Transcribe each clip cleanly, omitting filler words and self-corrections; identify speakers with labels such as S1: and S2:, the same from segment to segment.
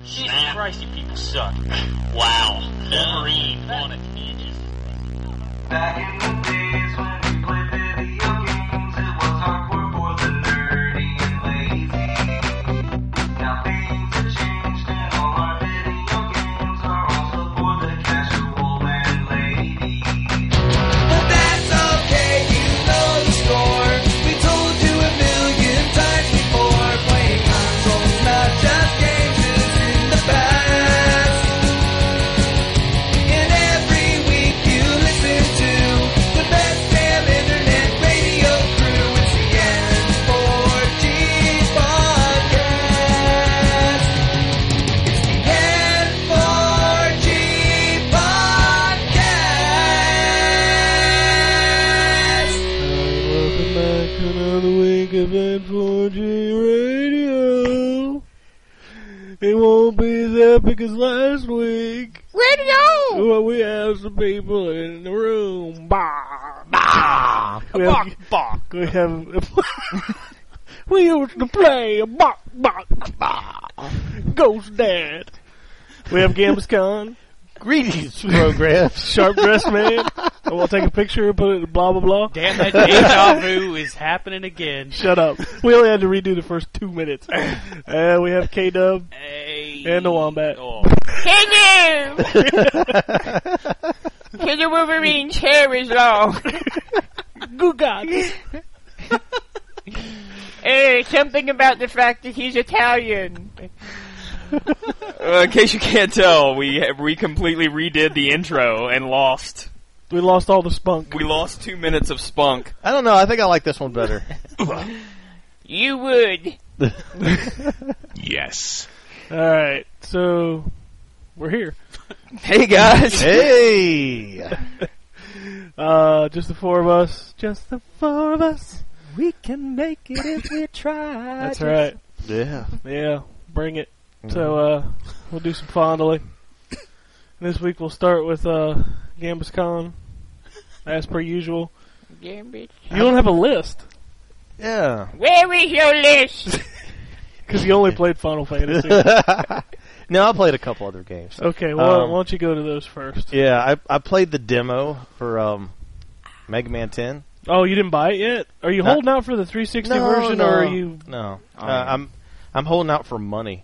S1: Jesus Christ, you people suck.
S2: Wow.
S1: Wolverine on a tangent.
S3: Back in the days when we played video games, it was hardcore for the nerdy and lazy. Now things have changed and all our video games are also for the casual and lady.
S4: But that's okay, you know the score. We told you a million times before. Playing consoles, not just games, is in the past. And every week you listen to the best damn internet radio crew. It's the N4G podcast. It's the N4G podcast.
S5: Welcome back to another week of N4G Radio. It won't be as epic as last week.
S6: Radio!
S5: Well, we have some people in the room. Bah, bah. We have we used to play a bok, bok, bah. Ghost Dad. We have Gambuscon,
S7: Greetings, program.
S5: Sharp Dressed Man. And we'll take a picture and put it blah blah blah.
S1: Damn, that deja vu is happening again.
S5: Shut up. We only had to redo the first 2 minutes. And we have K-Dub
S1: Hey.
S5: and the Wombat.
S1: Oh.
S6: Hello! Because the Wolverine's hair is long.
S5: Good God.
S6: Something about the fact that he's Italian.
S2: In case you can't tell, we completely redid the intro and lost.
S5: We lost all the spunk.
S2: We lost 2 minutes of spunk.
S7: I don't know. I think I like this one better.
S6: You would.
S8: Yes.
S5: Alright, so we're here.
S2: Hey guys.
S7: Hey!
S5: Just the four of us. Just the four of us.
S7: We can make it if we try.
S5: That's right.
S7: Yeah.
S5: Yeah, bring it. So, we'll do some fondling. This week we'll start with, Gambuscon, as per usual.
S6: Gambit.
S5: You don't have a list,
S7: Yeah.
S6: Where is your list?
S5: because you only played Final Fantasy.
S7: No, I played a couple other games.
S5: Okay, well, why don't you go to those first?
S7: Yeah, I played the demo for Mega Man 10.
S5: Oh, you didn't buy it yet? Are you holding out for the 360 version, or are you...
S7: No. I'm holding out for money.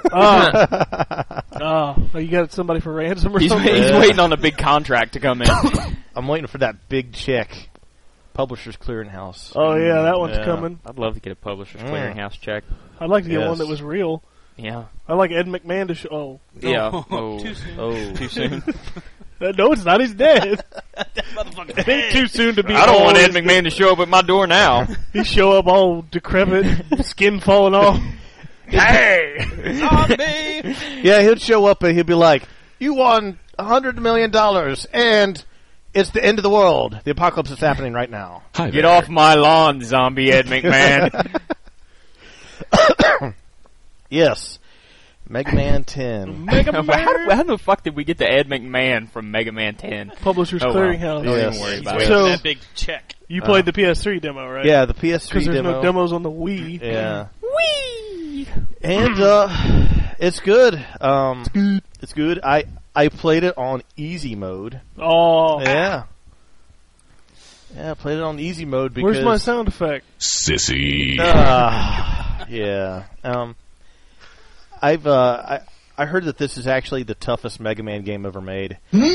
S5: Oh, you got somebody for ransom or
S2: He's
S5: something?
S2: waiting on a big contract to come in.
S7: I'm waiting for that big check. Publishers Clearinghouse.
S5: Oh, yeah, that one's
S7: Yeah.
S5: coming.
S2: I'd love to get a publisher's clearinghouse check.
S5: I'd like to get
S7: Yes.
S5: one that was real.
S2: Yeah.
S5: I'd like Ed McMahon to show... Oh.
S2: Yeah.
S1: Oh,
S2: Oh.
S1: too soon.
S7: Oh.
S2: Too soon.
S5: No, it's not. He's dead. It ain't too soon to be
S2: I don't
S5: old.
S2: want Ed McMahon to show up at my door now.
S5: He show up all decrepit, skin falling off.
S2: Hey!
S1: Zombie!
S7: Yeah, he'll show up and he'll be like, "You won $100 million, and it's the end of the world. The apocalypse is happening right now."
S8: Hi
S2: Get
S8: there.
S2: off my lawn, zombie Ed McMahon.
S7: Yes. Mega Man 10.
S5: Mega Man.
S2: How the fuck did we get to Ed McMahon from Mega Man 10?
S5: Publishers
S2: Oh, wow.
S5: Clearinghouse.
S2: Don't
S7: Yes.
S2: even worry
S1: He's
S2: about
S1: waiting
S2: it.
S5: So-
S1: for that big check.
S5: You played the PS3 demo, right?
S7: Yeah, the PS3
S5: Because there's
S7: demo.
S5: no demos on the Wii.
S7: Yeah.
S5: Wii!
S7: And it's good. It's good. I played it on easy mode.
S5: Oh.
S7: Yeah. Yeah, I played it on easy mode because
S5: Where's my sound effect?
S8: Sissy.
S7: yeah. I heard that this is actually the toughest Mega Man game ever made.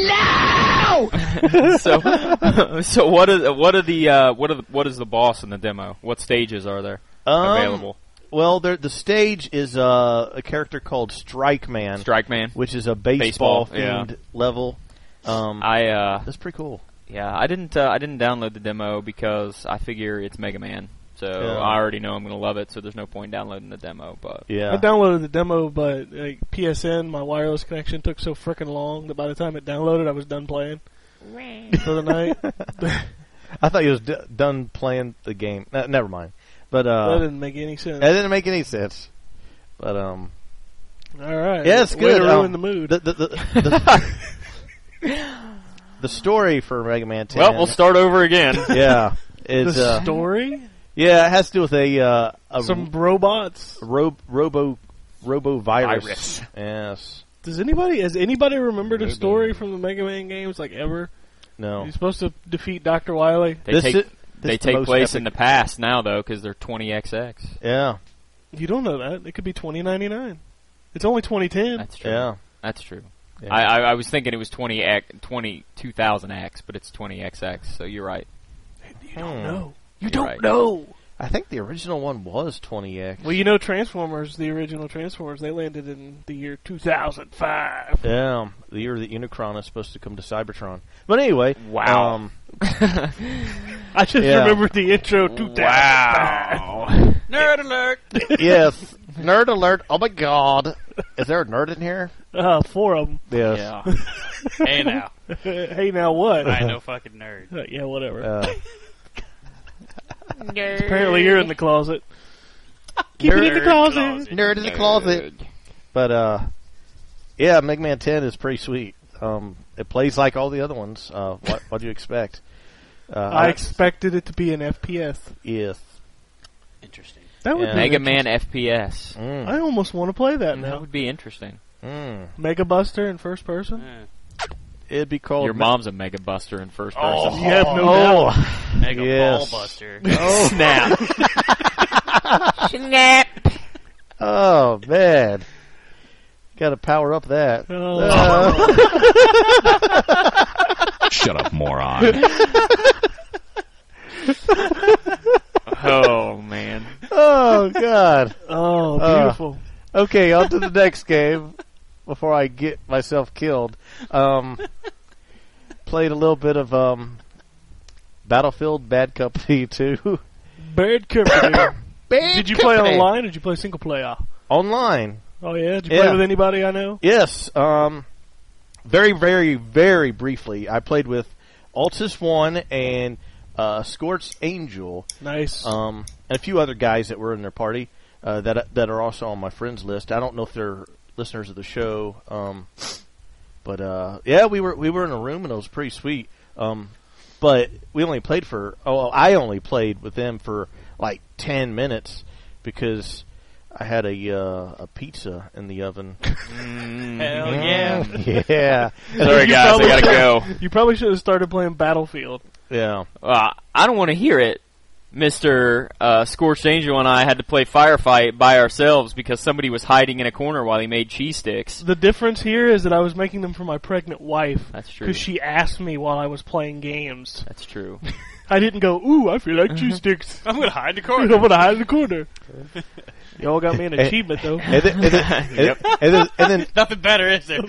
S2: So what is the boss in the demo? What stages are there available?
S7: Well, the stage is a character called Strike Man,
S2: Strike Man.
S7: which is a baseball
S2: yeah.
S7: themed level. That's pretty cool.
S2: I didn't download the demo because I figure it's Mega Man. So
S7: Yeah.
S2: I already know I'm going to love it, so there's no point in downloading the demo. But
S5: I
S7: Yeah.
S5: downloaded the demo, but PSN, my wireless connection took so frickin' long that by the time it downloaded, I was done playing for the night.
S7: I thought you was done playing the game. Never mind. But
S5: That didn't make any sense.
S7: that didn't make any sense. But
S5: All right.
S7: yeah, it's
S5: Way
S7: good.
S5: to ruin the mood.
S7: The story for Mega Man 10.
S2: well, we'll start over again.
S7: Yeah, it's
S5: the story?
S7: yeah, it has to do with a
S5: Some robots?
S7: robo Robo-virus.
S2: Virus.
S7: Yes.
S5: Has anybody remembered a story from the Mega Man games, like, ever?
S7: No.
S5: You're supposed to defeat Dr. Wily?
S2: They take
S7: the
S2: take
S7: most
S2: place
S7: epic-
S2: in the past now, though, because they're 20XX.
S7: Yeah.
S5: You don't know that. It could be 2099. It's only 2010.
S2: That's true.
S7: Yeah.
S2: That's true.
S7: Yeah.
S2: I was thinking it was 2000X, but it's 20XX, so you're right.
S5: You don't know. You
S2: You're
S5: don't
S2: right.
S5: know.
S7: I think the original one was 20X.
S5: Well, you know Transformers, the original Transformers, they landed in the year 2005.
S7: Yeah, the year that Unicron is supposed to come to Cybertron. But anyway,
S2: Wow.
S5: I just
S7: Yeah.
S5: remembered the intro 2005.
S1: Nerd alert!
S7: yes, nerd alert. Oh my God, is there a nerd in here?
S5: 4 of them.
S7: Yes.
S2: Yeah.
S1: Hey now,
S5: Hey, now what?
S1: I ain't no fucking nerd.
S5: Yeah, whatever.
S6: Nerd.
S5: Apparently you're in the closet. Keep it in the
S1: Nerd
S5: closet.
S7: Nerd in the closet. But yeah, Mega Man 10 is pretty sweet. It plays like all the other ones. What do you expect?
S5: I expected it to be an FPS.
S7: Yes.
S1: Interesting.
S5: That would
S7: Yeah.
S5: be
S2: Mega Man
S5: interesting.
S2: FPS.
S5: I almost want to play that
S2: That
S5: now.
S2: would be interesting.
S5: Mega Buster in first person.
S7: It'd be called
S2: Your mom's a Mega Buster in first person.
S1: Oh.
S5: You have no doubt.
S1: Mega
S7: Yes.
S1: Ball Buster.
S7: Oh
S2: Snap.
S6: Snap.
S7: Oh man, got to power up that.
S8: Shut up, moron.
S2: Oh, man.
S7: Oh God.
S5: Oh, beautiful.
S7: Okay, on to the next game before I get myself killed. Played a little bit of Battlefield Bad Company 2.
S5: Bad Company.
S7: Bad
S5: Did you play
S7: Company.
S5: online or did you play single player?
S7: Online?
S5: Oh, yeah? Did you play
S7: Yeah.
S5: with anybody I know?
S7: Yes. Very, very, very briefly, I played with Altus 1 and Scorched Angel.
S5: Nice.
S7: And a few other guys that were in their party that are also on my friends list. I don't know if they're listeners of the show, but yeah, we were in a room and it was pretty sweet. But we only played I only played with them for like 10 minutes because I had a pizza in the oven.
S1: Hell yeah.
S7: Yeah,
S2: Sorry, guys, I gotta go.
S5: You probably should have started playing Battlefield.
S7: yeah.
S2: I don't want to hear it. Mr. Scorched Angel and I had to play Firefight by ourselves because somebody was hiding in a corner while he made cheese sticks.
S5: The difference here is that I was making them for my pregnant wife.
S2: That's true.
S5: Because she asked me while I was playing games.
S2: That's true.
S5: I didn't go, ooh, I feel like cheese sticks.
S1: I'm gonna hide in the
S5: I'm
S1: corner.
S5: going to hide in the corner. Y'all got me an achievement, though.
S7: And then
S1: Nothing better, is there?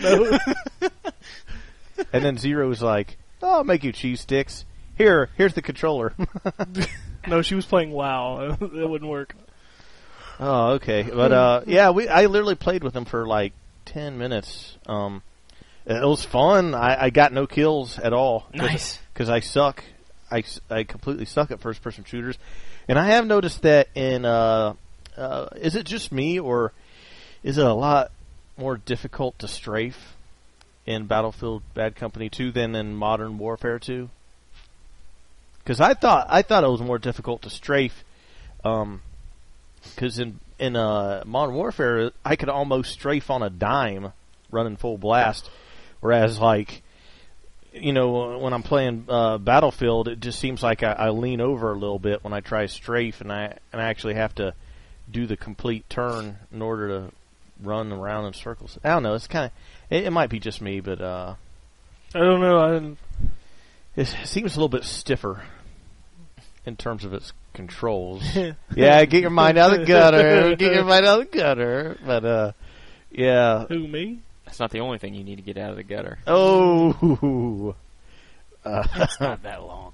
S7: and then Zero's like, "Oh, I'll make you cheese sticks. Here's the controller."
S5: No, she was playing WoW. That wouldn't work.
S7: Oh, okay. But yeah, I literally played with him for like 10 minutes. It was fun. I got no kills at all.
S1: Nice.
S7: Because I suck. I completely suck at first person shooters. And I have noticed that in is it just me or is it a lot more difficult to strafe in Battlefield Bad Company 2 than in Modern Warfare 2? Because I thought it was more difficult to strafe. Because in Modern Warfare, I could almost strafe on a dime running full blast, whereas like, you know, when I'm playing Battlefield, it just seems like I lean over a little bit when I try strafe, and I actually have to do the complete turn in order to run around in circles. I don't know. It's kind of it might be just me, but
S5: I don't know.
S7: it seems a little bit stiffer in terms of its controls. Yeah, get your mind out of the gutter. Get your mind out of the gutter. But yeah.
S5: Who, me?
S2: That's not the only thing you need to get out of the gutter.
S7: Oh.
S1: It's not that long.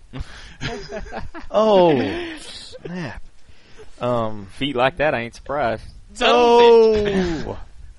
S7: Oh. Snap.
S2: Feet like that, I ain't surprised.
S7: Oh.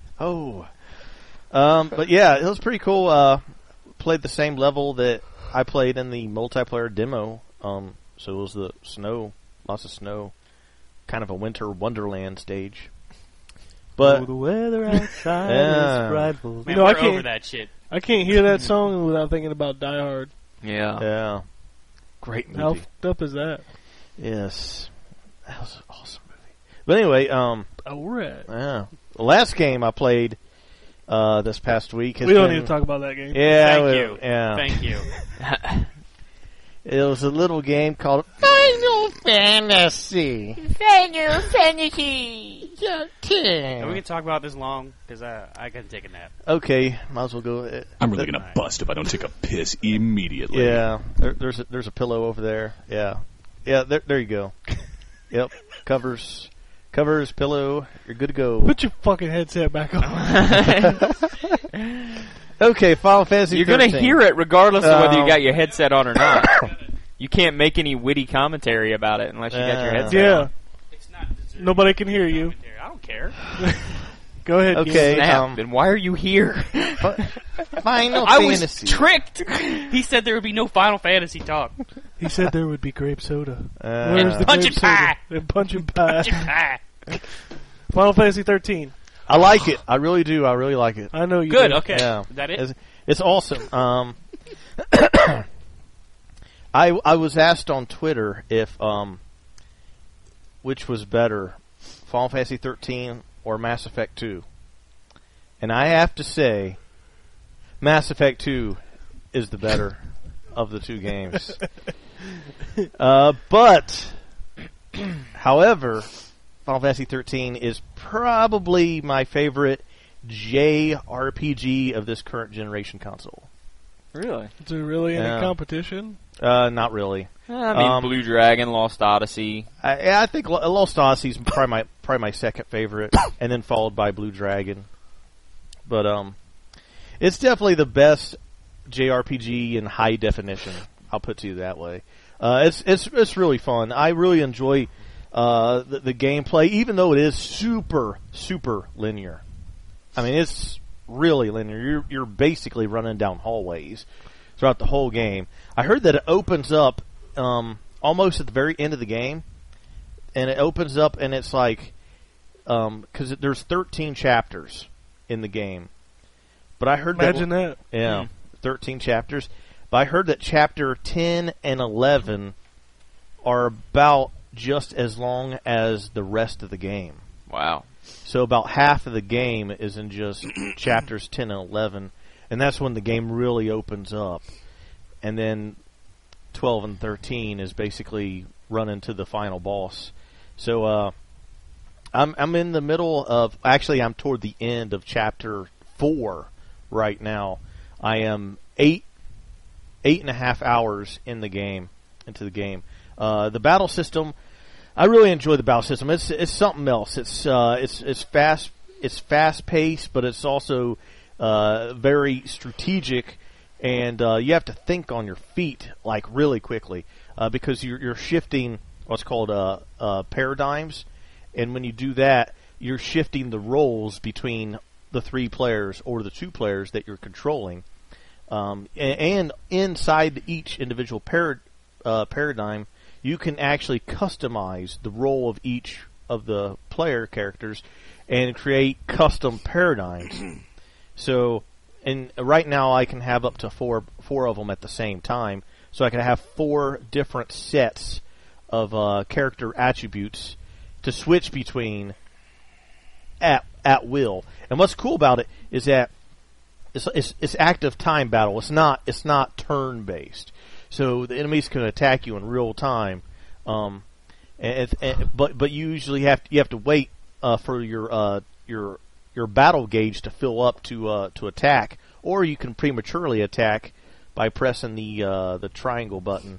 S7: But yeah, it was pretty cool. Played the same level that I played in the multiplayer demo. So it was the snow, lots of snow, kind of a winter wonderland stage. But
S5: the weather outside
S7: Yeah.
S5: is frightful.
S1: Man,
S5: You know,
S1: we're
S5: I can't.
S1: over that shit.
S5: I can't hear that song without thinking about Die Hard.
S2: Yeah.
S7: yeah, great
S5: How
S7: movie.
S5: fucked up is that?
S7: Yes, that was an awesome movie. But anyway,
S5: All right.
S7: yeah, The last game I played this past week has
S5: We don't
S7: been-
S5: need to talk about that game.
S7: Yeah,
S1: Thank
S7: we-
S1: you.
S7: Yeah.
S1: Thank you.
S7: It was a little game called Final Fantasy.
S6: Final Fantasy.
S1: And we can talk about this long because I can take a nap.
S7: Okay, might as well go.
S8: I'm really gonna bust if I don't take a piss immediately.
S7: Yeah, there's a pillow over there. Yeah, there you go. Yep, covers, pillow. You're good to go.
S5: Put your fucking headset back on.
S7: Okay, Final Fantasy.
S2: You're gonna
S7: 13.
S2: hear it regardless of whether
S7: Oh.
S2: you got your headset on or not. You can't make any witty commentary about it unless you got your headset
S5: Yeah.
S2: on.
S1: It's not
S5: Nobody can hear you.
S1: I don't care.
S5: Go ahead.
S7: Okay.
S2: Snap, then why are you here?
S7: Final
S1: I was
S7: Fantasy.
S1: tricked. He said there would be no Final Fantasy talk.
S5: He said there would be grape soda. Where's the
S1: Punch
S5: grape
S1: and pie.
S5: soda? And punch and pie.
S1: Ah,
S5: Final Fantasy 13.
S7: I like it. I really do. I really like it.
S5: I know you
S1: Good.
S5: do.
S1: Okay.
S7: Yeah.
S1: Is that it?
S7: It's awesome. I was asked on Twitter if which was better, Final Fantasy 13 or Mass Effect 2, and I have to say, Mass Effect 2 is the better of the two games. But, however, Final Fantasy 13 is probably my favorite JRPG of this current generation console.
S2: Really?
S5: Is it really in
S7: Yeah.
S5: a competition?
S7: Not really.
S2: I mean, Blue Dragon, Lost Odyssey.
S7: I think Lost Odyssey is probably my second favorite, and then followed by Blue Dragon. But it's definitely the best JRPG in high definition. I'll put it to you that way. It's really fun. I really enjoy the gameplay, even though it is super linear. I mean, it's really linear. You're basically running down hallways throughout the whole game. I heard that it opens up almost at the very end of the game, and it opens up and it's like because there's 13 chapters in the game. But I heard
S5: Imagine that.
S7: yeah, 13 chapters. But I heard that chapter 10 and 11 are about just as long as the rest of the game.
S2: Wow.
S7: So about half of the game is in just chapters 10 and 11, and that's when the game really opens up. And then 12 and 13 is basically running to the final boss. So I'm in the middle of, actually I'm toward the end of chapter 4 right now. I am 8.5 hours into the game. The battle system, I really enjoy the battle system. It's something else. It's fast paced, but it's also very strategic, and you have to think on your feet like really quickly because you're shifting what's called paradigms, and when you do that, you're shifting the roles between the 3 players or the 2 players that you're controlling, and inside each individual paradigm, you can actually customize the role of each of the player characters and create custom paradigms. So, and right now I can have up to four of them at the same time. So I can have 4 different sets of character attributes to switch between at will. And what's cool about it is that it's active time battle. It's not turn based. So the enemies can attack you in real time, but you usually have to wait for your battle gauge to fill up to attack, or you can prematurely attack by pressing the triangle button,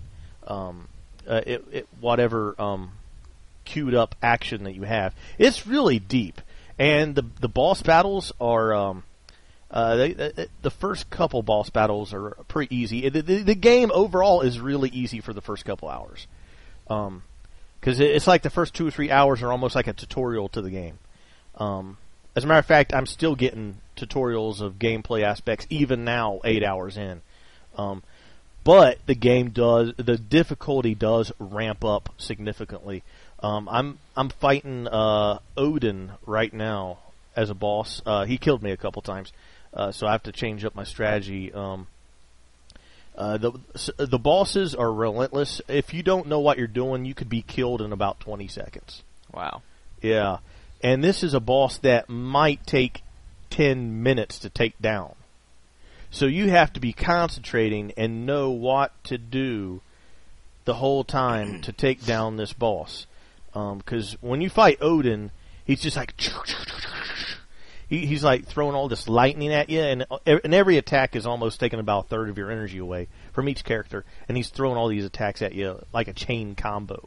S7: whatever queued up action that you have. It's really deep, and the boss battles are. The first couple boss battles are pretty easy. The game overall is really easy for the first couple hours, because it's like the first 2 or 3 hours are almost like a tutorial to the game. As a matter of fact, I'm still getting tutorials of gameplay aspects even now, 8 hours in. But the difficulty does ramp up significantly. I'm fighting Odin right now as a boss. He killed me a couple times. So I have to change up my strategy. The bosses are relentless. If you don't know what you're doing, you could be killed in about 20 seconds.
S2: Wow.
S7: Yeah. And this is a boss that might take 10 minutes to take down. So you have to be concentrating and know what to do the whole time to take down this boss. Because when you fight Odin, he's just like... He's like throwing all this lightning at you, and every attack is almost taking about a third of your energy away from each character. And he's throwing all these attacks at you like a chain combo.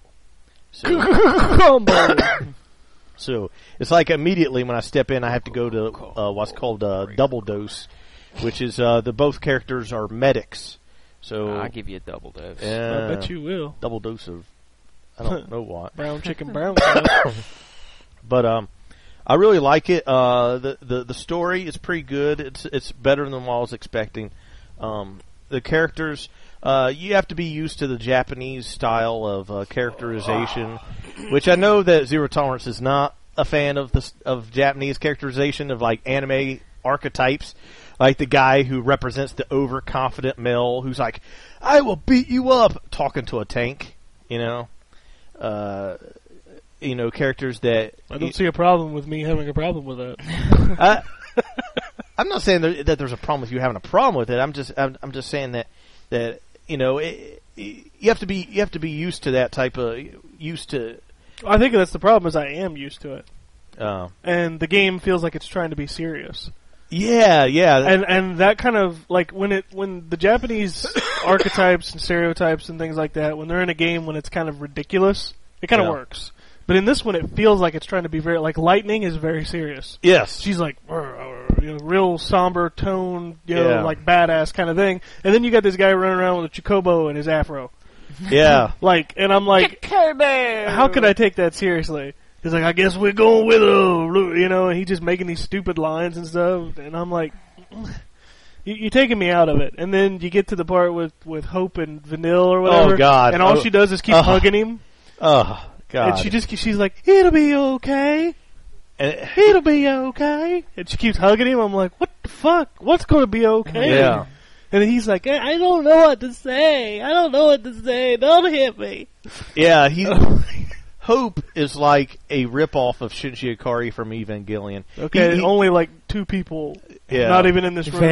S7: So it's like immediately when I step in, I have to go to what's called double dose, which is both characters are medics. So
S2: I'll give you a double dose.
S5: I bet you will.
S7: Double dose of I don't know what.
S5: Brown chicken, brown chicken.
S7: But I really like it. The story is pretty good. It's better than what I was expecting. The characters, you have to be used to the Japanese style of characterization, which I know that Zero Tolerance is not a fan of Japanese characterization of like anime archetypes, like the guy who represents the overconfident male who's like, "I will beat you up," talking to a tank. Characters that
S5: I don't see a problem with me having a problem with that.
S7: I'm not saying that there's a problem with you having a problem with it. I'm just saying that you have to be used to that type of
S5: I think that's the problem. Is I am used to it,
S7: Oh.
S5: and the game feels like it's trying to be serious.
S7: Yeah.
S5: And that kind of like when the Japanese archetypes and stereotypes and things like that, when they're in a game when it's kind of ridiculous, it kind of works. But in this one, it feels like it's trying to be very like Lightning is very serious.
S7: Yes.
S5: She's like real somber tone, like badass kind of thing. And then you got this guy running around with a chocobo and his afro.
S7: Yeah.
S5: And I'm like, how could I take that seriously? He's like, I guess we're going with her, and he's just making these stupid lines and stuff. And I'm like, you're taking me out of it. And then you get to the part with Hope and Vanille or whatever.
S7: Oh, God.
S5: And all she does is keep hugging him.
S7: Oh, God.
S5: And she's like, it'll be okay. It'll be okay. And she keeps hugging him. I'm like, what the fuck? What's going to be okay?
S7: Yeah.
S5: And then he's like, I don't know what to say. Don't hit me.
S7: Yeah, Hope is like a ripoff of Shinji Ikari from Evangelion.
S5: Okay, only like two people.
S7: Yeah.
S5: Not even in this room.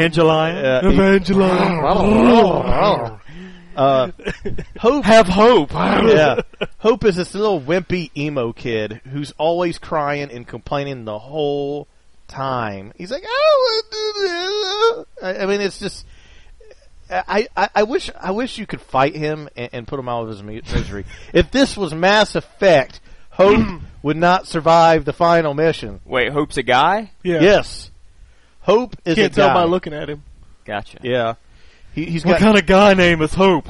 S7: Evangeline. Hope.
S2: Have hope.
S7: Yeah. Hope is this little wimpy emo kid who's always crying and complaining the whole time. He's like, I want to do this. I mean, it's just. I wish you could fight him and put him out of his misery. If this was Mass Effect, Hope would not survive the final mission.
S2: Wait, Hope's a guy?
S5: Yeah.
S7: Yes. Hope is
S5: Can't
S7: a guy.
S5: tell by looking at him.
S2: Gotcha.
S7: Yeah. He's
S5: What
S7: got
S5: kind of guy name is Hope?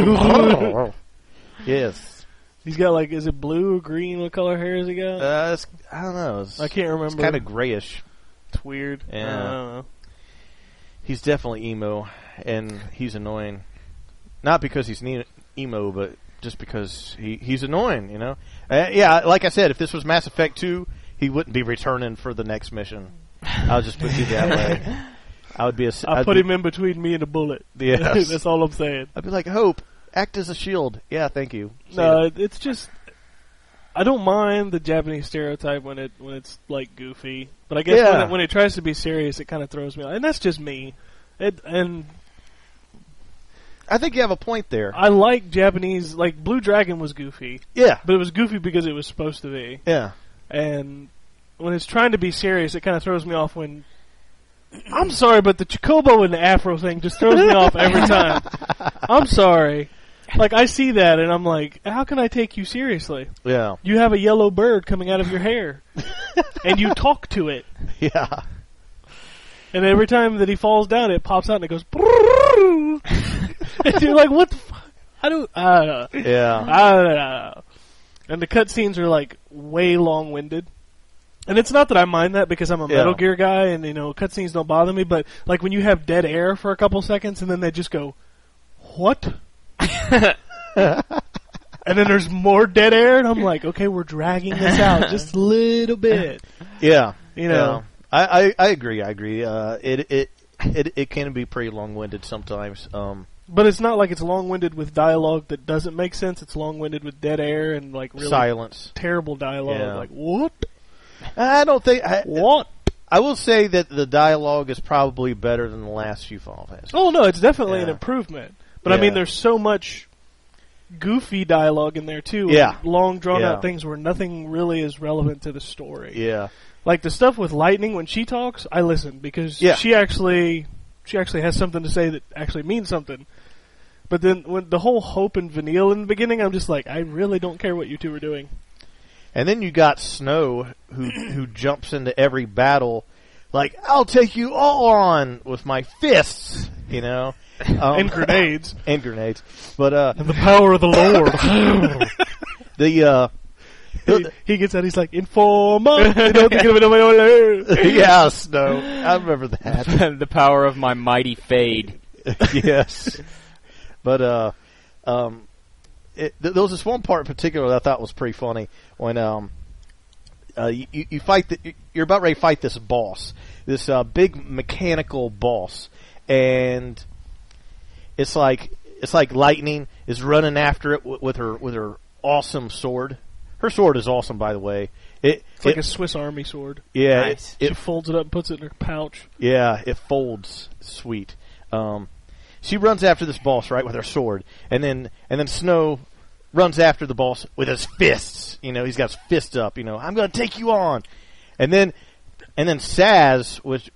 S7: Yes.
S5: He's got like, is it blue or green? What color hair has he got?
S7: I don't know.
S5: I can't remember.
S7: It's kind of grayish.
S5: It's weird.
S7: Yeah.
S5: I don't know.
S7: He's definitely emo, and he's annoying. Not because he's emo, but just because he's annoying, Yeah, like I said, if this was Mass Effect 2, he wouldn't be returning for the next mission. I'll just put it that way. I would be
S5: I put him in between me and a bullet.
S7: Yes.
S5: That's all I'm saying.
S7: I'd be like, Hope, act as a shield. Yeah, thank you.
S5: No, it's just I don't mind the Japanese stereotype when it's like goofy, but I guess when it tries to be serious, it kind of throws me off, and that's just me. And
S7: I think you have a point there.
S5: I like Japanese, like Blue Dragon was goofy.
S7: Yeah,
S5: but it was goofy because it was supposed to be.
S7: Yeah,
S5: and when it's trying to be serious, it kind of throws me off. When I'm sorry, but the Chocobo and the Afro thing just throws me off every time. I'm sorry. Like, I see that, and I'm like, how can I take you seriously?
S7: Yeah.
S5: You have a yellow bird coming out of your hair, and you talk to it.
S7: Yeah.
S5: And every time that he falls down, it pops out and it goes, and you're like, what the fuck? I don't know.
S7: Yeah.
S5: I don't know. And the cutscenes are, like, way long-winded. And it's not that I mind that because I'm a Metal Gear guy and, cutscenes don't bother me, but, like, when you have dead air for a couple seconds and then they just go, what? And then there's more dead air, and I'm like, okay, we're dragging this out just a little bit.
S7: Yeah.
S5: Yeah.
S7: I agree. It can be pretty long-winded sometimes.
S5: But it's not like it's long-winded with dialogue that doesn't make sense. It's long-winded with dead air and, like, really
S7: silence.
S5: Terrible dialogue.
S7: Yeah.
S5: Like, what?
S7: I don't think
S5: What?
S7: I will say that the dialogue is probably better than the last few Final Fantasy.
S5: Oh no, it's definitely an
S7: Yeah.
S5: improvement. But I
S7: Yeah.
S5: mean, there's so much goofy dialogue in there too.
S7: Yeah.
S5: and long drawn
S7: Yeah.
S5: out things where nothing really is relevant to the story.
S7: Yeah.
S5: Like the stuff with Lightning when she talks, I listen because
S7: Yeah.
S5: she actually has something to say that actually means something. But then when the whole Hope and Vanille in the beginning, I'm just like, I really don't care what you two are doing.
S7: And then you got Snow, who jumps into every battle, like, I'll take you all on with my fists, you know?
S5: And grenades.
S7: And grenades. But,
S5: And the power of the Lord. he gets out, he's like, Informer! You don't think of it,
S7: yeah, Snow. I remember that.
S2: The power of my mighty fade.
S7: Yes. But, there was this one part in particular that I thought was pretty funny when you fight you're about ready to fight this boss, this big mechanical boss, and it's like Lightning is running after it with her awesome sword. Her sword is awesome, by the way.
S5: It's like a Swiss Army sword.
S7: Yeah,
S2: Nice.
S5: She folds it up and puts it in her pouch.
S7: Yeah, it folds. Sweet. She runs after this boss, right, with her sword, and then Snow runs after the boss with his fists. You know, he's got his fists up. You know, I'm going to take you on. And then Saz, which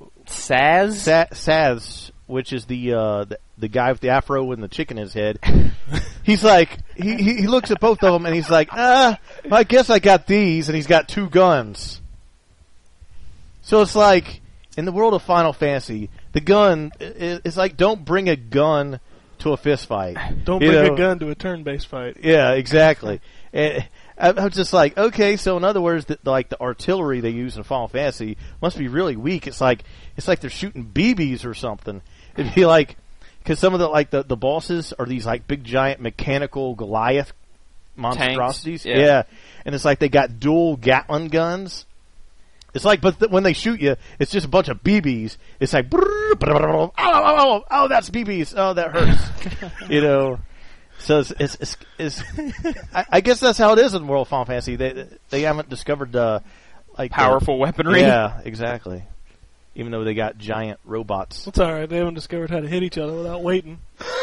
S7: is the guy with the afro and the chicken in his head. He's like, he looks at both of them and he's like, I guess I got these, and he's got two guns. So it's like, in the world of Final Fantasy, the gun is like, don't bring a gun to a fist fight.
S5: Don't bring a gun to a turn-based fight.
S7: Yeah, exactly. And I was just like, okay, so in other words, the artillery they use in Final Fantasy must be really weak. It's like they're shooting BBs or something. It'd be like, because some of the bosses are these like big giant mechanical Goliath monstrosities.
S2: Tanks, yeah.
S7: And it's like they got dual Gatling guns. It's like, but when they shoot you, it's just a bunch of BBs. It's like, oh, that's BBs. Oh, that hurts. You know. So it's I guess that's how it is in World of Final Fantasy. They haven't discovered like
S2: Powerful weaponry.
S7: Yeah, exactly. Even though they got giant robots.
S5: It's alright, they haven't discovered how to hit each other without waiting.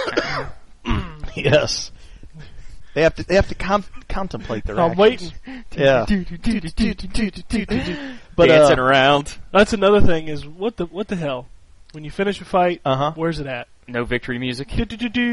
S7: Yes. They have to contemplate their
S5: I'm
S7: actions.
S5: waiting.
S7: Yeah. But
S2: Dancing around.
S5: That's another thing is, what the hell? When you finish a fight,
S7: Uh-huh.
S5: where's it at?
S2: No victory music.
S5: Yeah.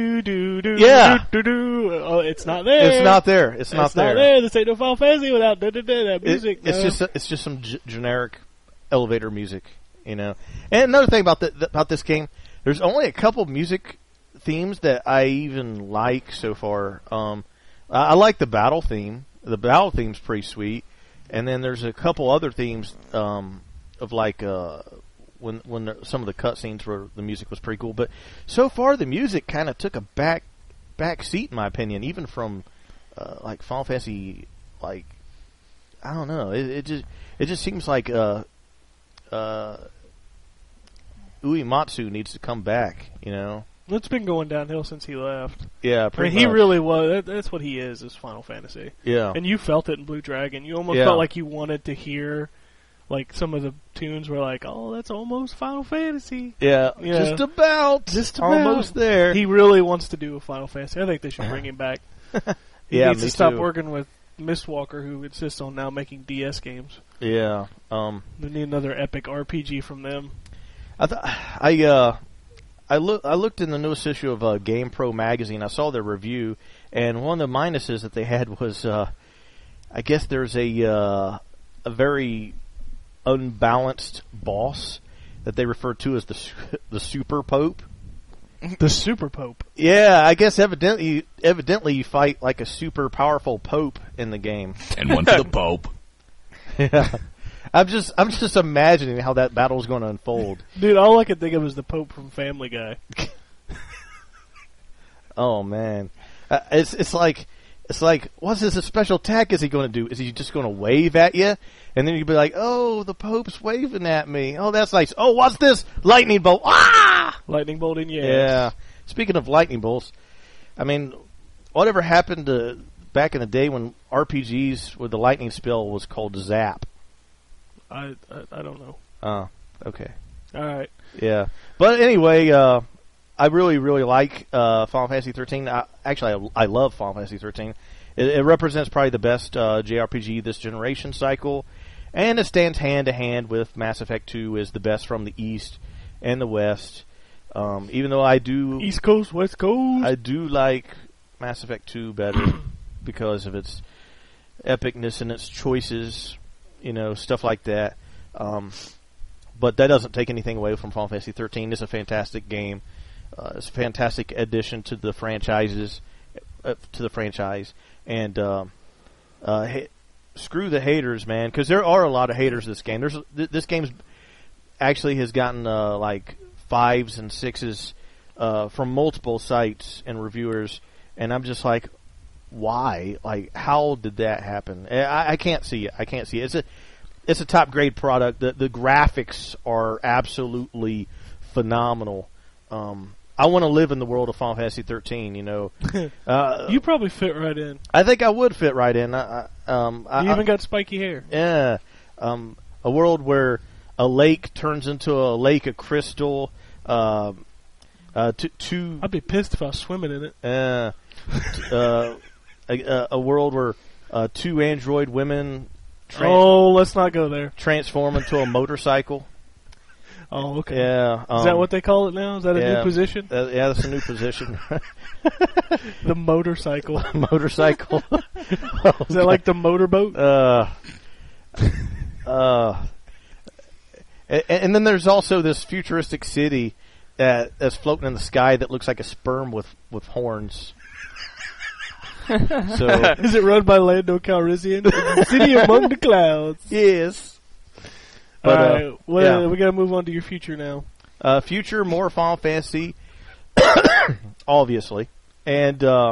S5: Oh, it's not there.
S7: It's not there. It's not there.
S5: This ain't no Final Fantasy without that music.
S7: It's just some generic elevator music, you know. And another thing about this game, there's only a couple music themes that I even like so far. I like the battle theme. The battle theme's pretty sweet. And then there's a couple other themes of like when some of the cutscenes where the music was pretty cool. But so far the music kind of took a back seat in my opinion, even from like Final Fantasy. Like, I don't know. It just seems like Uematsu needs to come back. You know.
S5: It's been going downhill since he left.
S7: Yeah,
S5: I mean,
S7: pretty
S5: he
S7: much.
S5: really was. That's what he is Final Fantasy.
S7: Yeah.
S5: And you felt it in Blue Dragon. You almost
S7: Yeah.
S5: felt like you wanted to hear, like, some of the tunes were like, oh, that's almost Final Fantasy.
S7: Yeah,
S5: Yeah.
S7: just about. Almost there.
S5: He really wants to do a Final Fantasy. I think they should bring him back. He
S7: Yeah,
S5: needs
S7: me
S5: to stop
S7: too.
S5: working with Mistwalker, who insists on now making DS games.
S7: Yeah.
S5: They need another epic RPG from them.
S7: I looked in the newest issue of GamePro magazine. I saw their review, and one of the minuses that they had was, I guess there's a very unbalanced boss that they refer to as the Super Pope.
S5: The Super Pope.
S7: Yeah, I guess evidently you fight like a super powerful Pope in the game.
S8: And one for the Pope.
S7: Yeah. I'm just imagining how that battle's going to unfold.
S5: Dude, all I can think of is the Pope from Family Guy.
S7: Oh man, it's like what's his special attack is he going to do? Is he just going to wave at you, and then you'd be like, oh, the Pope's waving at me. Oh, that's nice. Oh, what's this? Lightning bolt. Ah!
S5: Lightning bolt in your
S7: Yeah.
S5: ass.
S7: Speaking of lightning bolts, I mean, whatever happened to back in the day when RPGs with the lightning spell was called Zap?
S5: I don't know.
S7: Oh, okay.
S5: All right.
S7: Yeah. But anyway, I really, really like Final Fantasy 13. I love Final Fantasy 13. It represents probably the best JRPG this generation cycle, and it stands hand-to-hand with Mass Effect 2 as the best from the East and the West. Even though I do...
S5: East Coast, West Coast.
S7: I do like Mass Effect 2 better because of its epicness and its choices, stuff like that. But that doesn't take anything away from Final Fantasy 13. It's a fantastic game. It's a fantastic addition to the franchise. And screw the haters, man, because there are a lot of haters of this game. This game's actually has gotten like 5s and 6s from multiple sites and reviewers, and I'm just like, why? Like, how did that happen? I can't see it. It's a top grade product. The graphics are absolutely phenomenal. I want to live in the world of Final Fantasy 13.
S5: You probably fit right in.
S7: I think I would fit right in.
S5: You even got spiky hair.
S7: Yeah. A world where a lake turns into a lake of crystal.
S5: I'd be pissed if I was swimming in it.
S7: A world where 2 android women
S5: let's not go there.
S7: transform into a motorcycle.
S5: Oh, okay.
S7: Yeah.
S5: Is that what they call it now? Is that a new position?
S7: Yeah, that's a new position.
S5: The motorcycle.
S7: Motorcycle.
S5: Is that like the motorboat?
S7: And then there's also this futuristic city that's floating in the sky that looks like a sperm with horns. So
S5: is it run by Lando Calrissian? The city among the clouds.
S7: Yes.
S5: But,
S7: All right.
S5: We got to move on to your future now.
S7: Future, more Final Fantasy, obviously, and I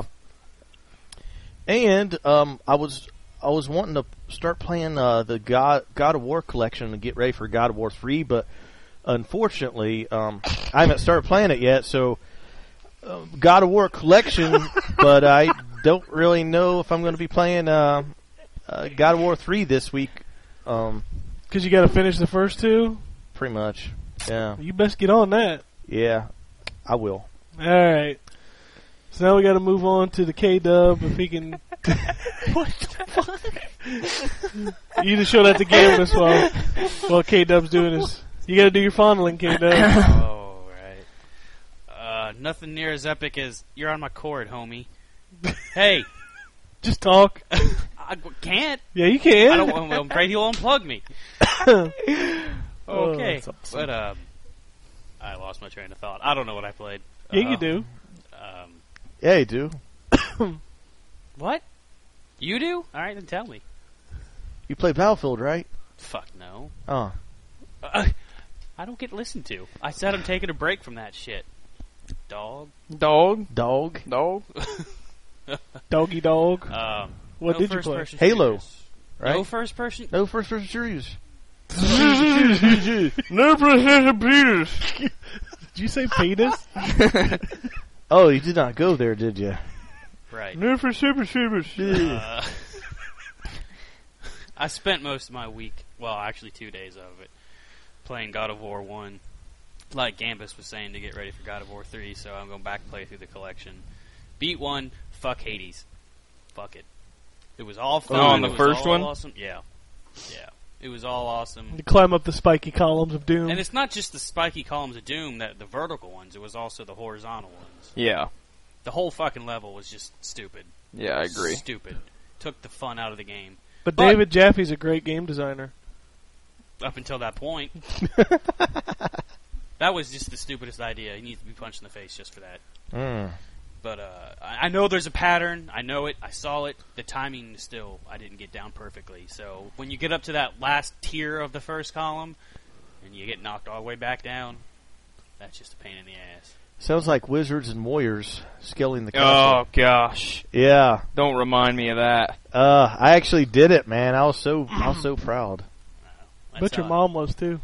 S7: was wanting to start playing the God of War collection and get ready for God of War 3, but unfortunately, I haven't started playing it yet. So, God of War collection, but I don't really know if I'm going to be playing God of War 3 this week.
S5: Because you got to finish the first 2?
S7: Pretty much, yeah.
S5: You best get on that.
S7: Yeah, I will.
S5: Alright. So now we got to move on to the K-Dub, if he can... What the fuck? You just show that to Gambus while K-Dub's doing his... You got to do your fondling, K-Dub.
S1: Oh, right. Nothing near as epic as "You're on my cord, homie." Hey!
S5: Just talk.
S1: I can't.
S5: Yeah, you can.
S1: I'm afraid he'll unplug me. Okay.
S5: That's awesome.
S1: But, I lost my train of thought. I don't know what I played.
S5: Yeah, you do.
S7: Yeah, you do.
S1: What? You do? Alright, then tell me.
S7: You play Battlefield, right?
S1: Fuck no.
S7: Oh.
S1: I don't get listened to. I said I'm taking a break from that shit. Dog.
S2: Dog.
S7: Dog.
S5: Doggy dog. What
S1: No
S5: did you
S1: first
S5: play?
S1: person
S7: Halo,
S1: shooters.
S7: right?
S1: No first person.
S7: No first-person shooters.
S5: No first-person penis. Did you say penis?
S7: Oh, you did not go there, did you?
S1: Right.
S5: No first-person shooters.
S1: I spent most of my week, well, actually 2 days of it, playing God of War 1. Like Gambus was saying, to get ready for God of War 3, so I'm going back and play through the collection. Beat 1, fuck Hades. Fuck it. It was all fun.
S2: on the
S1: it was
S2: first
S1: all
S2: one?
S1: Awesome. Yeah. It was all awesome.
S5: You climb up the spiky columns of doom.
S1: And it's not just the spiky columns of doom, that the vertical ones, it was also the horizontal ones.
S2: Yeah.
S1: The whole fucking level was just stupid.
S2: Yeah, I agree.
S1: Stupid. Took the fun out of the game.
S5: But David Jaffe's a great game designer.
S1: Up until that point. That was just the stupidest idea. He needs to be punched in the face just for that. But I know there's a pattern. I know it. I saw it. The timing still, I didn't get down perfectly. So when you get up to that last tier of the first column and you get knocked all the way back down, that's just a pain in the ass.
S7: Sounds like Wizards and Warriors scaling the
S2: Oh
S7: castle.
S2: gosh!
S7: Yeah.
S2: Don't remind me of that.
S7: I actually did it, man. I was so proud.
S1: That's
S5: But your
S1: how-
S5: mom was too.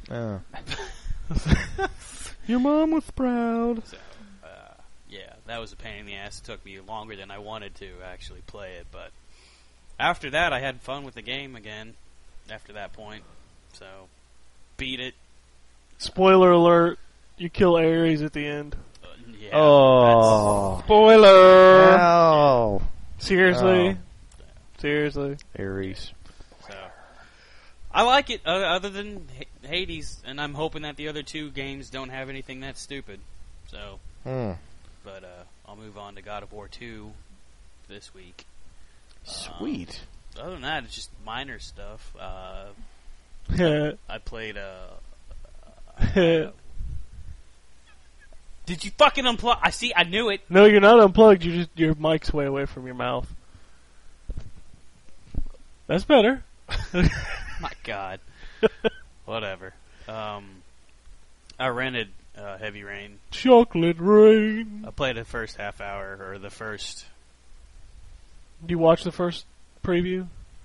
S5: Your mom was proud.
S1: So, yeah, that was a pain in the ass. It took me longer than I wanted to actually play it, but after that, I had fun with the game again. After that point, So, beat it.
S5: Spoiler alert, you kill Ares at the end.
S1: Yeah,
S7: Oh.
S2: Spoiler.
S7: No.
S5: Seriously?
S7: Oh.
S5: Seriously?
S7: Ares.
S1: So, I like it, other than Hades, and I'm hoping that the other two games don't have anything that stupid. So, but I'll move on to God of War 2 this week.
S7: Sweet.
S1: Other than that, it's just minor stuff. I played. Did you fucking unplug? I knew it.
S5: No, you're not unplugged. Your mic's way away from your mouth. That's better.
S1: My God. Whatever. I rented Heavy Rain.
S5: Chocolate Rain.
S1: I played the first half hour, or the first.
S5: You watch the first preview?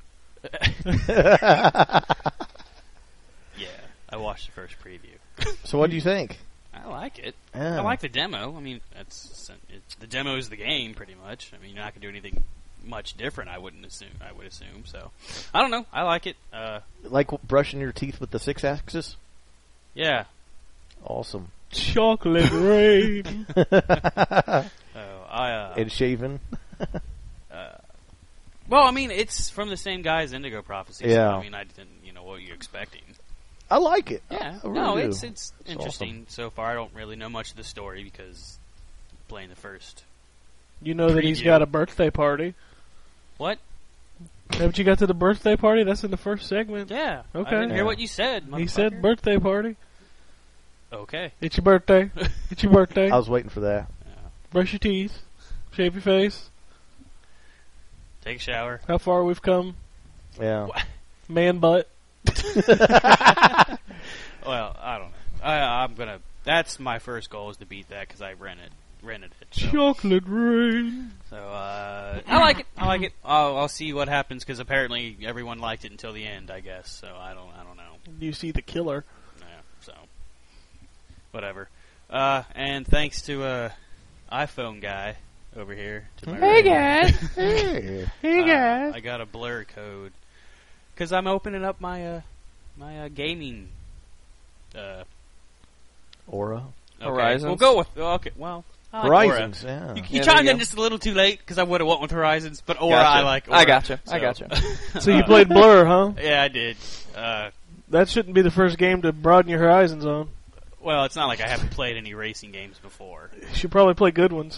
S1: Yeah, I watched the first preview.
S7: So what do you think?
S1: I like it.
S7: Yeah.
S1: I like the demo. I mean, the demo is the game, pretty much. I mean, you're not gonna do anything much different. I would assume. So, I don't know. I like it.
S7: Like brushing your teeth with the 6-axis?
S1: Yeah.
S7: Awesome.
S5: Chocolate Rain.
S7: And shaving.
S1: Well, I mean, it's from the same guy as Indigo Prophecy.
S7: Yeah.
S1: So, I mean, I didn't, what you're expecting.
S7: I like it.
S1: Yeah.
S7: I really
S1: No,
S7: do.
S1: it's interesting so far. I don't really know much of the story because I'm playing the first.
S5: You know that he's
S1: Preview.
S5: got a birthday party.
S1: What?
S5: Haven't you got to the birthday party? That's in the first segment.
S1: Yeah.
S5: Okay.
S1: I didn't hear
S7: Yeah.
S1: what you said.
S5: He said birthday party.
S1: Okay.
S5: It's your birthday. It's your birthday.
S7: I was waiting for that.
S5: Brush your teeth. Shave your face.
S1: Take a shower.
S5: How far we've come.
S7: Yeah.
S5: Man butt.
S1: Well, I don't know. I'm gonna. That's my first goal is to beat that because I rented it. So,
S5: Chocolate Rain.
S1: I like it. I like it. I'll see what happens because apparently everyone liked it until the end. I guess so. I don't know.
S5: You see the killer.
S1: Yeah, so whatever. And thanks to iPhone guy over here. To my
S6: Hey
S1: right.
S6: guys.
S7: Hey.
S6: Hey guys.
S1: I got a blur code because I'm opening up my my gaming.
S7: Aura.
S1: Okay.
S2: Horizons?
S1: We'll go with okay. Well, I like
S7: Horizons,
S1: Aura.
S7: yeah.
S1: You
S2: Yeah,
S1: chimed
S2: there you
S1: in
S2: go.
S1: just a little too late because I would have went with Horizons, but Aura
S2: Gotcha.
S1: I like. Aura,
S2: I gotcha.
S1: so.
S2: I gotcha.
S5: So you played Blur, huh?
S1: Yeah, I did.
S5: That shouldn't be the first game to broaden your horizons on.
S1: Well, it's not like I haven't played any racing games before.
S5: You should probably play good ones.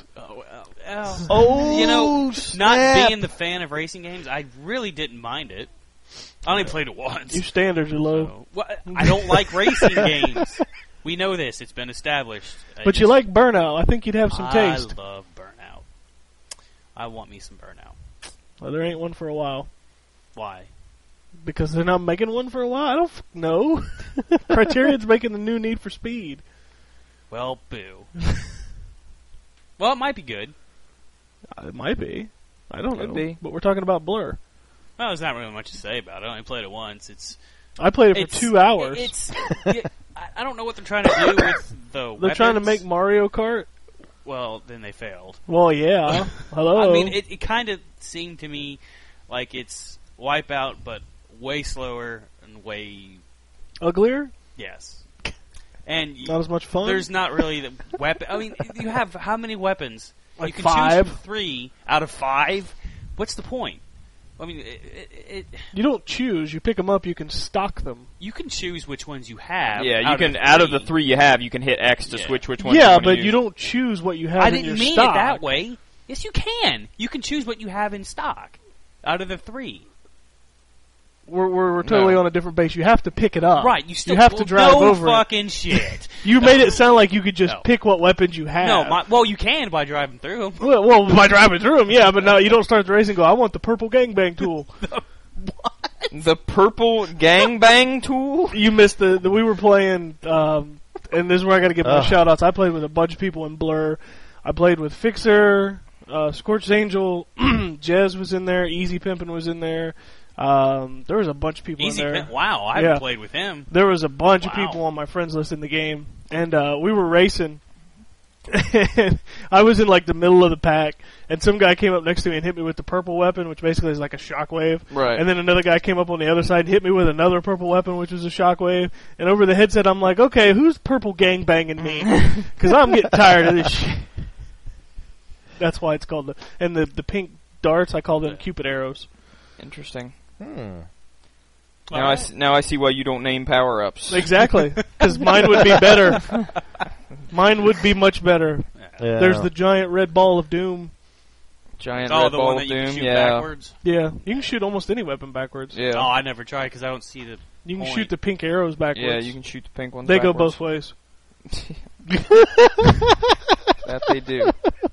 S7: Oh,
S1: You know,
S7: snap.
S1: not being the fan of racing games, I really didn't mind it. I only played it once.
S5: Your standards are low.
S1: So, well, I don't like racing games. We know this. It's been established.
S5: But you like Burnout. I think you'd have some
S1: I
S5: taste.
S1: love Burnout. I want me some Burnout.
S5: Well, there ain't one for a while.
S1: Why?
S5: Because they're not making one for a while? I don't know. Criterion's making the new Need for Speed.
S1: Well, boo. Well, it might be good.
S5: It might be. I don't
S2: Could
S5: know.
S2: be.
S5: But we're talking about Blur.
S1: Well, there's not really much to say about it. I only played it once.
S5: I played it for
S1: It's
S5: 2 hours.
S1: I don't know what they're trying to do with the
S5: They're trying to
S1: weapons.
S5: make Mario Kart?
S1: Well, then they failed.
S5: Well, yeah. Hello.
S1: I mean, it kind of seemed to me like it's Wipeout, but way slower and way...
S5: Uglier?
S1: Yes. And
S5: Not as much fun?
S1: there's not really the weapon... I mean, you have how many weapons?
S5: Like
S1: you can
S5: 5?
S1: choose from 3 out of 5? What's the point? I mean,
S5: You don't choose. You pick them up. You can stock them.
S1: you can choose which ones you have.
S2: Yeah, you
S1: out
S2: can.
S1: Of
S2: Out of the 3 you have, you can hit X to
S1: Yeah.
S2: switch which one. you
S5: Yeah,
S2: wanna
S5: but
S2: use.
S5: you don't choose what you have
S1: I
S5: in
S1: didn't
S5: your
S1: mean
S5: stock.
S1: it that way. Yes, you can. You can choose what you have in stock out of the 3.
S5: We're totally
S2: No.
S5: on a different base. You have to pick it up.
S1: Right, you still
S5: have to drive
S1: no
S5: over it.
S1: fucking shit.
S5: You made it sound like you could just
S1: No.
S5: pick what weapons you have.
S1: No, well, you can by driving through them.
S5: Well, by driving through them, yeah, but no, you don't start the race and go, I want the purple gangbang tool.
S2: The purple gangbang tool.
S5: You missed the we were playing, and this is where I got to give my
S7: Ugh.
S5: shout outs. I played with a bunch of people in Blur. I played with Fixer, Scorched Angel, Jez was in there, Easy Pimpin' was in there. There was a bunch of people
S1: Easy
S5: in there.
S1: Pimp. Wow, I
S5: Yeah.
S1: haven't played with him.
S5: There was a bunch of
S1: Wow.
S5: people on my friends list in the game, and we were racing. And I was in like the middle of the pack, and some guy came up next to me and hit me with the purple weapon, which basically is like a shockwave.
S2: Right.
S5: And then another guy came up on the other side and hit me with another purple weapon, which was a shockwave. And over the headset, I'm like, okay, who's purple gangbanging me? Because I'm getting tired of this shit. That's why it's called the pink darts, I call them Cupid arrows.
S2: Interesting.
S5: Now
S2: I see why you don't name power-ups.
S5: Exactly, because mine would be better. Mine would be much better.
S7: Yeah.
S5: There's the giant red ball of doom.
S2: Giant
S1: Oh,
S2: red
S1: the
S2: ball
S1: one
S2: of
S1: that you
S2: doom.
S1: can shoot
S2: Yeah.
S1: backwards?
S5: Yeah, you can shoot almost any weapon backwards.
S2: Yeah.
S1: Oh, I never tried because I don't see the
S5: You can
S1: point.
S5: shoot the pink arrows backwards.
S2: Yeah, you can shoot the pink ones
S5: They go
S2: backwards.
S5: both ways.
S2: That they do.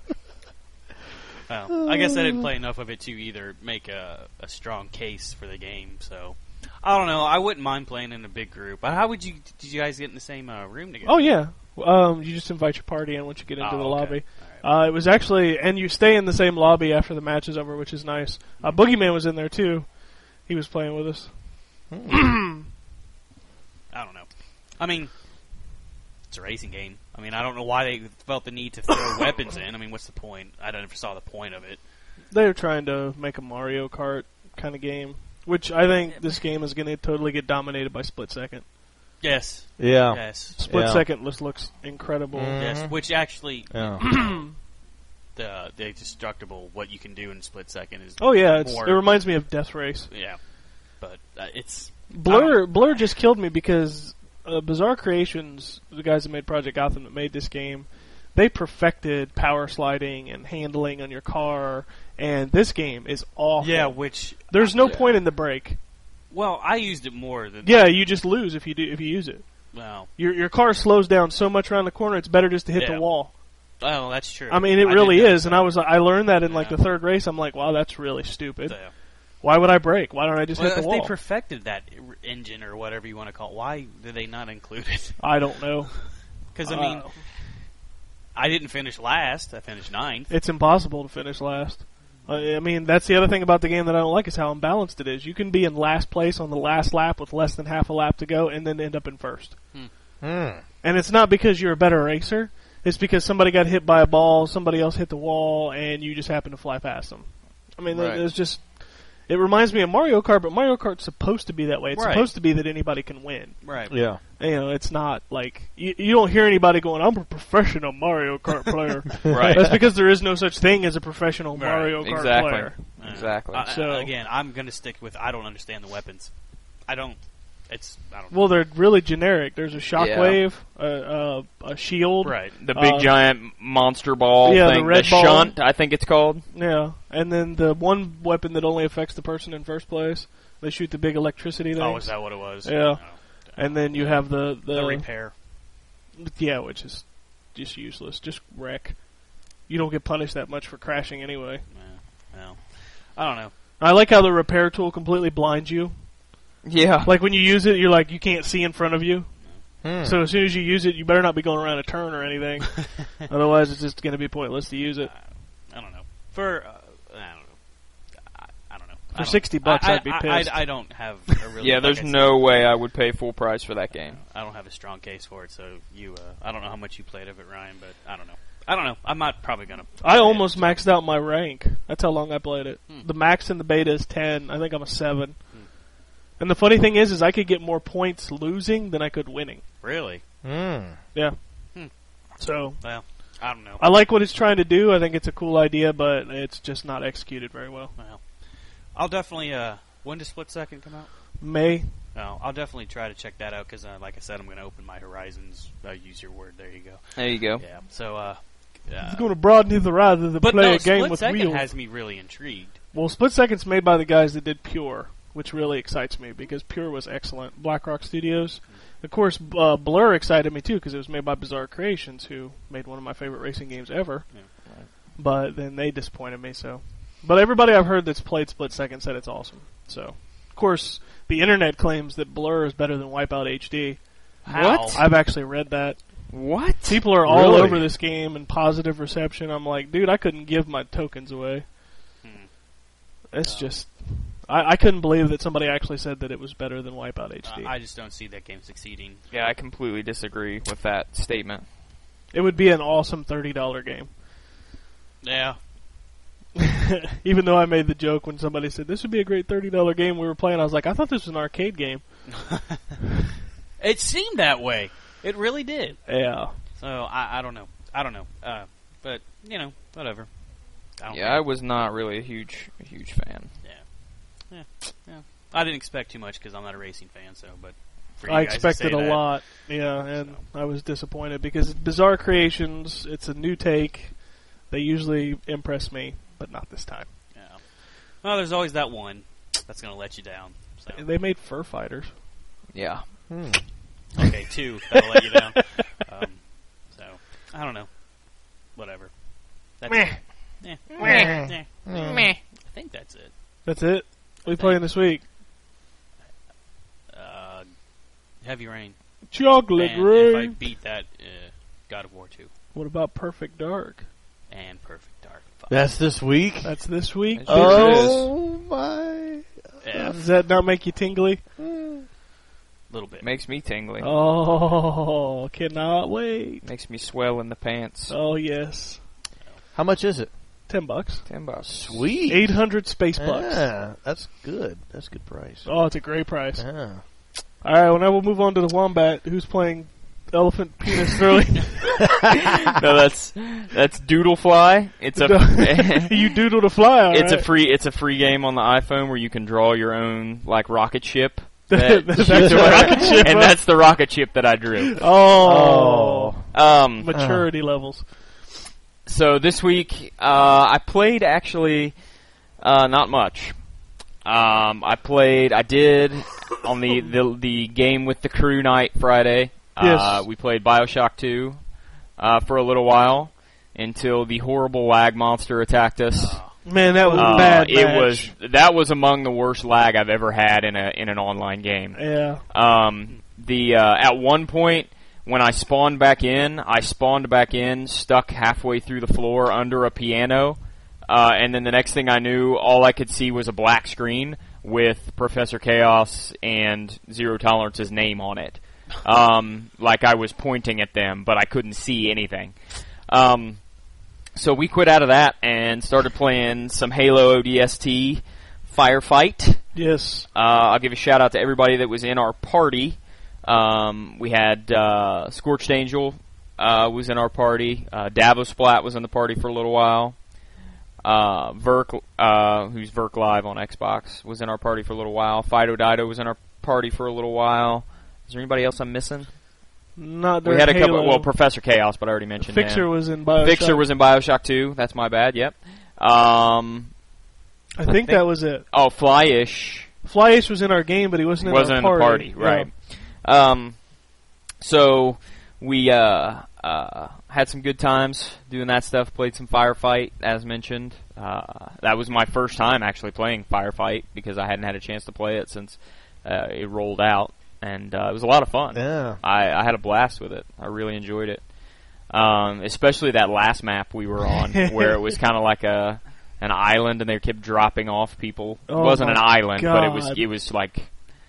S1: Well, I guess I didn't play enough of it to either make a strong case for the game, so I don't know. I wouldn't mind playing in a big group. But how would you? Did you guys get in the same room together?
S5: Oh yeah, you just invite your party in once you get into
S1: Oh,
S5: the
S1: okay.
S5: lobby.
S1: All right.
S5: It was actually, and you stay in the same lobby after the match is over, which is nice. Boogeyman was in there too. He was playing with us.
S1: I don't know. I mean, it's a racing game. I mean, I don't know why they felt the need to throw weapons in. I mean, what's the point? I never saw the point of it.
S5: They're trying to make a Mario Kart kind of game, which I think this game is going to totally get dominated by Split Second.
S1: Yes.
S7: Yeah.
S1: Yes.
S5: Split
S7: Yeah.
S5: Second looks incredible.
S1: Yes. Which actually,
S7: Yeah.
S1: the destructible, what you can do in split second is.
S5: Oh yeah,
S1: more,
S5: it reminds me of Death Race.
S1: Yeah. But it's.
S5: Blur just killed me because Bizarre Creations, the guys that made Project Gotham that made this game, they perfected power sliding and handling on your car, and this game is awful.
S1: Yeah, which.
S5: There's no point in the brake.
S1: Well, I used it more than.
S5: Yeah, you just lose if you use it.
S1: Well,
S5: Your car slows down so much around the corner, it's better just to hit
S1: Yeah.
S5: the wall.
S1: oh, that's true.
S5: I mean, it
S1: did
S5: really
S1: notice
S5: is, and
S1: that.
S5: I learned that in like
S1: Yeah.
S5: the third race. I'm like, wow, that's really stupid.
S1: So,
S5: Why would I brake? Why don't I just
S1: well,
S5: hit
S1: if
S5: the
S1: they
S5: wall?
S1: perfected that engine or whatever you want to call it, why did they not include it?
S5: I don't know.
S1: Because I mean, I didn't finish last. I finished 9th.
S5: It's impossible to finish last. I mean, that's the other thing about the game that I don't like is how unbalanced it is. You can be in last place on the last lap with less than half a lap to go and then end up in first. And it's not because you're a better racer. It's because somebody got hit by a ball, somebody else hit the wall, and you just happen to fly past them. I mean,
S2: Right.
S5: it's just... It reminds me of Mario Kart, but Mario Kart's supposed to be that way. It's
S1: Right.
S5: supposed to be that anybody can win.
S1: Right.
S7: Yeah.
S5: You know, it's not like... You don't hear anybody going, I'm a professional Mario Kart player.
S2: Right.
S5: That's because there is no such thing as a professional
S1: Right.
S5: Mario Kart
S2: Exactly.
S5: player.
S2: Exactly.
S5: So-
S1: Again, I'm going to stick with I don't understand the weapons. I don't. I don't.
S5: Well, they're really generic. There's a shockwave, a shield,
S1: Right.
S2: The big giant monster ball
S5: yeah, the
S2: thing,
S5: red ball.
S2: shunt, I think it's called.
S5: Yeah, and then the one weapon that only affects the person in first place. They shoot the big electricity things.
S1: Oh, is that what it was?
S5: Yeah.
S1: No.
S5: And then you have the
S1: repair.
S5: Yeah, which is just useless. Just wreck. You don't get punished that much for crashing anyway.
S1: Well, I don't know.
S5: I like how the repair tool completely blinds you.
S2: Yeah.
S5: Like when you use it, you're like you can't see in front of you.
S7: Hmm.
S5: So as soon as you use it, you better not be going around a turn or anything. Otherwise, it's just going to be pointless to use it.
S1: I don't know. For I don't know. I don't know.
S5: For $60, I'd be pissed.
S1: I don't have a really.
S2: Yeah,
S1: like
S2: there's
S1: I said,
S2: no way I would pay full price for that game.
S1: I don't have a strong case for it. So you, I don't know how much you played of it, Ryan, but I don't know. I don't know. I'm not probably gonna.
S5: I almost maxed out my rank. That's how long I played it.
S1: Hmm.
S5: The max in the beta is 10. I think I'm a 7. And the funny thing is I could get more points losing than I could winning.
S1: Really.
S5: Yeah.
S1: Hmm.
S5: So
S1: Well, I don't know.
S5: I like what it's trying to do. I think it's a cool idea, but it's just not executed very well.
S1: Well, I'll definitely. When does Split Second come out?
S5: May.
S1: No, I'll definitely try to check that out because, like I said, I'm going to open my horizons. Use your word. There you go.
S2: There you go.
S5: Oh.
S1: Yeah. So.
S5: It's going to broaden his horizons to
S1: But
S5: play
S1: no,
S5: a game
S1: Split
S5: with
S1: Second
S5: wheels.
S1: has me really intrigued.
S5: Well, Split Second's made by the guys that did Pure, which really excites me because Pure was excellent. BlackRock Studios. Of course, Blur excited me too because it was made by Bizarre Creations, who made one of my favorite racing games ever.
S1: Yeah.
S5: But then they disappointed me. So, but everybody I've heard that's played Split Second said it's awesome. So, of course, the internet claims that Blur is better than Wipeout HD.
S1: What?
S5: I've actually read that.
S2: What?
S5: People are all
S7: Really?
S5: over this game and positive reception. I'm like, dude, I couldn't give my tokens away. It's just... I couldn't believe that somebody actually said that it was better than Wipeout HD.
S1: I just don't see that game succeeding.
S2: Yeah, I completely disagree with that statement.
S5: It would be an awesome $30 game.
S1: Yeah.
S5: Even though I made the joke when somebody said, this would be a great $30 game we were playing, I was like, I thought this was an arcade game.
S1: It seemed that way. It really did.
S5: Yeah.
S1: So, I don't know. But, whatever.
S2: I was not really a huge fan.
S1: Yeah. I didn't expect too much because I'm not a racing fan, so, but for you
S5: I
S1: guys
S5: expected
S1: to say
S5: a
S1: that,
S5: lot, and I was disappointed because Bizarre Creations, it's a new take. They usually impress me, but not this time.
S1: Yeah. Well, there's always that one that's going to let you down. So.
S5: They made Fur Fighters.
S2: Yeah.
S1: Okay, 2 that'll let you down. So, I don't know. Whatever. That's
S5: Meh.
S1: it.
S6: Meh. Meh.
S1: I think that's it.
S5: That's it? What are we playing this week?
S1: Heavy Rain.
S5: Chocolate
S1: And
S5: Rain.
S1: if I beat that, God of War 2.
S5: What about Perfect Dark?
S1: And Perfect Dark 5.
S7: That's this week?
S5: That's this week?
S2: It
S7: Oh, my.
S1: Yeah,
S5: Does that not make you tingly?
S1: a little bit.
S2: Makes me tingly.
S5: Oh, cannot wait.
S2: Makes me swell in the pants.
S5: Oh, yes.
S7: How much is it?
S5: $10.
S2: $10.
S7: Sweet.
S5: 800 space bucks.
S7: Yeah, that's good. That's a good price.
S5: Oh, it's a great price.
S7: Yeah.
S5: All right, well, now we'll move on to the Wombat, who's playing elephant penis throwing.
S2: No, that's Doodlefly. It's a
S5: You doodle to fly, all
S2: it's
S5: right.
S2: a free game on the iPhone where you can draw your own like rocket ship.
S5: That's
S2: shoots
S5: a
S2: away.
S5: rocket ship,
S2: and
S5: huh?
S2: that's the rocket ship that I drew.
S5: Oh.
S2: Um,
S5: Maturity levels.
S2: So this week, I played actually not much. I did on the game with the crew night Friday.
S5: Yes.
S2: We played BioShock 2 for a little while until the horrible lag monster attacked us.
S5: Man, that was a bad match.
S2: That was among the worst lag I've ever had in an online game.
S5: Yeah.
S2: At one point when I spawned back in, stuck halfway through the floor under a piano, and then the next thing I knew, all I could see was a black screen with Professor Chaos and Zero Tolerance's name on it. Like I was pointing at them, but I couldn't see anything. So we quit out of that and started playing some Halo ODST Firefight.
S5: Yes.
S2: I'll give a shout out to everybody that was in our party. We had Scorched Angel was in our party. Davosplat was in the party for a little while. Verk, who's Verk Live on Xbox, was in our party for a little while. Fido Dido was in our party for a little while. Is there anybody else I'm missing?
S5: Not
S2: We had a couple.
S5: Halo.
S2: Well, Professor Chaos, but I already mentioned him.
S5: Fixer was in BioShock.
S2: Fixer was in BioShock 2. That's my bad. Yep.
S5: I think that was it.
S2: Oh, Flyish
S5: Flyish was in our game, but he wasn't in
S2: wasn't
S5: our
S2: in the party, right? So we had some good times doing that stuff. Played some Firefight, as mentioned. That was my first time actually playing Firefight because I hadn't had a chance to play it since it rolled out. And it was a lot of fun.
S7: Yeah.
S2: I had a blast with it. I really enjoyed it. Especially that last map we were on, where it was kind of like an island, and they kept dropping off people. It
S5: Oh
S2: wasn't an
S5: my
S2: island,
S5: God.
S2: but it was like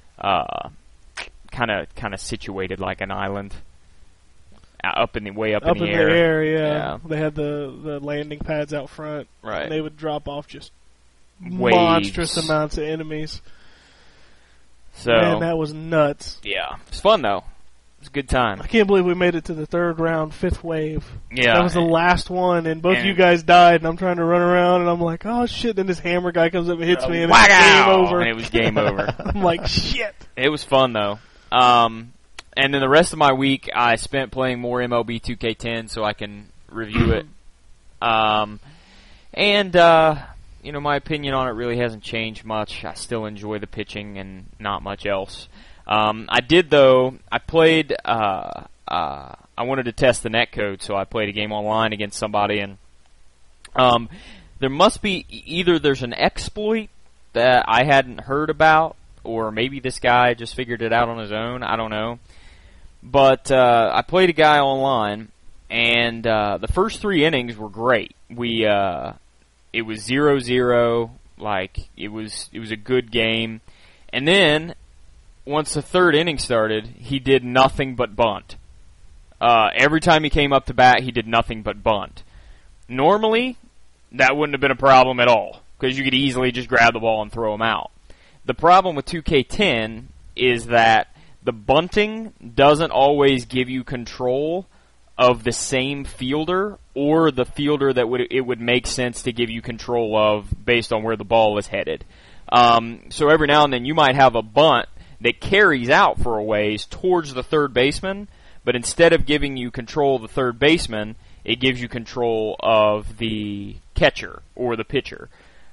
S2: kind of situated like an island, up in the
S5: air. Yeah.
S2: Yeah.
S5: They had the landing pads out front.
S2: Right.
S5: And they would drop off just
S2: Waves.
S5: monstrous amounts of enemies.
S2: So
S5: Man, that was nuts.
S2: yeah, it's fun though. It's a good time.
S5: I can't believe we made it to the third round, fifth wave.
S2: Yeah,
S5: That was the last one, and both
S2: and-
S5: you guys died, and I'm trying to run around, and I'm like, oh shit, then this hammer guy comes up and hits me, and it's game over.
S2: And it was game over.
S5: I'm like, shit.
S2: It was fun though. And then the rest of my week, I spent playing more MLB 2K10 so I can review it. My opinion on it really hasn't changed much. I still enjoy the pitching and not much else. I did though. I played. I wanted to test the netcode, so I played a game online against somebody, and there must be either there's an exploit that I hadn't heard about, or maybe this guy just figured it out on his own. I don't know. But I played a guy online, and the first 3 innings were great. It was 0-0, like it was a good game. And then once the third inning started, he did nothing but bunt. Every time he came up to bat, he did nothing but bunt. Normally, that wouldn't have been a problem at all, because you could easily just grab the ball and throw him out. The problem with 2K10 is that the bunting doesn't always give you control of the same fielder or the fielder that it would make sense to give you control of based on where the ball is headed. So every now and then you might have a bunt that carries out for a ways towards the third baseman, but instead of giving you control of the third baseman, it gives you control of the catcher or the pitcher.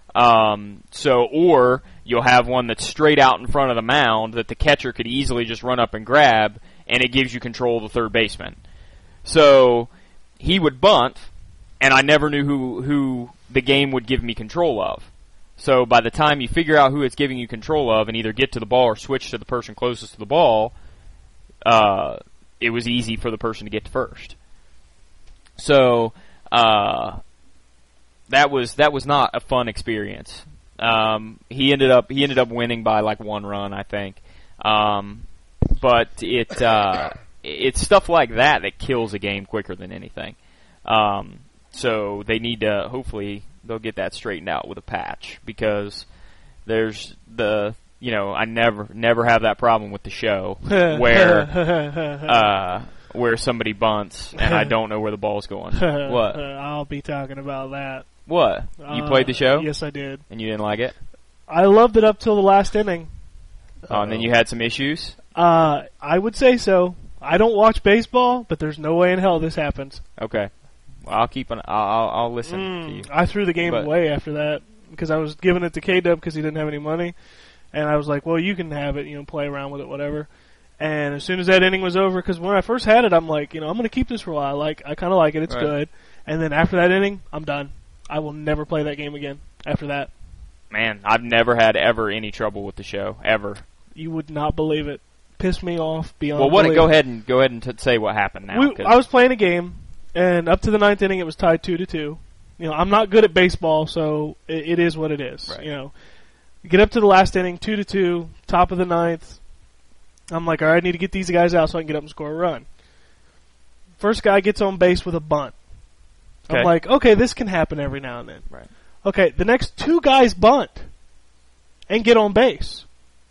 S2: Or you'll have one that's straight out in front of the mound that the catcher could easily just run up and grab, and it gives you control of the third baseman. So he would bunt, and I never knew who the game would give me control of. So by the time you figure out who it's giving you control of and either get to the ball or switch to the person closest to the ball, it was easy for the person to get to first. So that was not a fun experience. He ended up winning by like 1 run, I think. But it's stuff like that kills a game quicker than anything. So they need to, hopefully they'll get that straightened out with a patch, because there's I never have that problem with the show where somebody bunts and I don't know where the ball's going. What?
S5: I'll be talking about that.
S2: What? You played the show?
S5: Yes, I did.
S2: And you didn't like it?
S5: I loved it up till the last inning.
S2: Oh, and then you had some issues?
S5: I would say so. I don't watch baseball, but there's no way in hell this happens.
S2: Okay. Well, I'll listen to you.
S5: I threw the game away after that because I was giving it to K-Dub because he didn't have any money. And I was like, well, you can have it, play around with it, whatever. And as soon as that inning was over, because when I first had it, I'm like, I'm going to keep this for a while. I kind of like it. It's good. And then after that inning, I'm done. I will never play that game again after that.
S2: Man, I've never had ever any trouble with the show, ever.
S5: You would not believe it. Pissed me off beyond
S2: belief.
S5: belief.
S2: Go ahead and say what happened now.
S5: I was playing a game, and up to the 9th inning, it was tied 2-2. I'm not good at baseball, so it is what it is.
S2: Right.
S5: Get up to the last inning, 2-2, top of the 9th. I'm like, all right, I need to get these guys out so I can get up and score a run. First guy gets on base with a bunt.
S2: Okay.
S5: I'm like, okay, this can happen every now and then.
S2: Right.
S5: Okay, the next 2 guys bunt and get on base.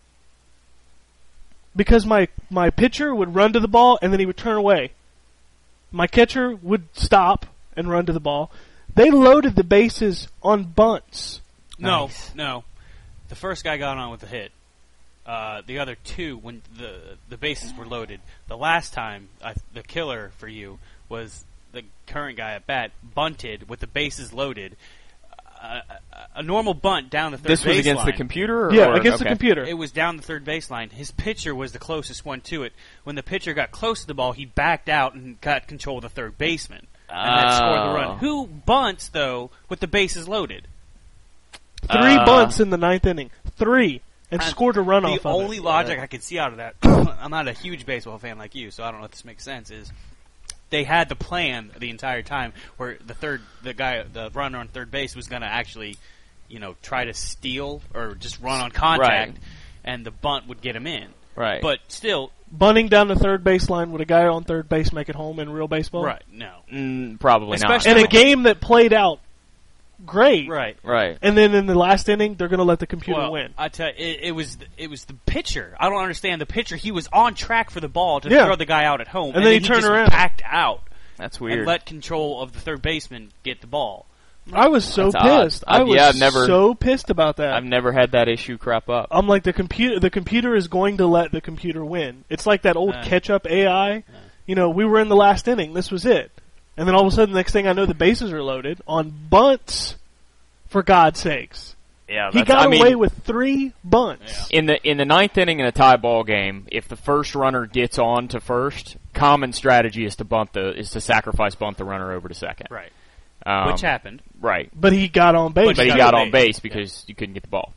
S5: Because my pitcher would run to the ball and then he would turn away. My catcher would stop and run to the ball. They loaded the bases on bunts.
S1: No. The first guy got on with a hit. The other 2, when the bases were loaded. The last time, the killer for you was the current guy at bat bunted with the bases loaded. A normal bunt down the third baseline.
S2: This was against the computer?
S5: Yeah, against the computer.
S1: It was down the third baseline. His pitcher was the closest one to it. When the pitcher got close to the ball, he backed out and got control of the third baseman. And that scored the run. Who bunts, though, with the bases loaded?
S5: 3 bunts in the 9th inning. 3. And scored a run off of it.
S1: The only logic I could see out of that, I'm not a huge baseball fan like you, so I don't know if this makes sense, is they had the plan the entire time where the runner on third base was going to actually, try to steal or just run on contact, and the bunt would get him in.
S2: Right.
S1: But still,
S5: bunting down the third baseline, would a guy on third base make it home in real baseball?
S1: Right. No.
S2: Probably not.
S5: In a game that played out great.
S1: Right.
S5: And then in the last inning, they're going to let the computer win.
S1: I tell you, it was the pitcher. I don't understand the pitcher. He was on track for the ball to throw the guy out at home,
S5: and then he turned around,
S1: backed out.
S2: That's weird.
S1: And let control of the third baseman get the ball.
S5: I was so pissed. I was so pissed about that.
S2: I've never had that issue crop up.
S5: I'm like, the computer is going to let the computer win. It's like that old catch-up AI. We were in the last inning. This was it. And then all of a sudden, the next thing I know, the bases are loaded on bunts, for God's sakes.
S2: Yeah,
S5: he got away with 3 bunts.
S2: Yeah. In the 9th inning in a tie ball game, if the first runner gets on to first, common strategy is to sacrifice bunt the runner over to second.
S1: Right. Which happened.
S2: Right.
S5: But he got on base.
S2: But he got on base because you couldn't get the ball.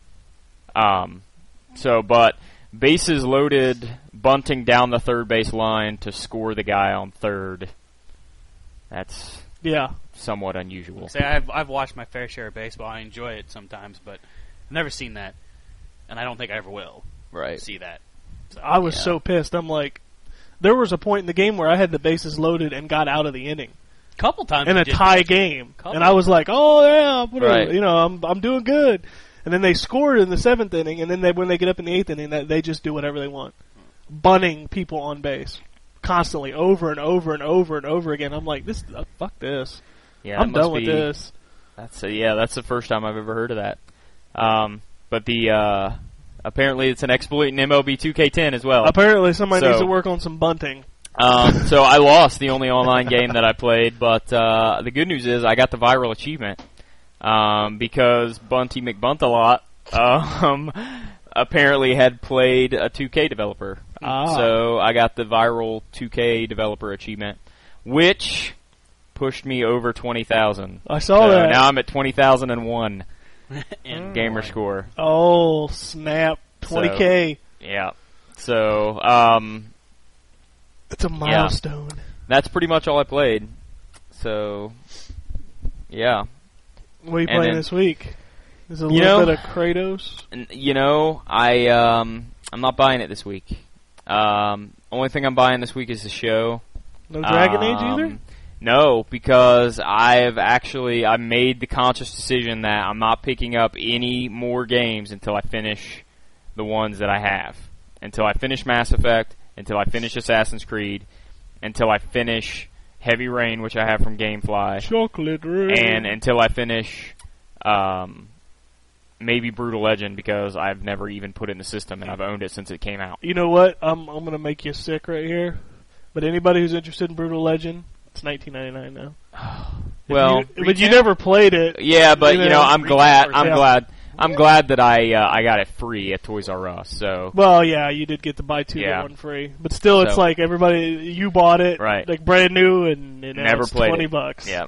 S2: But bases loaded, bunting down the third base line to score the guy on third. That's somewhat unusual.
S1: See, I've watched my fair share of baseball. I enjoy it sometimes, but I've never seen that, and I don't think I ever will.
S2: Right.
S1: See that. So,
S5: I was so pissed. I'm like, there was a point in the game where I had the bases loaded and got out of the inning
S1: Couple times
S5: in
S1: you
S5: a
S1: did
S5: tie
S1: that.
S5: game,
S1: Couple.
S5: and I was like, "Oh yeah,
S2: Right.
S5: I'm doing good." And then they scored in the 7th inning, and then when they get up in the 8th inning, they just do whatever they want, bunting people on base constantly, over and over and over and over again. I'm like, "This, fuck this.
S2: Yeah,
S5: I'm
S2: it must
S5: done with
S2: be-
S5: this."
S2: That's the first time I've ever heard of that. But apparently it's an exploit in MLB 2K10 as well.
S5: Apparently, somebody
S2: So-
S5: needs to work on some bunting.
S2: So I lost the only online game that I played, but the good news is I got the viral achievement because Bunty McBuntalot apparently had played a 2K developer. So I got the viral 2K developer achievement, which pushed me over 20,000.
S5: I saw that.
S2: Now I'm at 20,001
S1: And
S2: gamer score.
S5: Oh snap! 20K.
S2: Yeah. So
S5: It's a milestone.
S2: that's pretty much all I played. So yeah.
S5: What are you
S2: And
S5: playing
S2: then-
S5: this week? Is it a
S2: You
S5: little
S2: know-
S5: bit of Kratos?
S2: And, I'm not buying it this week. Only thing I'm buying this week is the show.
S5: No Dragon Age either?
S2: No, because I made the conscious decision that I'm not picking up any more games until I finish the ones that I have. Until I finish Mass Effect, until I finish Assassin's Creed, until I finish Heavy Rain, which I have from GameFly,
S5: Chocolate Rain.
S2: and until I finish maybe Brutal Legend, because I've never even put it in the system and I've owned it since it came out.
S5: You know what? I'm going to make you sick right here. But anybody who's interested in Brutal Legend, it's $19.99 now.
S2: Well,
S5: But you never played it.
S2: yeah, but
S5: You know,
S2: I'm glad.
S5: Yeah.
S2: I'm glad that I got it free at Toys R Us. So
S5: Well, yeah, you did get to buy 2
S2: Yeah.
S5: get 1 free. But still, it's
S2: So-
S5: like everybody, you bought it,
S2: Right.
S5: like brand new, and now
S2: Never
S5: it's
S2: played
S5: $20
S2: it.
S5: bucks.
S2: yeah.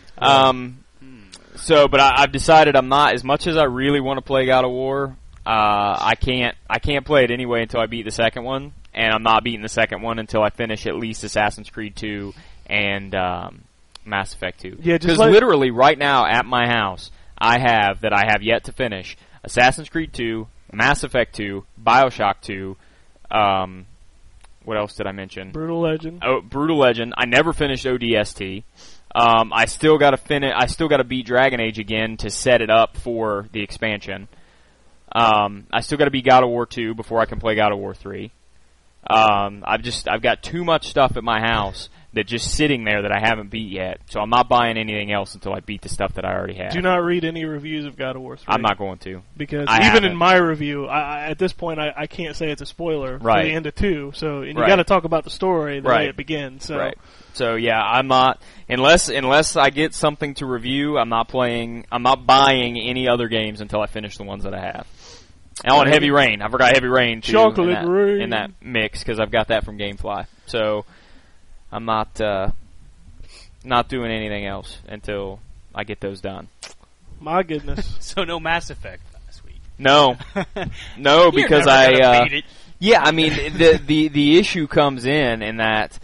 S2: But I've decided I'm not, as much as I really want to play God of War. I can't play it anyway until I beat the second one, and I'm not beating the second one until I finish at least Assassin's Creed 2 and Mass Effect 2.
S5: Yeah, just
S2: because
S5: like-
S2: literally right now at my house, I have yet to finish Assassin's Creed 2, Mass Effect 2, BioShock 2. What else did I mention?
S5: Brutal Legend.
S2: Oh, Brutal Legend. I never finished ODST. I still got to finish. I still got to beat Dragon Age again to set it up for the expansion. I still got to beat God of War 2 before I can play God of War 3. I've got too much stuff at my house that just sitting there that I haven't beat yet. So I'm not buying anything else until I beat the stuff that I already have.
S5: Do not read any reviews of God of War 3.
S2: I'm not going to.
S5: Because
S2: I
S5: even
S2: haven't.
S5: in my review, I at this point, I can't say it's a spoiler for
S2: Right.
S5: the end of 2. So, and you
S2: Right.
S5: got to talk about the story, the way
S2: Right.
S5: it begins. So,
S2: Right. So yeah, I'm not unless I get something to review. I'm not buying any other games until I finish the ones that I have. And on Heavy Rain, I forgot Heavy Rain too
S5: Chocolate Rain.
S2: in that mix because I've got that from GameFly. So I'm not doing anything else until I get those done.
S5: My goodness.
S1: So no Mass Effect this week.
S2: No,
S1: You're
S2: because
S1: never gonna beat it.
S2: Yeah, I mean the issue comes in that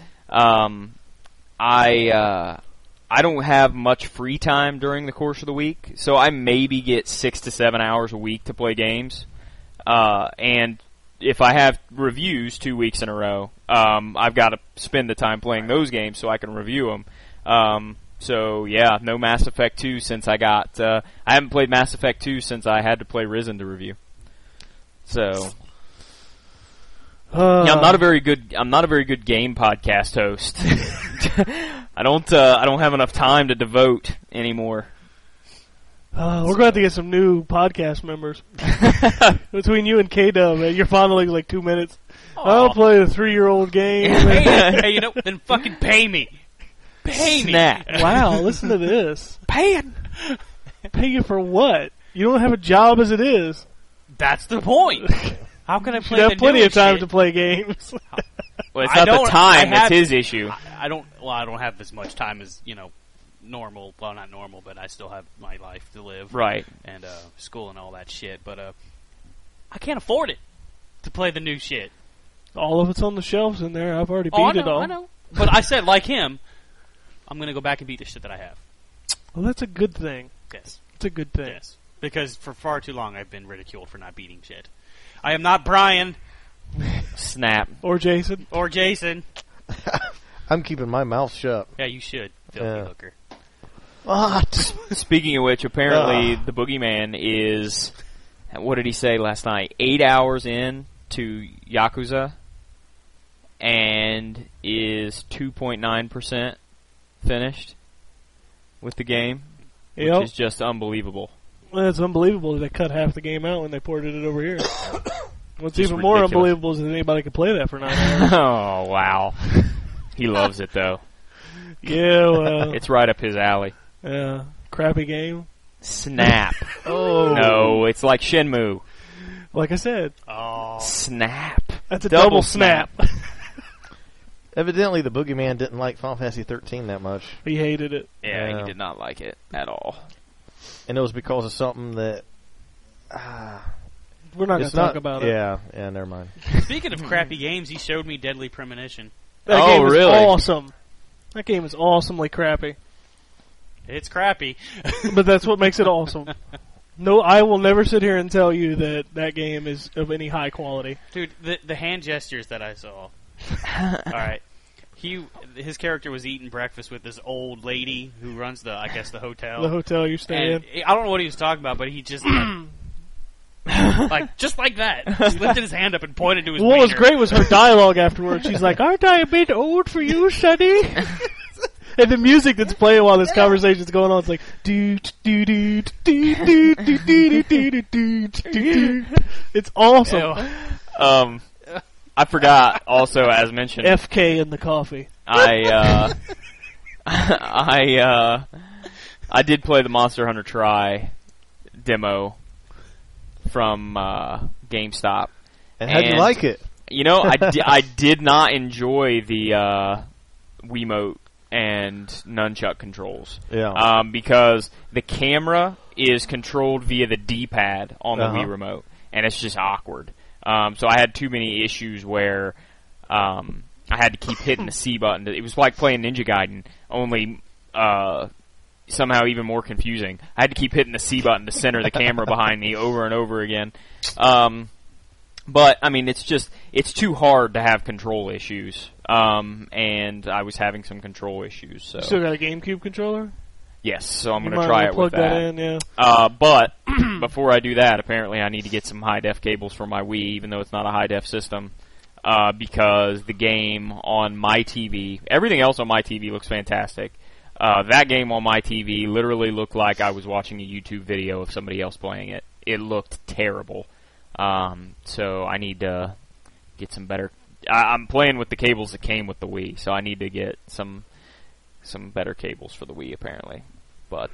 S2: I don't have much free time during the course of the week, so I maybe get 6 to 7 hours a week to play games. And if I have reviews 2 weeks in a row, I've got to spend the time playing those games so I can review them. So yeah, no Mass Effect 2 since I haven't played Mass Effect 2 since I had to play Risen to review. So yeah, I'm not a very good game podcast host. I don't have enough time to devote anymore.
S5: We're going to have to get some new podcast members. Between you and K-Dub, you're fondling like 2 minutes. I'll play a 3-year-old game.
S1: Hey, you know, then fucking pay me. Pay me.
S2: Snap.
S5: Wow, listen to this.
S1: Paying.
S5: Pay you for what? You don't have a job as it is.
S1: That's the point. How can I play
S5: You have
S1: the
S5: plenty of
S1: newest
S5: time
S1: shit?
S5: to play games.
S2: Well, it's
S1: I
S2: not the
S1: don't-
S2: time.
S1: I
S2: That's
S1: have-
S2: his issue.
S1: I don't have as much time as, normal. Well, not normal, but I still have my life to live.
S2: Right.
S1: And school and all that shit. But I can't afford it to play the new shit.
S5: All of it's on the shelves in there. I've already beat
S1: I
S5: it all.
S1: know. But I said, like him, I'm going to go back and beat the shit that I have.
S5: Well, that's a good thing.
S1: Yes.
S5: It's a good thing.
S1: Yes. Because for far too long I've been ridiculed for not beating shit. I am not Brian.
S2: Snap.
S5: Or Jason.
S1: Or Jason.
S7: I'm keeping my mouth shut.
S1: Yeah, you should. Filthy
S7: Yeah.
S1: hooker.
S7: What?
S2: Speaking of which, apparently the Boogeyman is, what did he say last night? 8 hours in to Yakuza and is 2.9% finished with the game, which
S5: Yep.
S2: is just unbelievable.
S5: Well, it's unbelievable that they cut half the game out when they ported it over here. What's
S2: Just
S5: even more
S2: ridiculous.
S5: unbelievable is that anybody could play that for 9 hours.
S2: Oh, wow. He loves it, though.
S5: Yeah, well,
S2: It's right up his alley.
S5: crappy game.
S2: Snap.
S5: Oh.
S2: No, it's like Shenmue.
S5: Like I said,
S1: Oh.
S2: Snap.
S5: that's a double snap.
S7: Evidently, the Boogeyman didn't like Final Fantasy 13 that much,
S5: He hated it.
S2: Yeah,
S7: Yeah.
S2: he did not like it at all.
S7: and it was because of something that.
S5: We're not going
S7: It's
S5: to talk
S7: not
S5: about it.
S7: Yeah, never mind.
S1: Speaking of crappy games, he showed me Deadly Premonition.
S5: That
S2: Oh,
S5: game is
S2: really?
S5: awesome. That game is awesomely crappy.
S1: It's crappy.
S5: But that's what makes it awesome. No, I will never sit here and tell you that that game is of any high quality.
S1: Dude, the hand gestures that I saw. Alright. His character was eating breakfast with this old lady who runs the hotel.
S5: The hotel you stay in.
S1: And I don't know what he was talking about, but he just like just like that. Just lifted his hand up and pointed to his
S5: What was
S1: wiener.
S5: great was her dialogue afterwards. She's like, "Aren't I a bit old for you, Sonny?" And the music that's playing while this conversation's going on, it's like do do do do do do do do do do. It's awesome.
S2: I forgot also, as mentioned,
S5: FK in the coffee.
S2: I did play the Monster Hunter Tri demo from GameStop.
S7: And how'd you
S2: And-
S7: like it?
S2: You know, I did not enjoy the Wiimote and nunchuck controls.
S7: Yeah.
S2: Because the camera is controlled via the D-pad on the
S7: Uh-huh.
S2: Wii remote, and it's just awkward. So I had too many issues where I had to keep hitting the C button. It was like playing Ninja Gaiden, only somehow even more confusing. I had to keep hitting the C button to center the camera behind me over and over again. But, I mean, it's too hard to have control issues. And I was having some control issues, so.
S5: Still got a GameCube controller?
S2: Yes, so I'm
S5: You
S2: going to
S5: might
S2: try
S5: wanna
S2: it with
S5: plug
S2: that.
S5: in, yeah.
S2: But before I do that, apparently I need to get some high-def cables for my Wii, even though it's not a high-def system, because the game on my TV, everything else on my TV looks fantastic. That game on my TV literally looked like I was watching a YouTube video of somebody else playing it. It looked terrible. So I need to get some better. I'm playing with the cables that came with the Wii, so I need to get some better cables for the Wii apparently. But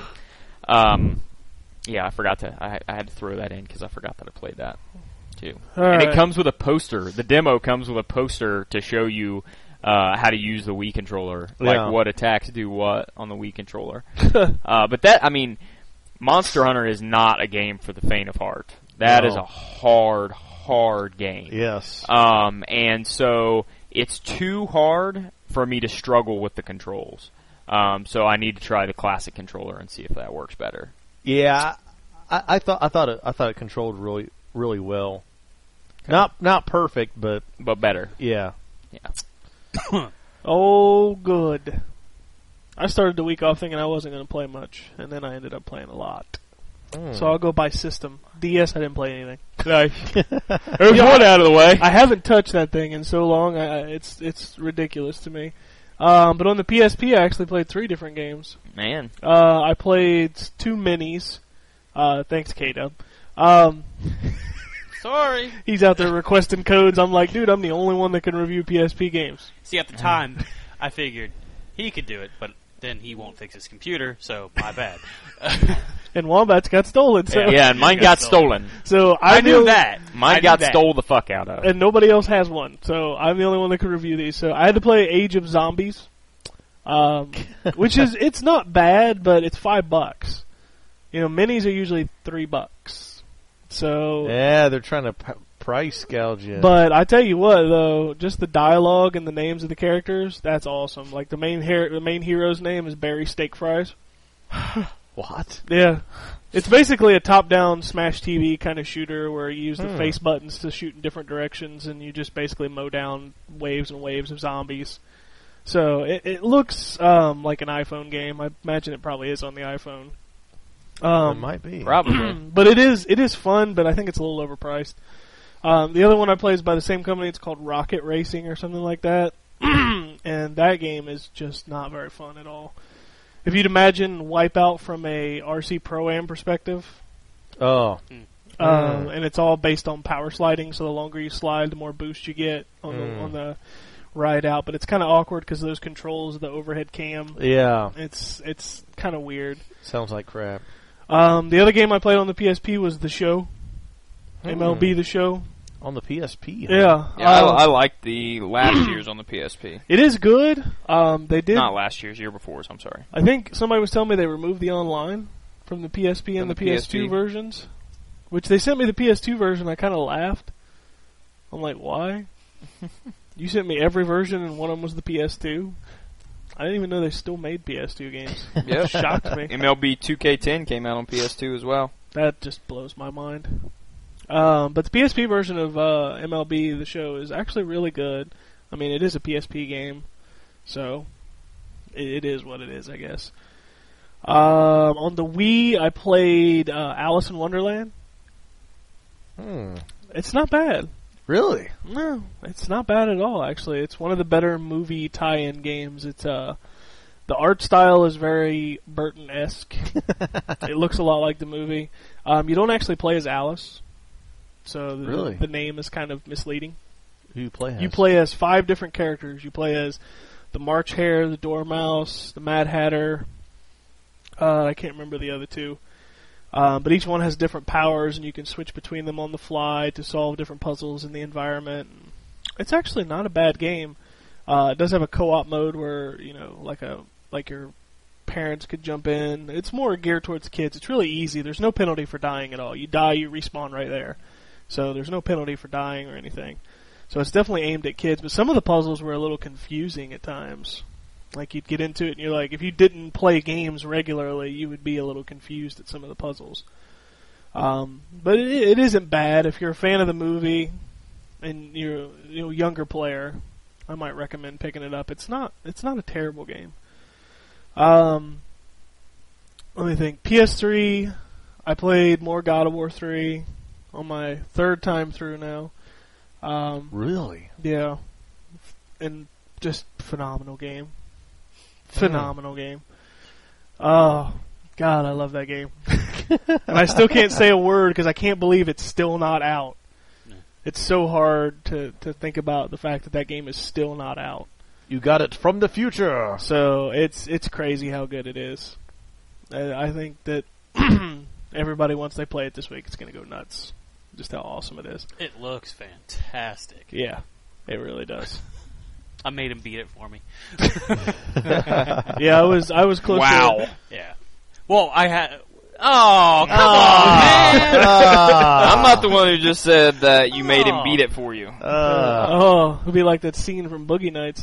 S2: yeah, I forgot to. I had to throw that in because I forgot that I played that too.
S5: All
S2: And
S5: right.
S2: it comes with a poster. The demo comes with a poster to show you how to use the Wii controller,
S7: Yeah.
S2: like what attacks do what on the Wii controller. But that, I mean, Monster Hunter is not a game for the faint of heart. That
S7: No.
S2: is a hard game.
S7: Yes.
S2: And so it's too hard for me to struggle with the controls. So I need to try the classic controller and see if that works better.
S7: Yeah, I thought it controlled really well. Not perfect, but
S2: better.
S7: yeah.
S5: Oh, good. I started the week off thinking I wasn't going to play much, and then I ended up playing a lot. So I'll go by system. DS, I didn't play anything.
S2: There's one out of the way.
S5: I haven't touched that thing in so long. It's ridiculous to me. But on the PSP, I actually played 3 different games.
S2: Man.
S5: I played 2 minis. Thanks, K-Dub.
S1: Sorry.
S5: He's out there requesting codes. I'm like, dude, I'm the only one that can review PSP games.
S1: See, at the time, I figured he could do it, but then he won't fix his computer, so my bad.
S5: And Wombats got stolen. So,
S2: Yeah, and mine got stolen.
S5: so
S1: I knew that.
S2: Mine
S1: I
S2: got
S1: knew that.
S2: stole the fuck out of.
S5: And nobody else has one. So I'm the only one that can review these. So I had to play Age of Zombies, which is, it's not bad, but it's $5. You know, minis are usually $3. So,
S7: Yeah, they're trying to price gouge you.
S5: but I tell you what, though, just the dialogue and the names of the characters, that's awesome. Like the main hero's name is Barry Steak Fries.
S7: What?
S5: Yeah. It's basically a top-down Smash TV kind of shooter where you use the face buttons to shoot in different directions, and you just basically mow down waves and waves of zombies. So it looks like an iPhone game. I imagine it probably is on the iPhone.
S7: It might be.
S2: Probably.
S5: But it is fun, but I think it's a little overpriced. The other one I play is by the same company. It's called Rocket Racing or something like that. And that game is just not very fun at all. If you'd imagine Wipeout from a RC Pro-Am perspective,
S7: Oh.
S5: and it's all based on power sliding, so the longer you slide, the more boost you get on the ride out. But it's kind of awkward because those controls of the overhead cam.
S7: Yeah.
S5: It's kind of weird.
S7: Sounds like crap.
S5: The other game I played on the PSP was The Show. MLB The Show.
S7: On the PSP. Huh?
S5: Yeah.
S2: Yeah, I liked the last year's on the PSP.
S5: It is good. They did.
S2: Not last year's, year before's, I'm sorry.
S5: I think somebody was telling me they removed the online from the PSP and the PS2
S2: PSP.
S5: versions. Which they sent me the PS2 version. I kind of laughed. I'm like, why? You sent me every version and one of them was the PS2. I didn't even know they still made PS2 games.
S2: Yeah.
S5: Shocked me.
S2: MLB 2K10 came out on PS2 as well.
S5: That just blows my mind. But the PSP version of MLB The Show is actually really good. I mean, it is a PSP game, so it is what it is, I guess. On the Wii, I played Alice in Wonderland. It's not bad.
S7: Really?
S5: No, it's not bad at all, actually. It's one of the better movie tie-in games. It's the art style is very Burton-esque. It looks a lot like the movie. You don't actually play as Alice. So
S7: Really?
S5: the name is kind of misleading.
S7: Who you play as?
S5: You play as 5 different characters. You play as the March Hare, the Dormouse, the Mad Hatter. I can't remember the other 2. But each one has different powers, and you can switch between them on the fly to solve different puzzles in the environment. It's actually not a bad game. It does have a co-op mode where, like your parents could jump in. It's more geared towards kids. It's really easy. There's no penalty for dying at all. You die, you respawn right there. So there's no penalty for dying or anything. So it's definitely aimed at kids, but some of the puzzles were a little confusing at times. Like, you'd get into it, and you're like, if you didn't play games regularly, you would be a little confused at some of the puzzles. But it isn't bad. If you're a fan of the movie, and you're a younger player, I might recommend picking it up. It's not a terrible game. Let me think. PS3, I played more God of War 3 on my 3rd time through now.
S7: Really?
S5: Yeah. And just phenomenal game. Phenomenal game. Oh, God, I love that game. And I still can't say a word because I can't believe it's still not out.
S1: No.
S5: It's so hard to think about the fact that game is still not out.
S7: You got it from the future.
S5: So it's crazy how good it is. I think that everybody, once they play it this week, it's going to go nuts. Just how awesome it is.
S1: It looks fantastic.
S5: Yeah, it really does.
S1: I made him beat it for me.
S5: Yeah, I was close.
S2: Wow.
S5: To it.
S1: Yeah. Well, I had. Oh, come on, man!
S2: I'm not the one who just said that you made him beat it for you.
S5: It'll be like that scene from Boogie Nights.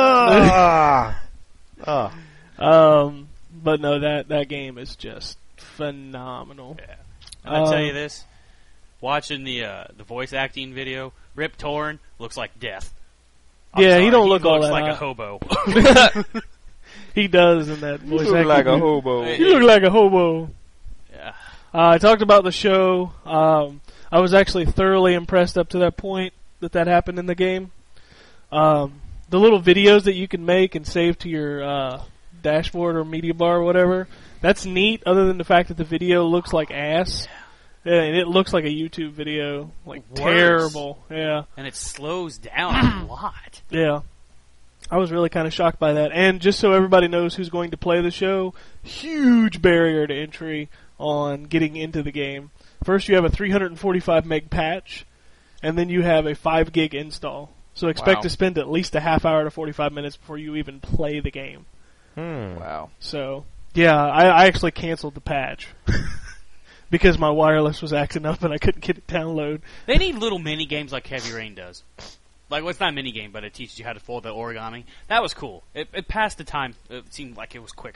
S5: But no, that game is just phenomenal.
S1: Yeah. And I tell you this, watching the voice acting video, Rip Torn looks like death.
S5: Yeah, he don't look all
S1: looks
S5: that
S1: like
S5: hot.
S1: a hobo.
S5: He does in that voice
S2: You look
S5: acting.
S2: like a hobo.
S5: You look like a hobo.
S1: Yeah.
S5: I talked about the show. I was actually thoroughly impressed up to that point that happened in the game. The little videos that you can make and save to your dashboard or media bar or whatever, that's neat, other than the fact that the video looks like ass. Yeah, and it looks like a YouTube video. Like,
S1: Worse.
S5: terrible. Yeah.
S1: And it slows down a lot.
S5: Yeah. I was really kind of shocked by that. And just so everybody knows who's going to play the show, huge barrier to entry on getting into the game. First, you have a 345 meg patch, and then you have a 5 gig install. So expect to spend at least a half hour to 45 minutes before you even play the game.
S2: Wow.
S5: So, yeah, I actually canceled the patch. Because my wireless was acting up and I couldn't get it download.
S1: They need little mini games like Heavy Rain does. Like, well, it's not a mini game, but it teaches you how to fold the origami. That was cool. It passed the time. It seemed like it was quicker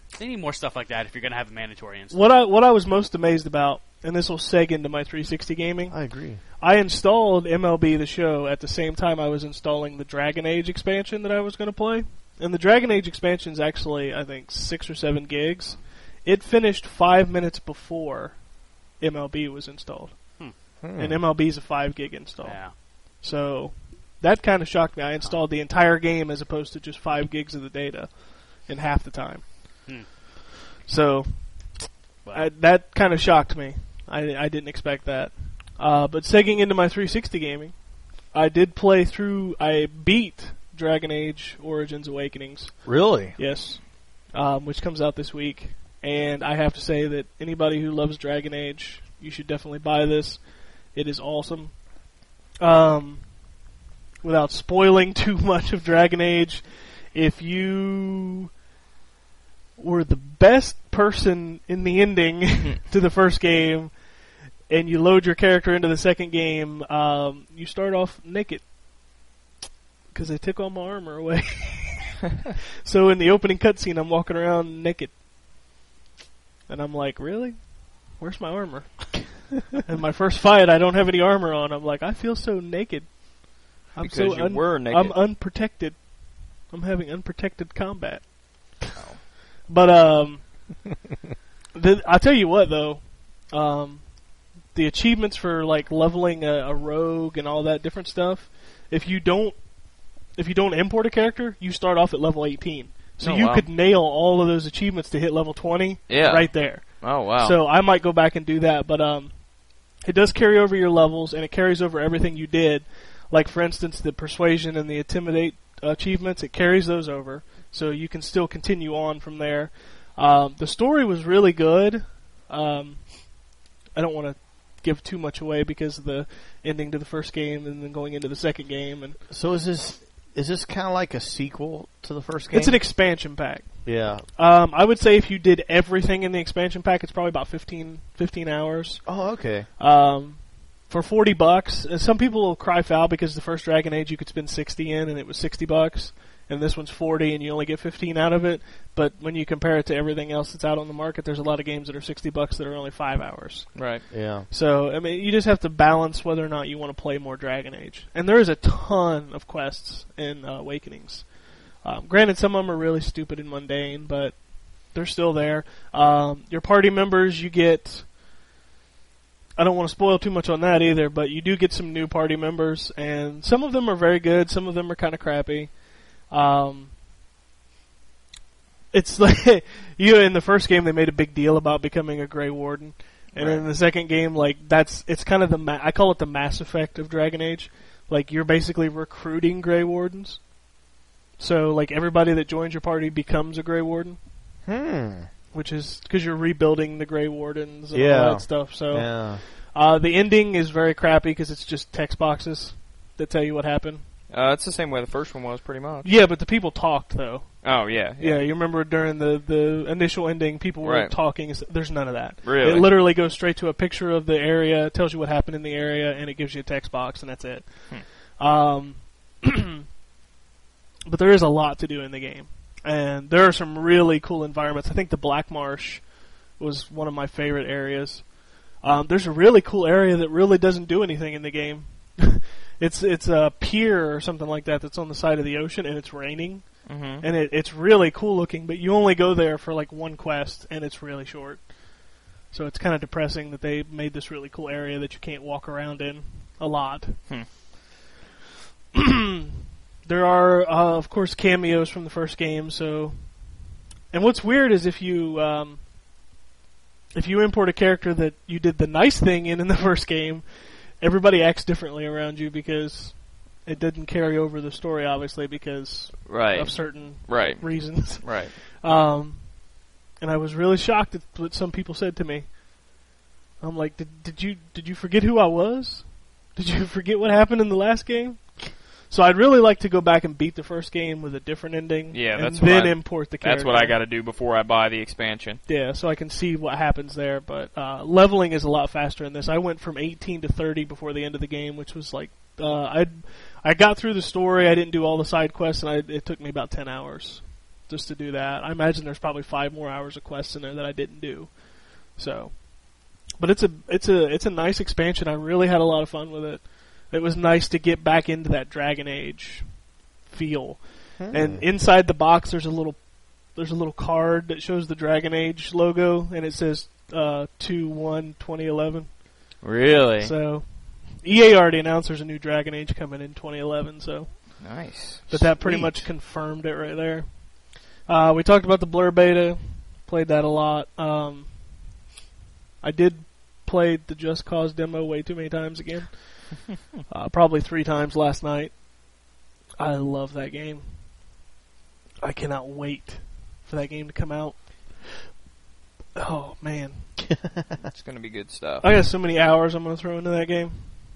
S1: They need more stuff like that if you're going to have a mandatory install.
S5: What I was most amazed about, and this will seg into my 360 gaming,
S7: I agree.
S5: I installed MLB The Show at the same time I was installing the Dragon Age expansion that I was going to play. And the Dragon Age expansion is actually, I think, 6 or 7 gigs. It finished 5 minutes before MLB was installed. And MLB is a 5 gig install.
S1: Yeah.
S5: So that kind of shocked me. I installed the entire game as opposed to just 5 gigs of the data in half the time. So that kind of shocked me. I didn't expect that. But segging into my 360 gaming, I beat Dragon Age Origins Awakenings.
S7: Really?
S5: Yes. Which comes out this week. And I have to say that anybody who loves Dragon Age, you should definitely buy this. It is awesome. Without spoiling too much of Dragon Age, if you were the best person in the ending to the first game, and you load your character into the second game, you start off naked. Because they took all my armor away. So in the opening cutscene, I'm walking around naked. And I'm like, really? Where's my armor? And my first fight, I don't have any armor on. I'm like, I feel so naked.
S2: Because you were naked.
S5: I'm unprotected. I'm having unprotected combat. But I'll tell you what though, the achievements for like leveling a rogue and all that different stuff, if you don't import a character, you start off at level 18. So you could nail all of those achievements to hit level 20 right there.
S2: Oh wow.
S5: So I might go back and do that, but it does carry over your levels and it carries over everything you did. Like for instance, the persuasion and the intimidate achievements, it carries those over. So you can still continue on from there. The story was really good. I don't want to give too much away because of the ending to the first game and then going into the second game. And
S7: so is this kind of like a sequel to the first game?
S5: It's an expansion pack.
S7: Yeah.
S5: I would say if you did everything in the expansion pack, it's probably about 15 hours.
S7: Oh, okay.
S5: For $40, and some people will cry foul because the first Dragon Age you could spend 60 in, and it was $60. And this one's 40, and you only get 15 out of it. But when you compare it to everything else that's out on the market, there's a lot of games that are $60 that are only 5 hours.
S2: Right.
S7: Yeah.
S5: So I mean, you just have to balance whether or not you want to play more Dragon Age. And there is a ton of quests in Awakenings. Granted, some of them are really stupid and mundane, but they're still there. Your party members, you get. I don't want to spoil too much on that either, but you do get some new party members, and some of them are very good. Some of them are kind of crappy. It's like in the first game they made a big deal about becoming a Grey Warden, and in the second game, like it's kind of I call it the Mass Effect of Dragon Age. Like you're basically recruiting Grey Wardens, so like everybody that joins your party becomes a Grey Warden. Which is because you're rebuilding the Grey Wardens and all that stuff. So the ending is very crappy because it's just text boxes that tell you what happened.
S2: It's the same way the first one was, pretty much.
S5: Yeah, but the people talked, though.
S2: Oh, yeah.
S5: Yeah, you remember during the initial ending, people were talking. There's none of that.
S2: Really?
S5: It literally goes straight to a picture of the area, tells you what happened in the area, and it gives you a text box, and that's it. But there is a lot to do in the game. And there are some really cool environments. I think the Black Marsh was one of my favorite areas. There's a really cool area that really doesn't do anything in the game. It's a pier or something like that that's on the side of the ocean, and it's raining.
S2: Mm-hmm.
S5: And it's really cool looking, but you only go there for like one quest, and it's really short. So it's kind of depressing that they made this really cool area that you can't walk around in a lot. There are, of course, cameos from the first game. So, and what's weird is if you import a character that you did the nice thing in the first game, everybody acts differently around you because it didn't carry over the story, obviously, because of certain reasons.
S2: Right.
S5: And I was really shocked at what some people said to me. I'm like, did you forget who I was? Did you forget what happened in the last game? So I'd really like to go back and beat the first game with a different ending, and then import the character.
S2: That's what I got to do before I buy the expansion.
S5: Yeah, so I can see what happens there. But leveling is a lot faster in this. I went from 18 to 30 before the end of the game, which was like I got through the story. I didn't do all the side quests, and it took me about 10 hours just to do that. I imagine there's probably 5 more hours of quests in there that I didn't do. So, but it's a nice expansion. I really had a lot of fun with it. It was nice to get back into that Dragon Age feel. And inside the box, there's a little card that shows the Dragon Age logo, and it says 2/1/2011.
S2: Really?
S5: So, EA already announced there's a new Dragon Age coming in 2011. So,
S2: nice.
S5: but that pretty much confirmed it right there. We talked about the Blur beta, played that a lot. I did play the Just Cause demo way too many times again. Probably 3 times last night. I love that game. I cannot wait for that game to come out. Oh, man.
S2: It's going to be good stuff.
S5: I got so many hours I'm going to throw into that game.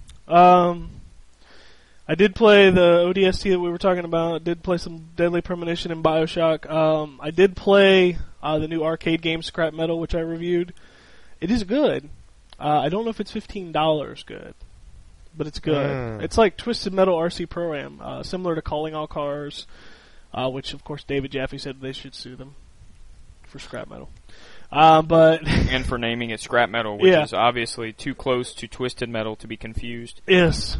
S5: I did play the ODST that we were talking about. I did play some Deadly Premonition and Bioshock. I did play the new arcade game Scrap Metal, which I reviewed. It is good. I don't know if it's $15 good, but it's good. It's like Twisted Metal RC Pro-Am, similar to Calling All Cars, which, of course, David Jaffe said they should sue them for Scrap Metal. But
S2: and for naming it Scrap Metal, which is obviously too close to Twisted Metal to be confused.
S5: Yes.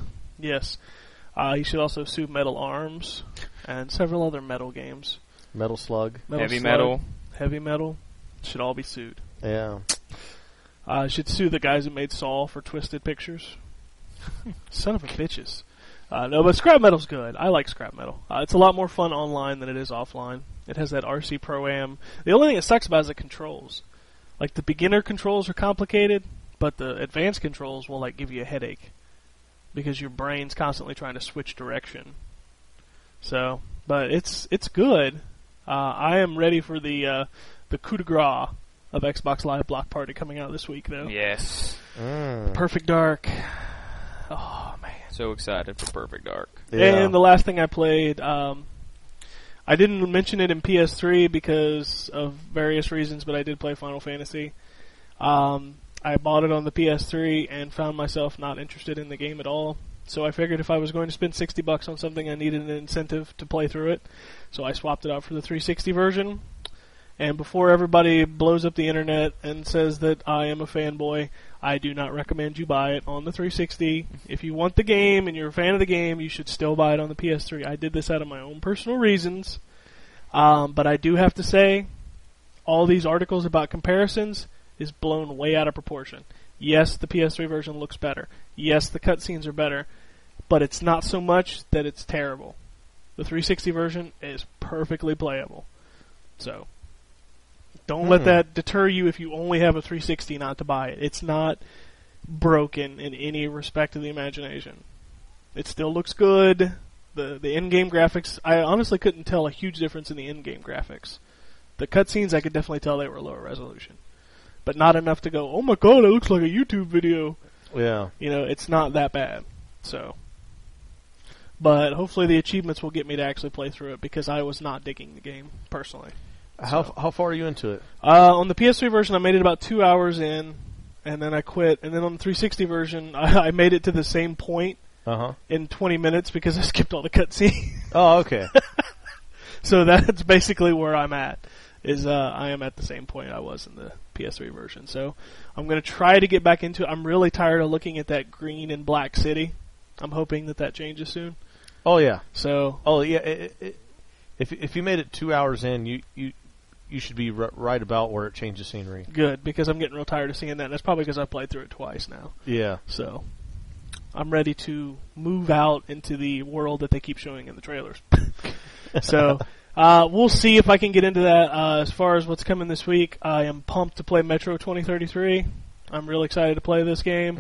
S5: You should also sue Metal Arms and several other metal games.
S7: Metal Slug.
S2: Heavy Metal.
S5: Heavy Metal. Should all be sued.
S7: Yeah.
S5: Should sue the guys that made Saw for Twisted Pictures. Son of a bitches. No, but Scrap Metal's good. I like Scrap Metal. It's a lot more fun online than it is offline. It has that RC Pro-Am. The only thing that sucks about it is the controls. Like, the beginner controls are complicated, but the advanced controls will, like, give you a headache. Because your brain's constantly trying to switch direction. So, but it's good. I am ready for the coup de grace of Xbox Live Block Party coming out this week, though.
S2: Yes.
S5: Perfect Dark. Oh, man.
S2: So excited for Perfect Dark.
S5: Yeah. And the last thing I played, I didn't mention it in PS3 because of various reasons, but I did play Final Fantasy. I bought it on the PS3 and found myself not interested in the game at all. So I figured if I was going to spend $60 on something, I needed an incentive to play through it. So I swapped it out for the 360 version. And before everybody blows up the internet and says that I am a fanboy, I do not recommend you buy it on the 360. If you want the game and you're a fan of the game, you should still buy it on the PS3. I did this out of my own personal reasons. But I do have to say, all these articles about comparisons is blown way out of proportion. Yes, the PS3 version looks better. Yes, the cutscenes are better. But it's not so much that it's terrible. The 360 version is perfectly playable. So, don't let that deter you if you only have a 360 not to buy it. It's not broken in any respect of the imagination. It still looks good. The in-game graphics, I honestly couldn't tell a huge difference in the in-game graphics. The cutscenes, I could definitely tell they were lower resolution. But not enough to go, oh my god, it looks like a YouTube video.
S7: Yeah.
S5: You know, it's not that bad. So, but hopefully the achievements will get me to actually play through it because I was not digging the game, personally.
S7: How far are you into it?
S5: On the PS3 version, I made it about 2 hours in, and then I quit. And then on the 360 version, I made it to the same point in 20 minutes because I skipped all the cutscenes.
S7: Oh, okay.
S5: So that's basically where I'm at. I am at the same point I was in the PS3 version. So I'm going to try to get back into it. I'm really tired of looking at that green and black city. I'm hoping that changes soon.
S7: Oh, yeah.
S5: So.
S7: Oh, yeah. If you made it 2 hours in, you should be right about where it changes scenery.
S5: Good, because I'm getting real tired of seeing that. And that's probably because I've played through it twice now.
S7: Yeah.
S5: So I'm ready to move out into the world that they keep showing in the trailers. So we'll see if I can get into that. As far as what's coming this week, I am pumped to play Metro 2033. I'm really excited to play this game.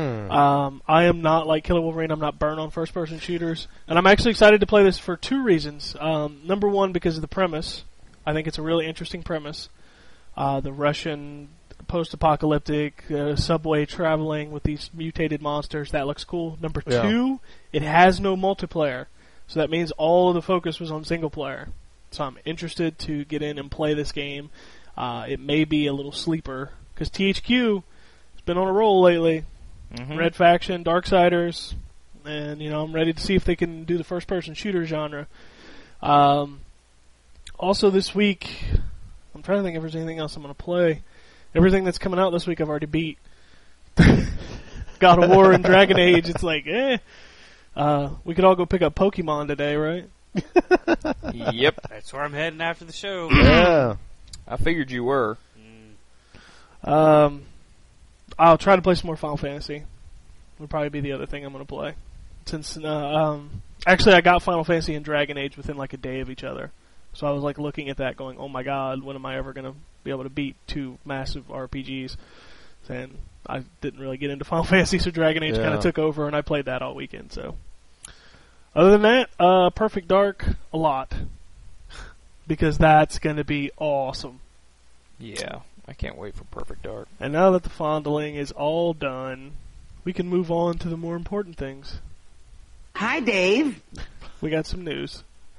S5: I am not like Killer Wolverine. I'm not burnt on first-person shooters. And I'm actually excited to play this for 2 reasons. Number one, because of the premise. I think it's a really interesting premise. The Russian post-apocalyptic subway traveling with these mutated monsters. That looks cool. Number 2, it has no multiplayer. So that means all of the focus was on single player. So I'm interested to get in and play this game. It may be a little sleeper, because THQ has been on a roll lately. Red Faction, Darksiders, and I'm ready to see if they can do the first-person shooter genre. Also this week, I'm trying to think if there's anything else I'm going to play. Everything that's coming out this week I've already beat. God of War and Dragon Age, it's like, we could all go pick up Pokemon today, right?
S2: Yep.
S1: That's where I'm heading after the show.
S7: Yeah.
S2: I figured you were.
S5: I'll try to play some more Final Fantasy. Would probably be the other thing I'm going to play. Since actually I got Final Fantasy and Dragon Age within like a day of each other. So I was like looking at that going, oh my god, when am I ever going to be able to beat two massive RPGs? And I didn't really get into Final Fantasy, so Dragon Age kind of took over, and I played that all weekend. So, other than that, Perfect Dark, a lot. Because that's going to be awesome.
S2: Yeah, I can't wait for Perfect Dark.
S5: And now that the fondling is all done, we can move on to the more important things.
S9: Hi, Dave.
S5: We got some news.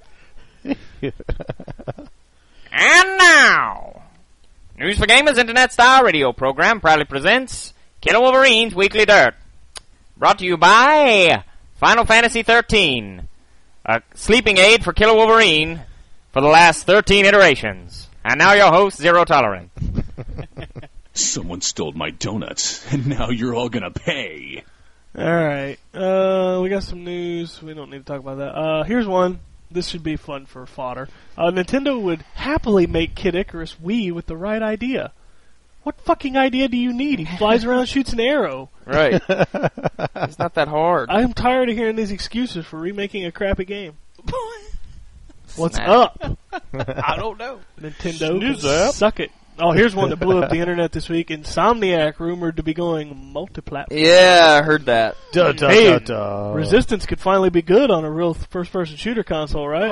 S6: And now, News for Gamers Internet Star Radio program proudly presents Killer Wolverine's Weekly Dirt. Brought to you by Final Fantasy XIII, a sleeping aid for Killer Wolverine for the last 13 iterations. And now your host, Zero Tolerance.
S8: Someone stole my donuts, and now you're all gonna pay.
S5: Alright, we got some news. We don't need to talk about that. Here's one. This should be fun for fodder. Nintendo would happily make Kid Icarus Wii with the right idea. What fucking idea do you need? He flies around and shoots an arrow.
S2: Right. It's not that hard.
S5: I'm tired of hearing these excuses for remaking a crappy game. What's
S2: Snap.
S5: up?
S1: I don't know.
S5: Nintendo, suck it. Oh, here's one that blew up the internet this week. Insomniac rumored to be going multi-platform.
S2: Yeah, I heard that.
S5: Hey, Resistance could finally be good on a real first-person shooter console, right?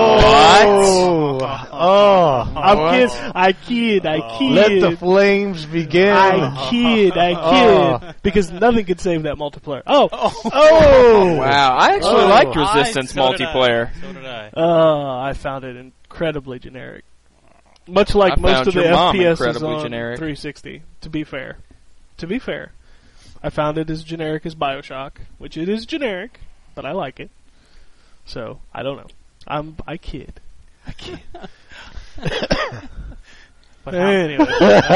S5: I kid.
S7: Let the flames begin.
S5: I kid. Because nothing could save that multiplayer. Oh!
S2: Wow, I actually liked Resistance
S1: So did
S2: multiplayer.
S1: So did I.
S5: I found it incredibly generic. Much like
S2: I
S5: most
S2: found
S5: of the
S2: your mom
S5: FPS
S2: incredibly
S5: on
S2: generic.
S5: 360. To be fair, I found it as generic as BioShock, which it is generic, but I like it. So I don't know. I kid. But anyway,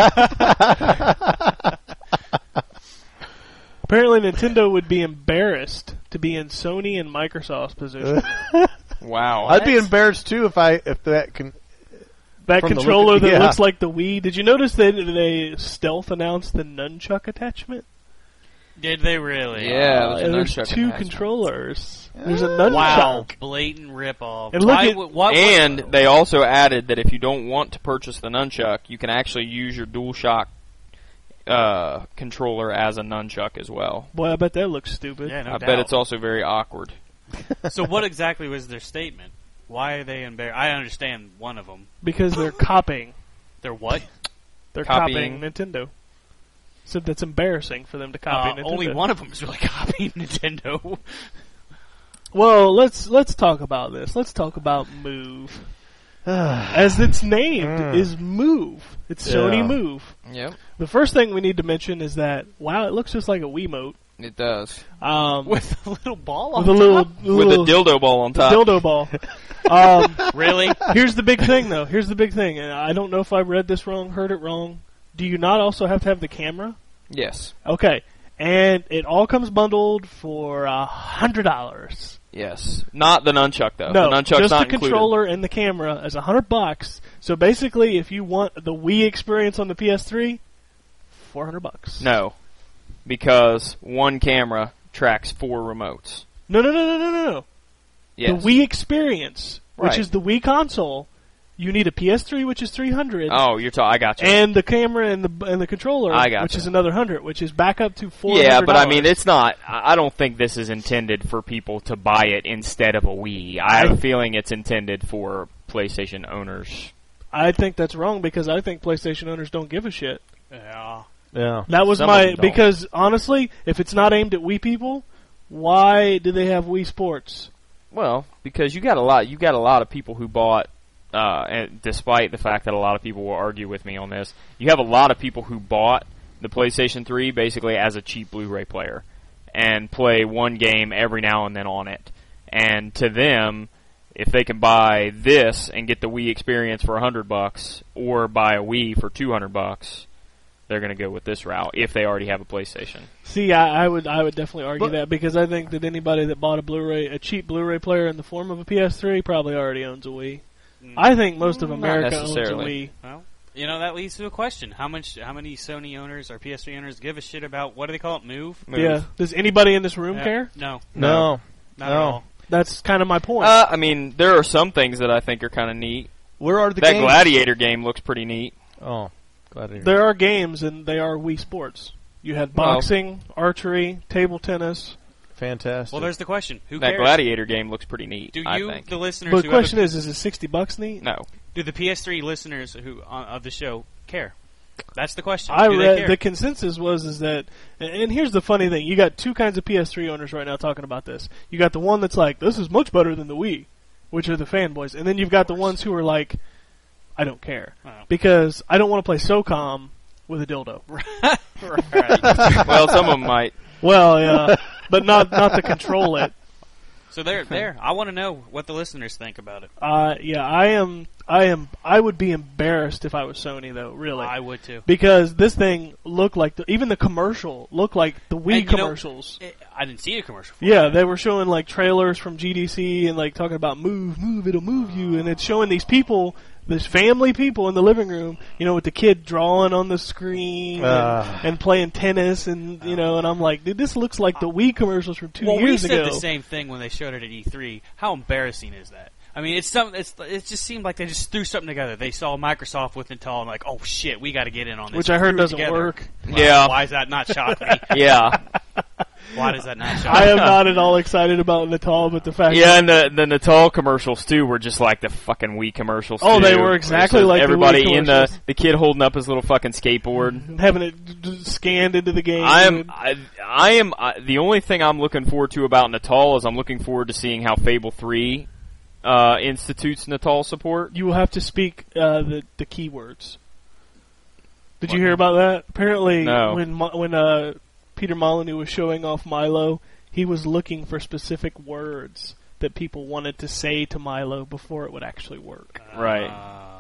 S5: apparently Nintendo would be embarrassed to be in Sony and Microsoft's position.
S2: Wow.
S7: I'd be embarrassed too if that can.
S5: That
S7: From the
S5: controller
S7: look-
S5: that
S7: yeah.
S5: looks like the Wii. Did you notice that they stealth announced the nunchuck attachment?
S1: Did they really?
S2: Yeah, it was a
S5: There's
S2: nunchuck
S5: two
S2: attachment.
S5: controllers. There's a nunchuck.
S1: Wow. Blatant ripoff.
S5: And look
S1: Why
S5: at-
S1: would- what
S2: And
S1: would-
S2: they also added that if you don't want to purchase the nunchuck, you can actually use your DualShock controller as a nunchuck as well.
S5: Boy, I bet that looks stupid.
S1: Yeah, no
S2: I
S1: doubt.
S2: bet it's also very awkward.
S1: So what exactly was their statement? Why are they embarrassed? I understand one of them.
S5: Because they're copying.
S1: They're what?
S5: They're
S2: Copying.
S5: copying Nintendo. So that's embarrassing for them to copy Nintendo.
S1: Only one of them is really copying Nintendo.
S5: Well, let's talk about this. Let's talk about Move. As it's named is Move. It's Sony
S7: Yeah.
S5: Move.
S2: Yep,
S5: The first thing we need to mention is that, wow, it looks just like a Wiimote.
S2: it does.
S1: With a little ball on
S5: With a little
S2: With a dildo ball on top.
S5: dildo ball.
S1: Really?
S5: Here's the big thing, though. Here's the big thing. And I don't know if I read this wrong, heard it wrong. Do you not also have to have the camera?
S2: Yes.
S5: Okay. And it all comes bundled for $100.
S2: Yes. Not the nunchuck, though.
S5: No,
S2: the nunchuck's
S5: just
S2: not
S5: the
S2: included.
S5: controller and the camera is $100. So basically, if you want the Wii experience on the PS3, $400.
S2: No. Because one camera tracks 4 remotes.
S5: No.
S2: Yes.
S5: The Wii experience, which
S2: Right.
S5: is the Wii console, you need a PS3, which is $300.
S2: Oh, I got you.
S5: And the camera and the controller,
S2: I gotcha.
S5: which is another $100, which is back up to $400.
S2: Yeah, but I mean, it's not. I don't think this is intended for people to buy it instead of a Wii. I have a feeling it's intended for PlayStation owners.
S5: I think that's wrong because I think PlayStation owners don't give a shit.
S1: Yeah.
S7: Yeah.
S5: That was
S2: Some of
S5: my
S2: them don't.
S5: because honestly, if it's not aimed at Wii people, why do they have Wii Sports?
S2: Well, because you got a lot of people who bought. And despite the fact that a lot of people will argue with me on this, you have a lot of people who bought the PlayStation 3 basically as a cheap Blu-ray player and play one game every now and then on it. And to them, if they can buy this and get the Wii experience for $100 or buy a Wii for $200, they're going to go with this route if they already have a PlayStation.
S5: See, I would definitely argue that, because I think that anybody that bought a cheap Blu-ray player in the form of a PS3 probably already owns a Wii. I think most of America owns a Wii.
S1: Well, you know, that leads to a question: how many Sony owners or PS3 owners give a shit about, what do they call it? Move?
S5: Yeah. Does anybody in this room care?
S1: No.
S7: No.
S1: Not at all.
S5: That's kind of my point.
S2: I mean, there are some things that I think are kind of neat.
S7: Where are the
S2: That
S7: games?
S2: Gladiator game looks pretty neat.
S7: Oh, Gladiator.
S5: There are games, and they are Wii Sports. You had boxing, archery, table tennis.
S7: Fantastic.
S1: Well, there's the question: who
S2: That
S1: cares?
S2: Gladiator game looks pretty neat.
S1: Do
S2: I
S1: you,
S2: think.
S1: the listeners,
S5: But
S1: who
S5: the question
S1: have
S5: is it $60 neat?
S2: No.
S1: do the PS3 listeners who of the show care? That's the question.
S5: I
S1: Do they
S5: read
S1: care?
S5: the consensus was that, and here's the funny thing: you got two kinds of PS3 owners right now talking about this. You got the one that's like, "This is much better than the Wii," which are the fanboys, and then you've got the ones who are like, "I don't care because I don't want to play SOCOM with a dildo."
S1: Right.
S2: Well, some of them might.
S5: Well, yeah, but not to control it.
S1: So there. I want to know what the listeners think about it.
S5: Yeah, I would be embarrassed if I was Sony, though. Really,
S1: I would too.
S5: because this thing looked like even the commercial looked like the Wii
S1: And, you know,
S5: commercials.
S1: I didn't see a commercial for
S5: Yeah,
S1: it.
S5: they were showing like trailers from GDC and like talking about move, it'll move you, and it's showing these people, this family people in the living room, you know, with the kid drawing on the screen and playing tennis, and you know, and I'm like, dude, this looks like the Wii commercials from 2
S1: Well,
S5: years
S1: we said
S5: ago.
S1: the same thing when they showed it at E3. How embarrassing is that? I mean, it just seemed like they just threw something together. They saw Microsoft with Intel and like, oh shit, we got to get in on this.
S5: Which I heard
S1: Threw it
S5: doesn't
S1: together.
S5: work.
S2: Yeah.
S1: Why does that not shock me?
S2: Yeah.
S1: Why does that not shock
S5: I
S1: me?
S5: am not at all excited about Natal, but the fact
S2: Yeah, and the Natal commercials too were just like the fucking Wii commercials.
S5: Oh,
S2: too.
S5: they were exactly
S2: It's just
S5: like the
S2: everybody
S5: Wii
S2: in the kid holding up his little fucking skateboard.
S5: having it scanned into the game.
S2: I am the only thing I'm looking forward to about Natal is I'm looking forward to seeing how Fable 3 institutes Natal support.
S5: You will have to speak the keywords. Did you hear about that? Apparently,
S2: No.
S5: when Peter Molyneux was showing off Milo, he was looking for specific words that people wanted to say to Milo before it would actually work.
S2: Right.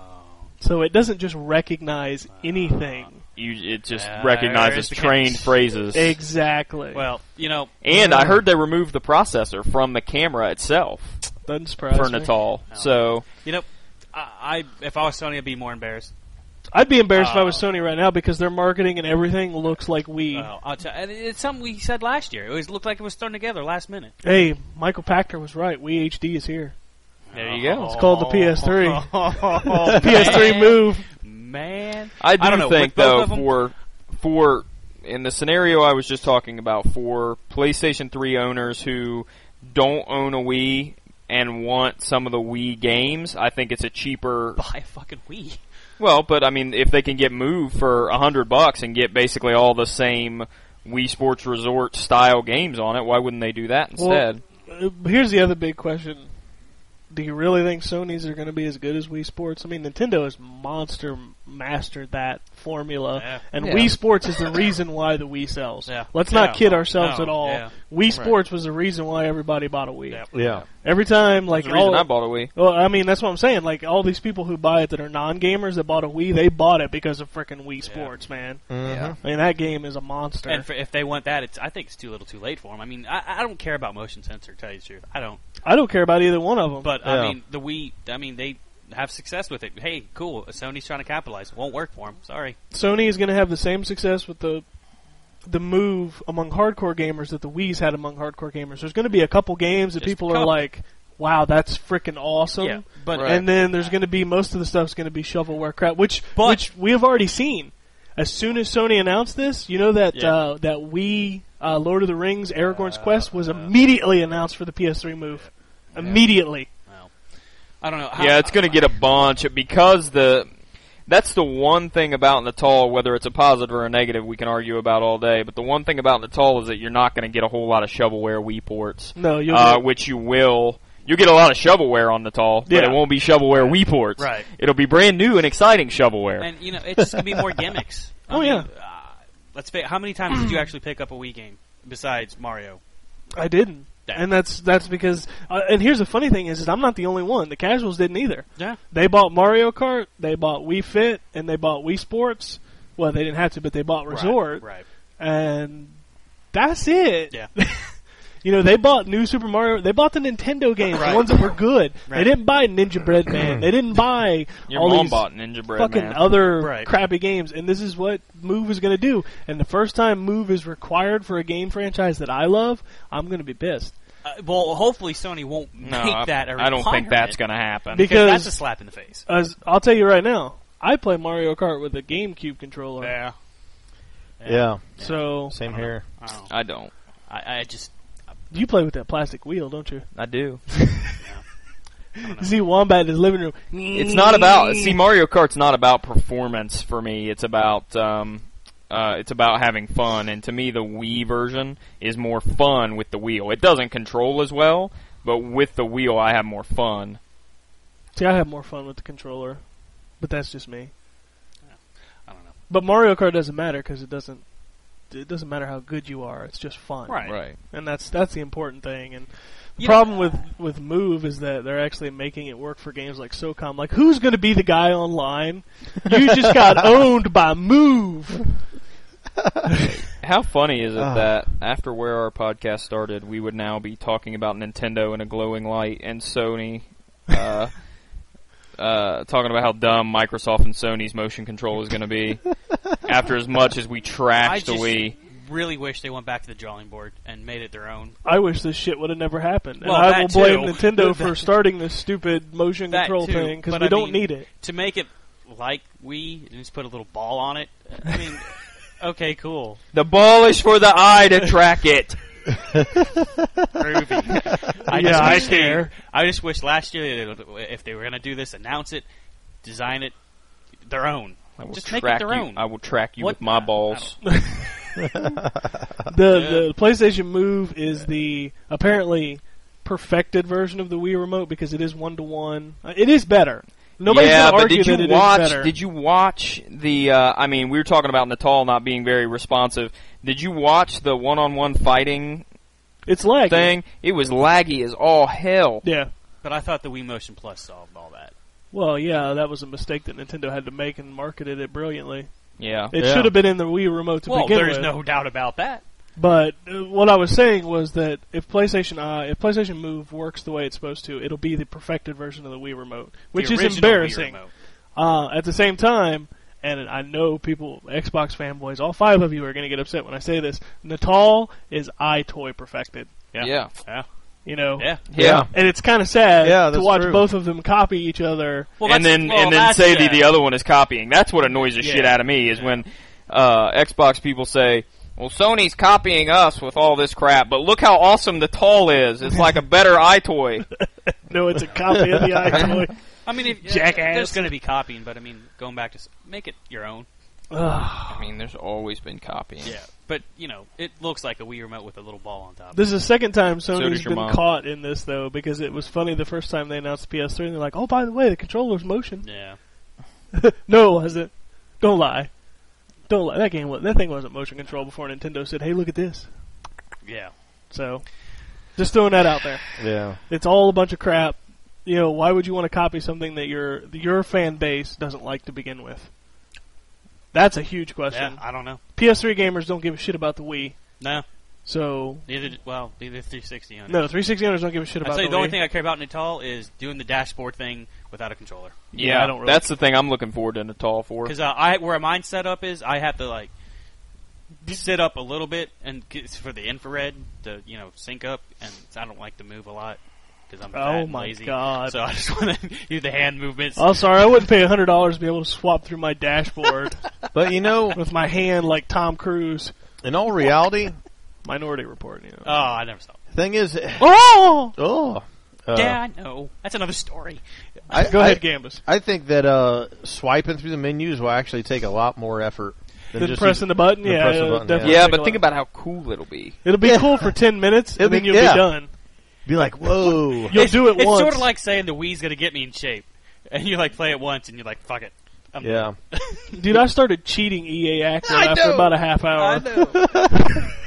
S5: So it doesn't just recognize anything.
S2: It just recognizes
S1: there's the
S2: trained
S1: catch.
S2: phrases.
S5: Exactly.
S1: Well, you know,
S2: And I heard they removed the processor from the camera itself
S5: Doesn't surprise
S2: for
S5: me.
S2: Natal. So
S1: you know, I if I was Sony, I'd be more embarrassed.
S5: I'd be embarrassed if I was Sony right now because their marketing and everything looks like Wii.
S1: Well, I'll tell, and it's something we said last year. It always looked like it was thrown together last minute.
S5: Hey, Michael Pachter was right. Wii HD is here.
S2: there you go.
S5: It's called the PS3.
S1: PS3
S5: PS3 Move.
S1: Man,
S2: I
S1: don't know,
S2: think
S1: with both
S2: though
S1: of them-
S2: for in the scenario I was just talking about, for PlayStation 3 owners who don't own a Wii and want some of the Wii games, I think it's a cheaper.
S1: buy a fucking Wii.
S2: Well, but I mean, if they can get Move for $100 and get basically all the same Wii Sports Resort style games on it, why wouldn't they do that instead?
S5: Here's the other big question. Do you really think Sony's are going to be as good as Wii Sports? I mean, Nintendo has mastered that formula,
S1: Yeah.
S5: and
S2: Yeah.
S5: Wii Sports is the reason why the Wii sells.
S1: Yeah.
S5: Let's not
S1: Yeah.
S5: kid ourselves
S1: No.
S5: at all.
S1: Yeah.
S5: Wii Sports was the reason why everybody bought a Wii.
S1: Yeah.
S7: Yeah.
S5: Every time, like
S2: That's the reason
S5: all,
S2: I bought a Wii.
S5: well, I mean, that's what I'm saying. Like all these people who buy it that are non-gamers that bought a Wii, they bought it because of frickin' Wii Sports, man.
S7: Mhm.
S5: I mean, that game is a monster.
S1: And if they want that, I think it's too little, too late for them. I mean, I don't care about motion sensor. To tell you the truth, I don't.
S5: I don't care about either one of them.
S1: But
S7: Yeah.
S1: I mean, the Wii. I mean, they have success with it. Hey, cool. Sony's trying to capitalize. It won't work for them. Sorry.
S5: Sony is going to have the same success with the Move among hardcore gamers that the Wii's had among hardcore gamers. There's going to be a couple games that
S1: Just
S5: people
S1: a
S5: are
S1: couple.
S5: like, "Wow, that's freaking awesome!"
S1: Yeah, but
S5: and then there's going to be most of the stuff's going to be shovelware crap, which
S1: But-
S5: we have already seen. As soon as Sony announced this, you know that
S1: Yeah.
S5: that Wii Lord of the Rings Aragorn's Quest was immediately announced for the PS3 Move. Immediately.
S1: well, I don't know.
S2: Yeah, it's going to get a bunch because that's the one thing about Natal, whether it's a positive or a negative, we can argue about all day. But the one thing about Natal is that you're not going to get a whole lot of shovelware Wii ports,
S5: No, you'll get-
S2: which you will. You'll get a lot of shovelware on Natal, but
S5: Yeah.
S2: it won't be shovelware Wii ports.
S1: Right.
S2: It'll be brand new and exciting shovelware.
S1: And you know, it's just gonna be more gimmicks. I
S5: Oh,
S1: mean,
S5: yeah.
S1: Let's how many times did you actually pick up a Wii game besides Mario?
S5: I didn't. And that's because, and here's the funny thing is I'm not the only one. The casuals didn't either.
S1: Yeah.
S5: They bought Mario Kart, they bought Wii Fit, and they bought Wii Sports. Well, they didn't have to, but they bought Resort.
S1: Right.
S5: And that's it.
S1: Yeah.
S5: You know, they bought new Super Mario. They bought the Nintendo games, the ones that were good.
S1: Right.
S5: They didn't buy Ninja Bread Man. They didn't buy
S2: Your
S5: all
S2: mom
S5: these
S2: bought Ninja Bread
S5: fucking
S2: Man.
S5: other crappy games. And this is what Move is going to do. And the first time Move is required for a game franchise that I love, I'm going to be pissed.
S1: Well, hopefully Sony won't make that a requirement.
S2: I don't think that's going to happen.
S5: Because
S1: that's a slap in the face.
S5: I'll tell you right now, I play Mario Kart with a GameCube controller.
S7: Yeah.
S5: So
S7: same here.
S2: I don't.
S1: I just.
S5: You play with that plastic wheel, don't you?
S2: I do.
S5: See Wombat in his living room.
S2: It's not about. See, Mario Kart's not about performance for me. It's about having fun. And to me, the Wii version is more fun with the wheel. It doesn't control as well, but with the wheel, I have more fun.
S5: See, I have more fun with the controller, but that's just me.
S1: I don't know.
S5: But Mario Kart doesn't matter because it doesn't matter how good you are. It's just fun.
S2: Right.
S5: And that's the important thing. And the problem with Move is that they're actually making it work for games like SOCOM. Like, who's going to be the guy online? You just got owned by Move.
S2: How funny is it that after where our podcast started, we would now be talking about Nintendo in a glowing light and Sony talking about how dumb Microsoft and Sony's motion control is going to be after as much as we trashed the Wii.
S1: Really wish they went back to the drawing board and made it their own.
S5: I wish this shit would have never happened.
S1: Well,
S5: and I will
S1: that
S5: blame
S1: too.
S5: Nintendo for starting this stupid motion
S1: That
S5: control
S1: too,
S5: thing because
S1: but
S5: we
S1: I
S5: don't
S1: mean,
S5: need it.
S1: To make it like Wii and just put a little ball on it, I mean, okay, cool.
S2: The ball is for the eye to track it.
S1: Groovy.
S5: I care.
S1: I just wish last year, if they were going to do this, announce it, design it, their own. Just make it their own.
S2: I will track you with my balls.
S5: The PlayStation Move is the apparently perfected version of the Wii Remote because it is 1-to-1. It is better. Nobody's
S2: yeah,
S5: gonna
S2: but
S5: argue
S2: did you
S5: that it
S2: watch?
S5: is better.
S2: Did you watch the? I mean, we were talking about Natal not being very responsive. Did you watch the one-on-one fighting?
S5: It's laggy.
S2: Thing. It was laggy as all hell.
S5: Yeah.
S1: But I thought the Wii Motion Plus solved all that.
S5: Well, yeah, that was a mistake that Nintendo had to make and marketed it brilliantly.
S2: Yeah.
S5: It should have been in the Wii Remote to begin with.
S1: There's no doubt about that.
S5: But what I was saying was that if PlayStation Move works the way it's supposed to, it'll be the perfected version of the Wii Remote, which is embarrassing. At the same time, and I know people, Xbox fanboys, all 5 of you are going to get upset when I say this, Natal is iToy perfected.
S2: Yeah.
S5: You know?
S2: Yeah.
S5: And it's kind of sad to watch
S7: true.
S5: both of them copy each other.
S1: Well,
S2: and then say the other one is copying. That's what annoys the shit out of me is when Xbox people say, well, Sony's copying us with all this crap, but look how awesome the Natal is. It's like a better iToy.
S5: No, it's a copy of the iToy.
S1: I mean,
S5: Jackass.
S1: There's going to be copying, but I mean, going back to make it your own.
S2: I mean, there's always been copying.
S1: Yeah, but you know, it looks like a Wii Remote with a little ball on top.
S5: This is the second time
S2: So
S5: Sony's
S2: does your
S5: been
S2: mom.
S5: caught in this, though, because it was funny the first time they announced the PS3, and they're like, oh, by the way, the controller's motion.
S1: Yeah.
S5: No, it wasn't. Don't lie. Don't lie. That thing wasn't motion control before Nintendo said, hey, look at this.
S1: Yeah.
S5: So, just throwing that out there.
S7: Yeah.
S5: It's all a bunch of crap. You know, why would you want to copy something that your fan base doesn't like to begin with? That's a huge question.
S1: Yeah, I don't know.
S5: PS3 gamers don't give a shit about the Wii.
S1: No.
S5: So
S1: Neither 360 owners.
S5: no, 360 owners don't give a shit about
S1: I'd say
S5: the
S1: the only
S5: Wii.
S1: thing I care about in Natal is doing the dashboard thing without a controller.
S2: Yeah,
S5: I don't really
S2: that's the thing I'm looking forward to Natal for.
S1: Because where mine set up is, I have to like sit up a little bit and for the infrared to sync up, and I don't like to move a lot because I'm fat and lazy.
S5: God!
S1: So I just want to do the hand movements.
S5: Oh, sorry, I wouldn't pay $100 to be able to swap through my dashboard
S7: But
S5: with my hand like Tom Cruise.
S7: in all reality,
S5: Minority Report.
S1: Oh, I never saw.
S7: thing is,
S5: Oh,
S1: Yeah, I know. That's another story.
S5: go ahead, Gambus.
S7: I think that swiping through the menus will actually take a lot more effort than
S5: Then
S7: just
S5: pressing the button,
S7: than
S5: yeah,
S7: pressing the
S5: it'll
S7: button,
S5: definitely
S2: Yeah,
S5: take
S2: but
S5: a
S2: think
S5: lot.
S2: about how cool it'll be.
S5: It'll be cool for 10 minutes, and then you'll be done.
S7: Be like, whoa.
S5: You'll do it
S1: It's
S5: once.
S1: sort of like saying the Wii's going to get me in shape. And you play it once, and you're like, fuck it. I'm
S7: Yeah.
S5: Dude, I started cheating EA Active after about a half hour.
S1: I know.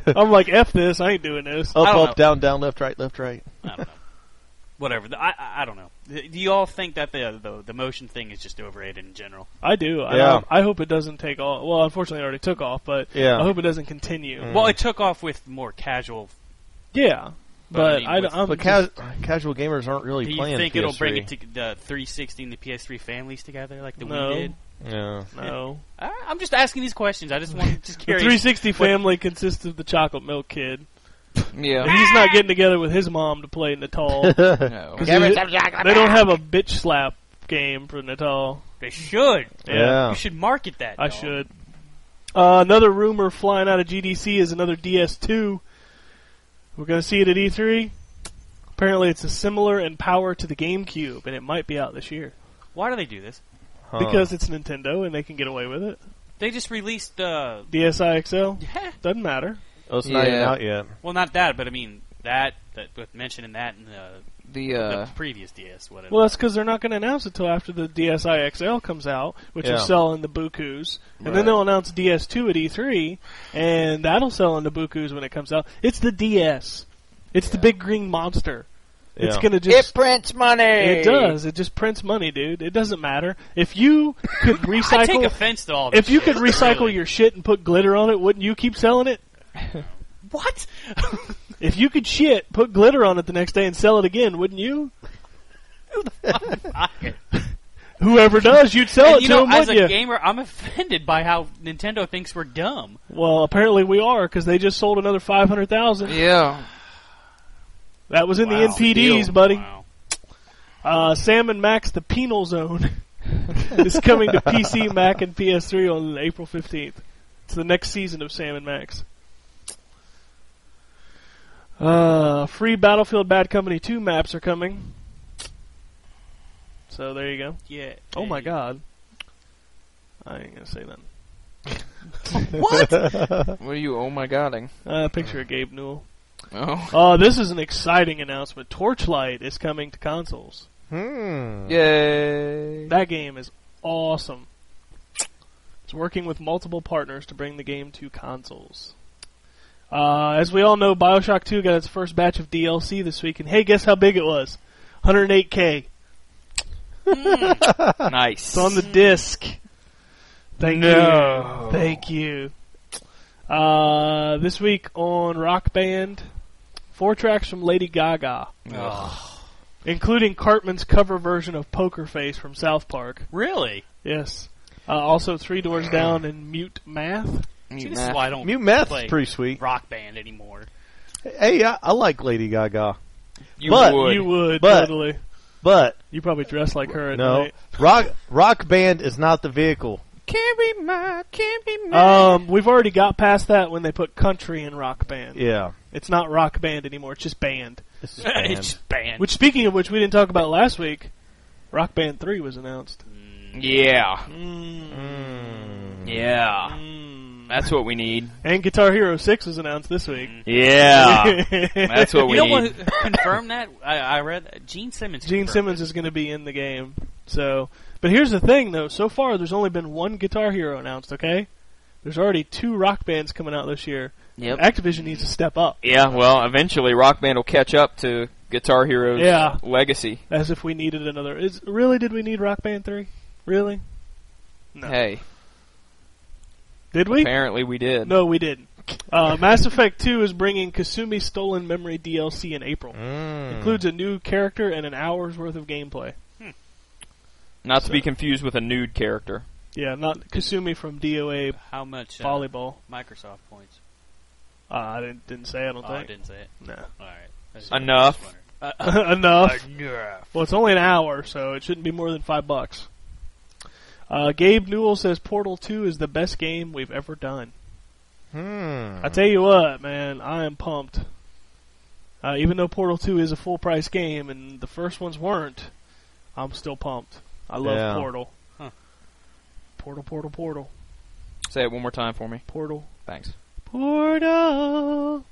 S5: I'm like, F this, I ain't doing this.
S7: Up,
S1: I don't
S7: up, down, down, left, right, left, right.
S1: I don't know. Whatever. I don't know. Do you all think that the motion thing is just overrated in general?
S5: I do.
S7: Yeah.
S5: I hope it doesn't take off. Well, unfortunately, it already took off, but
S7: Yeah.
S5: I hope it doesn't continue.
S1: Well, it took off with more casual.
S5: Yeah, but
S1: I mean,
S5: I'm
S7: But
S5: just-
S7: casual gamers aren't really
S1: Do you
S7: playing
S1: think
S7: PS3.
S1: it'll bring it to the 360 and the PS3 families together like the
S5: No.
S1: Wii did?
S7: Yeah.
S5: no.
S1: I'm just asking these questions. I just want just
S5: The
S1: curious.
S5: 360 family consists of the chocolate milk kid.
S2: Yeah.
S5: And he's not getting together with his mom to play Natal.
S2: No.
S5: 'Cause they don't have a bitch slap game for Natal.
S1: They should.
S7: Yeah.
S1: You should market that.
S5: I
S1: dog.
S5: should. Another rumor flying out of GDC is another DS2. We're going to see it at E3. Apparently, it's a similar in power to the GameCube, and it might be out this year.
S1: Why do they do this?
S7: Huh.
S5: Because it's Nintendo, and they can get away with it.
S1: They just released the.
S5: DSi XL?
S1: Yeah.
S5: Doesn't matter.
S7: Oh, it's not even
S2: Yeah.
S7: out yet.
S1: Well, not that, but I mean that with mentioning that in the previous DS. Whatever.
S5: Well, that's because they're not going to announce it till after the DSi XL comes out, which
S7: Yeah.
S5: will sell in the bukus. And
S7: Right.
S5: then they'll announce DS2 at E3, and that'll sell in the bukus when it comes out. It's the DS. It's the big green monster. It's
S7: Yeah.
S5: going to
S2: It
S5: just...
S2: prints money.
S5: It does. It just prints money, dude. It doesn't matter. If you could
S1: I take
S5: recycle...
S1: offense to all this.
S5: If you could
S1: shit,
S5: recycle
S1: really.
S5: your shit and put glitter on it, wouldn't you keep selling it?
S1: What?
S5: If you could shit, put glitter on it the next day and sell it again, wouldn't you? Whoever does, you'd sell
S1: And
S5: it
S1: you
S5: to
S1: know,
S5: them,
S1: as
S5: wouldn't
S1: a
S5: you?
S1: gamer, I'm offended by how Nintendo thinks we're dumb.
S5: Well, apparently we are, because they just sold another 500,000.
S2: Yeah.
S5: That was in the
S1: Wow.
S5: NPDs,
S1: Deal.
S5: buddy.
S1: Wow.
S5: Sam & Max The Penal Zone is coming to PC, Mac, and PS3 on April 15th. It's the next season of Sam & Max. Free Battlefield Bad Company 2 maps are coming. So there you go.
S1: Yeah.
S5: Oh my
S1: Hey.
S5: god. I ain't gonna say that.
S2: What are you, oh my godding?
S5: Picture of Gabe Newell.
S2: Oh.
S5: This is an exciting announcement. Torchlight is coming to consoles.
S2: Yay.
S5: That game is awesome. It's working with multiple partners to bring the game to consoles. As we all know, Bioshock 2 got its first batch of DLC this week, and hey, guess how big it was? 108K.
S2: Nice.
S5: It's on the disc. Thank you. Thank you. This week on Rock Band, 4 tracks from Lady Gaga, including Cartman's cover version of Poker Face from South Park.
S1: Really?
S5: Yes. Also, 3 Doors Down and Mute Math.
S1: See, this is why I don't
S7: Mute Math
S1: play
S7: is pretty sweet.
S1: Rock Band anymore.
S7: Hey, I like Lady Gaga.
S2: You
S7: But-
S2: would.
S5: You would,
S7: But-
S5: totally.
S7: But,
S5: You probably dress like her at
S7: no.
S5: night.
S7: Rock Band is not the vehicle.
S2: Can't be mad.
S5: We've already got past that when they put country in Rock Band.
S7: Yeah.
S5: It's not Rock Band anymore, it's just band.
S7: This is
S1: It's
S7: band.
S1: just banned.
S5: Which, speaking of which, we didn't talk about last week. Rock Band 3 was announced.
S2: Yeah.
S5: Mm.
S2: Yeah.
S5: Mm.
S2: That's what we need.
S5: And Guitar Hero 6 was announced this week.
S2: Yeah. That's what we
S1: You know
S2: need.
S1: what confirmed that? I read that Gene Simmons.
S5: Gene
S1: confirmed
S5: Simmons is going to be in the game. So, but here's the thing, though. So far, there's only been 1 Guitar Hero announced. Okay, there's already 2 Rock Bands coming out this year.
S2: Yep.
S5: Activision needs to step up,
S2: Yeah, well, eventually Rock Band will catch up to Guitar Hero's
S5: Yeah.
S2: legacy.
S5: as if we needed another. Really? Did we need Rock Band 3? Really? No.
S2: Hey,
S5: Did we?
S2: apparently we did.
S5: No, we didn't. Mass Effect 2 is bringing Kasumi Stolen Memory DLC in April. Includes a new character and an hour's worth of gameplay.
S2: Not to be confused with a nude character.
S5: Yeah, not Kasumi from DOA
S1: How much
S5: Volleyball.
S1: Microsoft points?
S5: I didn't say. I don't
S1: Oh, I
S5: think.
S1: didn't say it.
S5: No.
S1: All right.
S2: Enough.
S5: Enough. Well, it's only an hour, so it shouldn't be more than $5. Gabe Newell says Portal 2 is the best game we've ever done. I tell you what, man, I am pumped. Even though Portal 2 is a full price game and the first ones weren't, I'm still pumped. I love
S7: Yeah.
S5: Portal.
S1: Huh.
S5: Portal.
S2: Say it one more time for me.
S5: Portal.
S2: Thanks.
S5: Portal.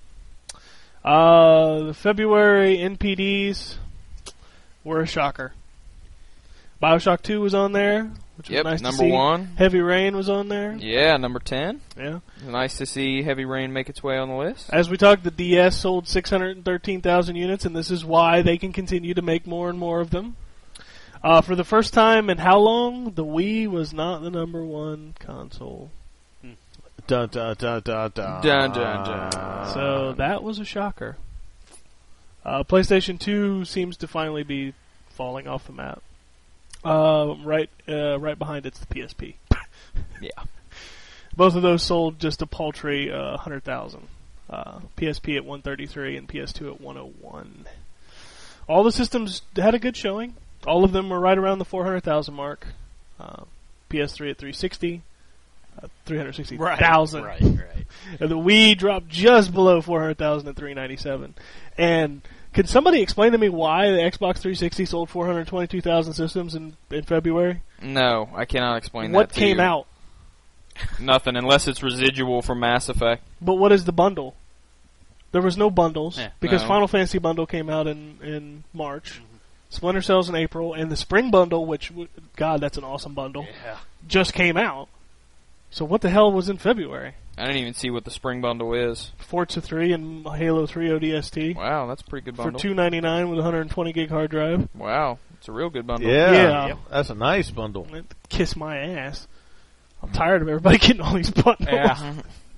S5: The February NPDs were a shocker. Bioshock 2 was on there. which was
S2: Yep,
S5: nice
S2: number
S5: to see.
S2: 1.
S5: Heavy Rain was on there.
S2: Yeah, number 10.
S5: Yeah.
S2: Nice to see Heavy Rain make its way on the list.
S5: As we talked, the DS sold 613,000 units, and this is why they can continue to make more and more of them. For the first time in how long, the Wii was not the number 1 console.
S7: Dun, dun, dun, dun, dun.
S2: Dun, dun, dun.
S5: So that was a shocker. PlayStation 2 seems to finally be falling off the map. Right behind it's the PSP.
S2: Yeah.
S5: Both of those sold just a paltry 100,000. PSP at 133 and PS2 at 101. All the systems had a good showing. All of them were right around the 400,000 mark. PS3 at 360. 360,000.
S1: Right.
S5: And the Wii dropped just below 400,000 at 397. And can somebody explain to me why the Xbox 360 sold 422,000 systems in February?
S2: No, I cannot explain
S5: What
S2: that to
S5: came
S2: you.
S5: out?
S2: Nothing, unless it's residual from Mass Effect.
S5: But what is the bundle? There was no bundles
S1: Yeah.
S5: because
S2: No.
S5: Final Fantasy bundle came out in March. Splinter Cell's in April, and the Spring bundle, which, God, that's an awesome bundle, just came out. So what the hell was in February?
S2: I didn't even see what the spring bundle is.
S5: Forza 3 and Halo 3 ODST
S2: Wow, that's a pretty good
S5: for
S2: bundle.
S5: $299 with a 120 gig hard drive.
S2: Wow, it's a real good bundle.
S7: Yeah,
S5: Yeah.
S7: that's a nice bundle.
S5: Kiss my ass. I'm tired of everybody getting all these bundles.
S2: Yeah.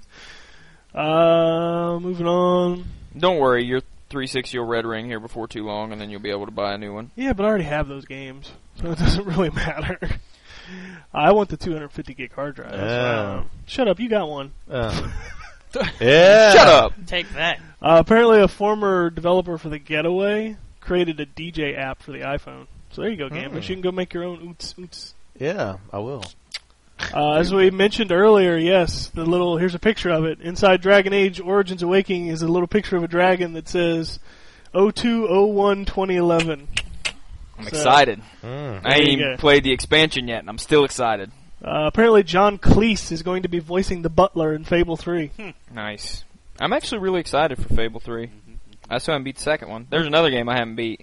S5: Moving on.
S2: Don't worry, your 360 will red ring here before too long, and then you'll be able to buy a new one.
S5: Yeah, but I already have those games, so it doesn't really matter. I want the 250 gig hard drive.
S7: Yeah.
S5: Shut up, you got one.
S7: Yeah.
S2: Shut up!
S1: Take that.
S5: Apparently, a former developer for the Getaway created a DJ app for the iPhone. So there you go, Gambit. You can go make your own oots oots.
S7: Yeah, I will.
S5: As we mentioned earlier, yes, here's a picture of it. Inside Dragon Age Origins Awakening is a little picture of a dragon that says 02/01/2011.
S2: I'm excited. I
S5: There
S2: ain't
S5: you
S2: even
S5: go.
S2: played the expansion yet, and I'm still excited.
S5: Apparently, John Cleese is going to be voicing the butler in Fable 3.
S2: Nice. I'm actually really excited for Fable 3. I still haven't beat the second one. There's another game I haven't beat.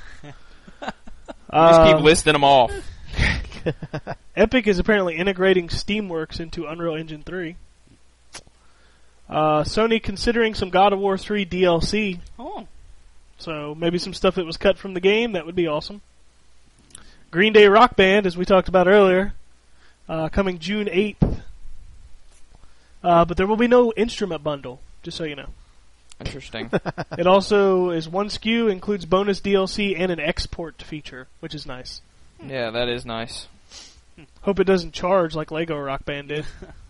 S2: Just keep listing them off.
S5: Epic is apparently integrating Steamworks into Unreal Engine 3. Sony considering some God of War 3 DLC.
S1: Oh.
S5: So maybe some stuff that was cut from the game. That would be awesome. Green Day Rock Band, as we talked about earlier, coming June 8th. But there will be no instrument bundle, just so you know.
S2: Interesting.
S5: It also is one SKU, includes bonus DLC and an export feature, which is nice.
S2: Yeah, that is nice.
S5: Hope it doesn't charge like Lego Rock Band did.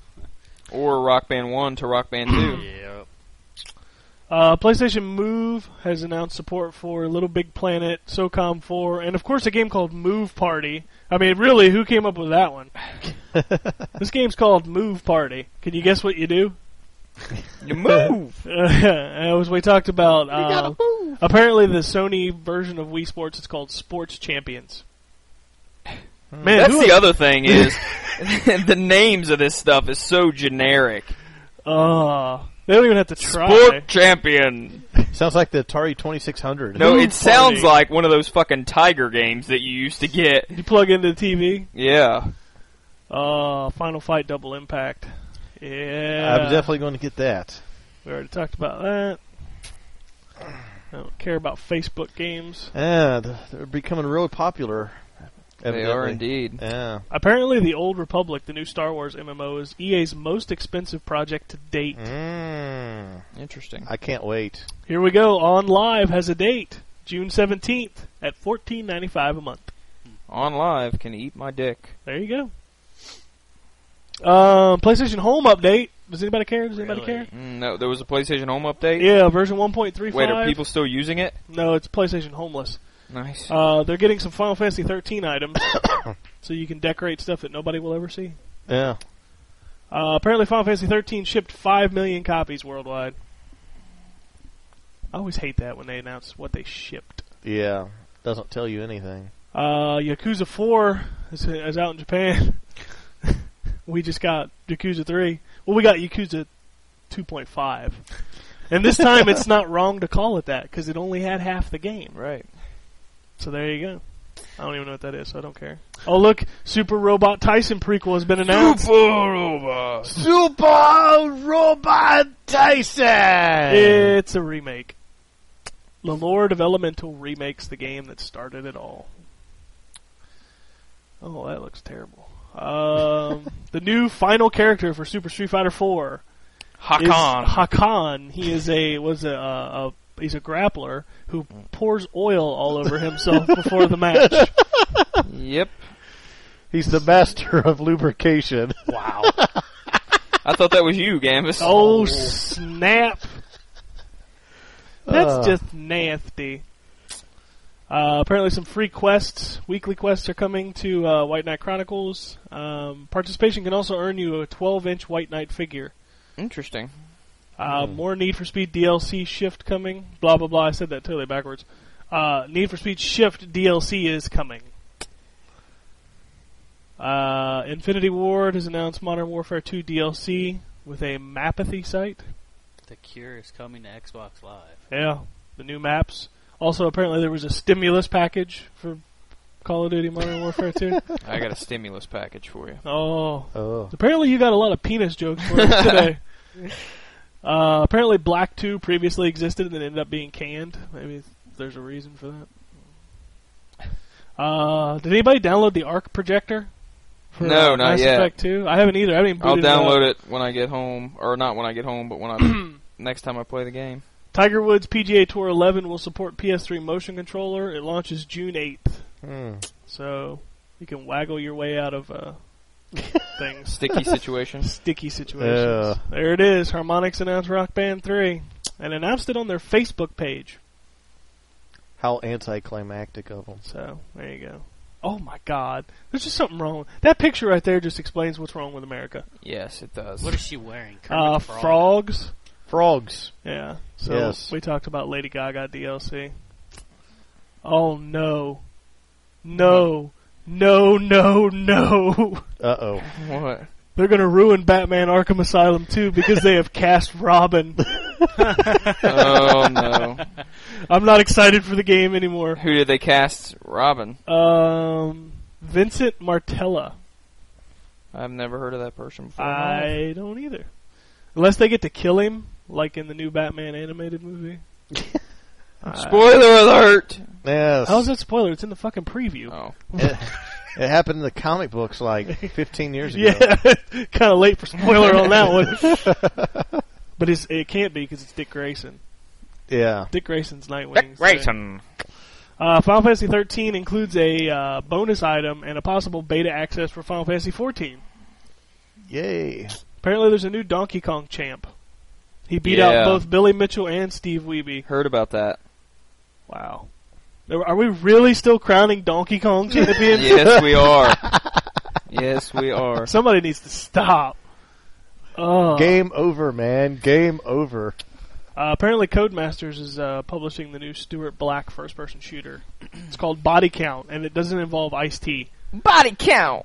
S2: Or Rock Band 1 to Rock Band 2.
S1: Yep.
S5: PlayStation Move has announced support for Little Big Planet, SOCOM 4, and of course a game called Move Party. I mean, really, who came up with that one? This game's called Move Party. Can you guess what you do?
S2: You move!
S5: As we talked about, apparently the Sony version of Wii Sports is called Sports Champions. Man,
S2: That's the other thing is, the names of this stuff is so generic.
S5: They don't even have to try.
S2: Sport Champion!
S7: Sounds like the Atari 2600.
S2: No,
S5: Move
S2: it sounds
S5: Party.
S2: like one of those fucking Tiger games that you used to get.
S5: You plug into the TV.
S2: Yeah.
S5: Final Fight Double Impact. Yeah.
S7: I'm definitely going to get that.
S5: We already talked about that. I don't care about Facebook games.
S7: Yeah, they're becoming really popular.
S2: They are
S7: evidently.
S2: indeed.
S7: Yeah.
S5: Apparently, the Old Republic, the new Star Wars MMO, is EA's most expensive project to date.
S2: Interesting.
S7: I can't wait.
S5: Here we go. On Live has a date. June 17th at $14.95 a month.
S2: On Live can eat my dick.
S5: There you go. PlayStation Home update. Does anybody care? Does anybody care?
S2: No, there was a PlayStation Home update?
S5: Yeah, version 1.35.
S2: Wait, are people still using it?
S5: No, it's PlayStation Homeless.
S2: Nice.
S5: They're getting some Final Fantasy 13 items, so you can decorate stuff that nobody will ever see.
S7: Yeah.
S5: Apparently, Final Fantasy 13 shipped 5 million copies worldwide. I always hate that when they announce what they shipped.
S7: Yeah. Doesn't tell you anything.
S5: Yakuza 4 is out in Japan. We just got Yakuza 3. Well, we got Yakuza 2.5. And this time it's not wrong to call it that, because it only had half the game.
S2: Right.
S5: So there you go. I don't even know what that is, so I don't care. Oh, look, Super Robot Tyson prequel has been announced.
S7: Super Robot Tyson!
S5: It's a remake. The Lord of Elemental remakes the game that started it all. Oh, that looks terrible. The new final character for Super Street Fighter 4
S2: Hakan.
S5: is Hakan. He is he's a grappler who pours oil all over himself before the match.
S2: Yep.
S7: He's the master of lubrication.
S5: Wow.
S2: I thought that was you, Gambus.
S5: Oh, snap. That's just nasty. Apparently some free quests, weekly quests are coming to White Knight Chronicles. Participation can also earn you a 12-inch White Knight figure.
S2: Interesting.
S5: More Need for Speed DLC Shift coming. Blah, blah, blah. I said that totally backwards. Need for Speed Shift DLC is coming. Infinity Ward has announced Modern Warfare 2 DLC with a Mapathy site.
S1: The Cure is coming to Xbox Live.
S5: Yeah, the new maps. Also, apparently there was a stimulus package for Call of Duty Modern Warfare 2.
S2: I got a stimulus package for you.
S5: Oh. Apparently you got a lot of penis jokes for us today. Apparently Black 2 previously existed and then ended up being canned. Maybe there's a reason for that. Did anybody download the Arc projector? For,
S2: No, not
S5: Mass
S2: yet.
S5: Effect 2? I haven't either. I haven't even
S2: I'll
S5: booted
S2: download
S5: it up.
S2: it when I get home, or not when I get home, but when I next time I play the game.
S5: Tiger Woods PGA Tour 11 will support PS3 motion controller. It launches June 8th. So you can waggle your way out of things.
S2: Sticky situation.
S5: Sticky situations. There it is. Harmonix announced Rock Band 3 and announced it on their Facebook page.
S7: How anticlimactic of them.
S5: So there you go. Oh my God. There's just something wrong. That picture right there just explains what's wrong with America.
S2: Yes, it does.
S1: What is she wearing? Kermit the Frog?
S5: Frogs.
S7: Frogs.
S5: Yeah. So
S7: Yes.
S5: we talked about Lady Gaga DLC. Oh no. No. No, no, no.
S7: Uh-oh.
S2: What?
S5: They're going to ruin Batman Arkham Asylum 2 because they have cast Robin.
S2: Oh, no.
S5: I'm not excited for the game anymore.
S2: Who did they cast? Robin.
S5: Vincent Martella.
S2: I've never heard of that person before.
S5: I don't either. Unless they get to kill him, like in the new Batman animated movie.
S2: Spoiler alert!
S7: Yes.
S5: How's that spoiler? It's in the fucking preview.
S2: Oh.
S7: It happened in the comic books like 15 years ago.
S5: Yeah, kind of late for spoiler on that one. But it can't be because it's Dick Grayson.
S7: Yeah.
S5: Dick Grayson's Nightwing.
S2: Grayson.
S5: Final Fantasy 13 includes a bonus item and a possible beta access for Final Fantasy 14.
S7: Yay.
S5: Apparently there's a new Donkey Kong champ. He beat out both Billy Mitchell and Steve Wiebe.
S2: Heard about that.
S5: Wow. Are we really still crowning Donkey Kong champion?
S2: Yes, we are. Yes, we are.
S5: Somebody needs to stop.
S7: Game over, man. Game over.
S5: Apparently Codemasters is publishing the new Stuart Black first-person shooter. It's called Body Count, and it doesn't involve Ice-T.
S2: Body count!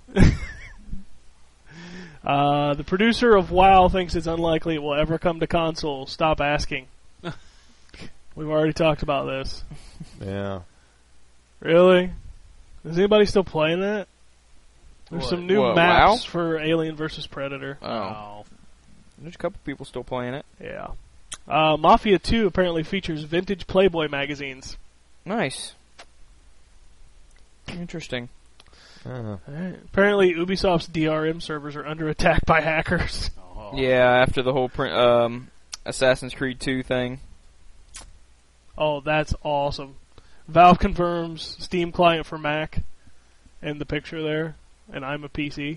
S5: The producer of WoW thinks it's unlikely it will ever come to console. Stop asking. We've already talked about this.
S7: Yeah.
S5: Really? Is anybody still playing that? There's some new maps
S2: WoW?
S5: for Alien vs. Predator.
S2: Oh. There's a couple people still playing it.
S5: Yeah. Mafia 2 apparently features vintage Playboy magazines.
S2: Nice. Interesting.
S5: Right. Apparently Ubisoft's DRM servers are under attack by hackers.
S1: Oh.
S2: Yeah, after the whole Assassin's Creed 2 thing.
S5: Oh, that's awesome. Valve confirms Steam client for Mac and the picture there, and I'm a PC.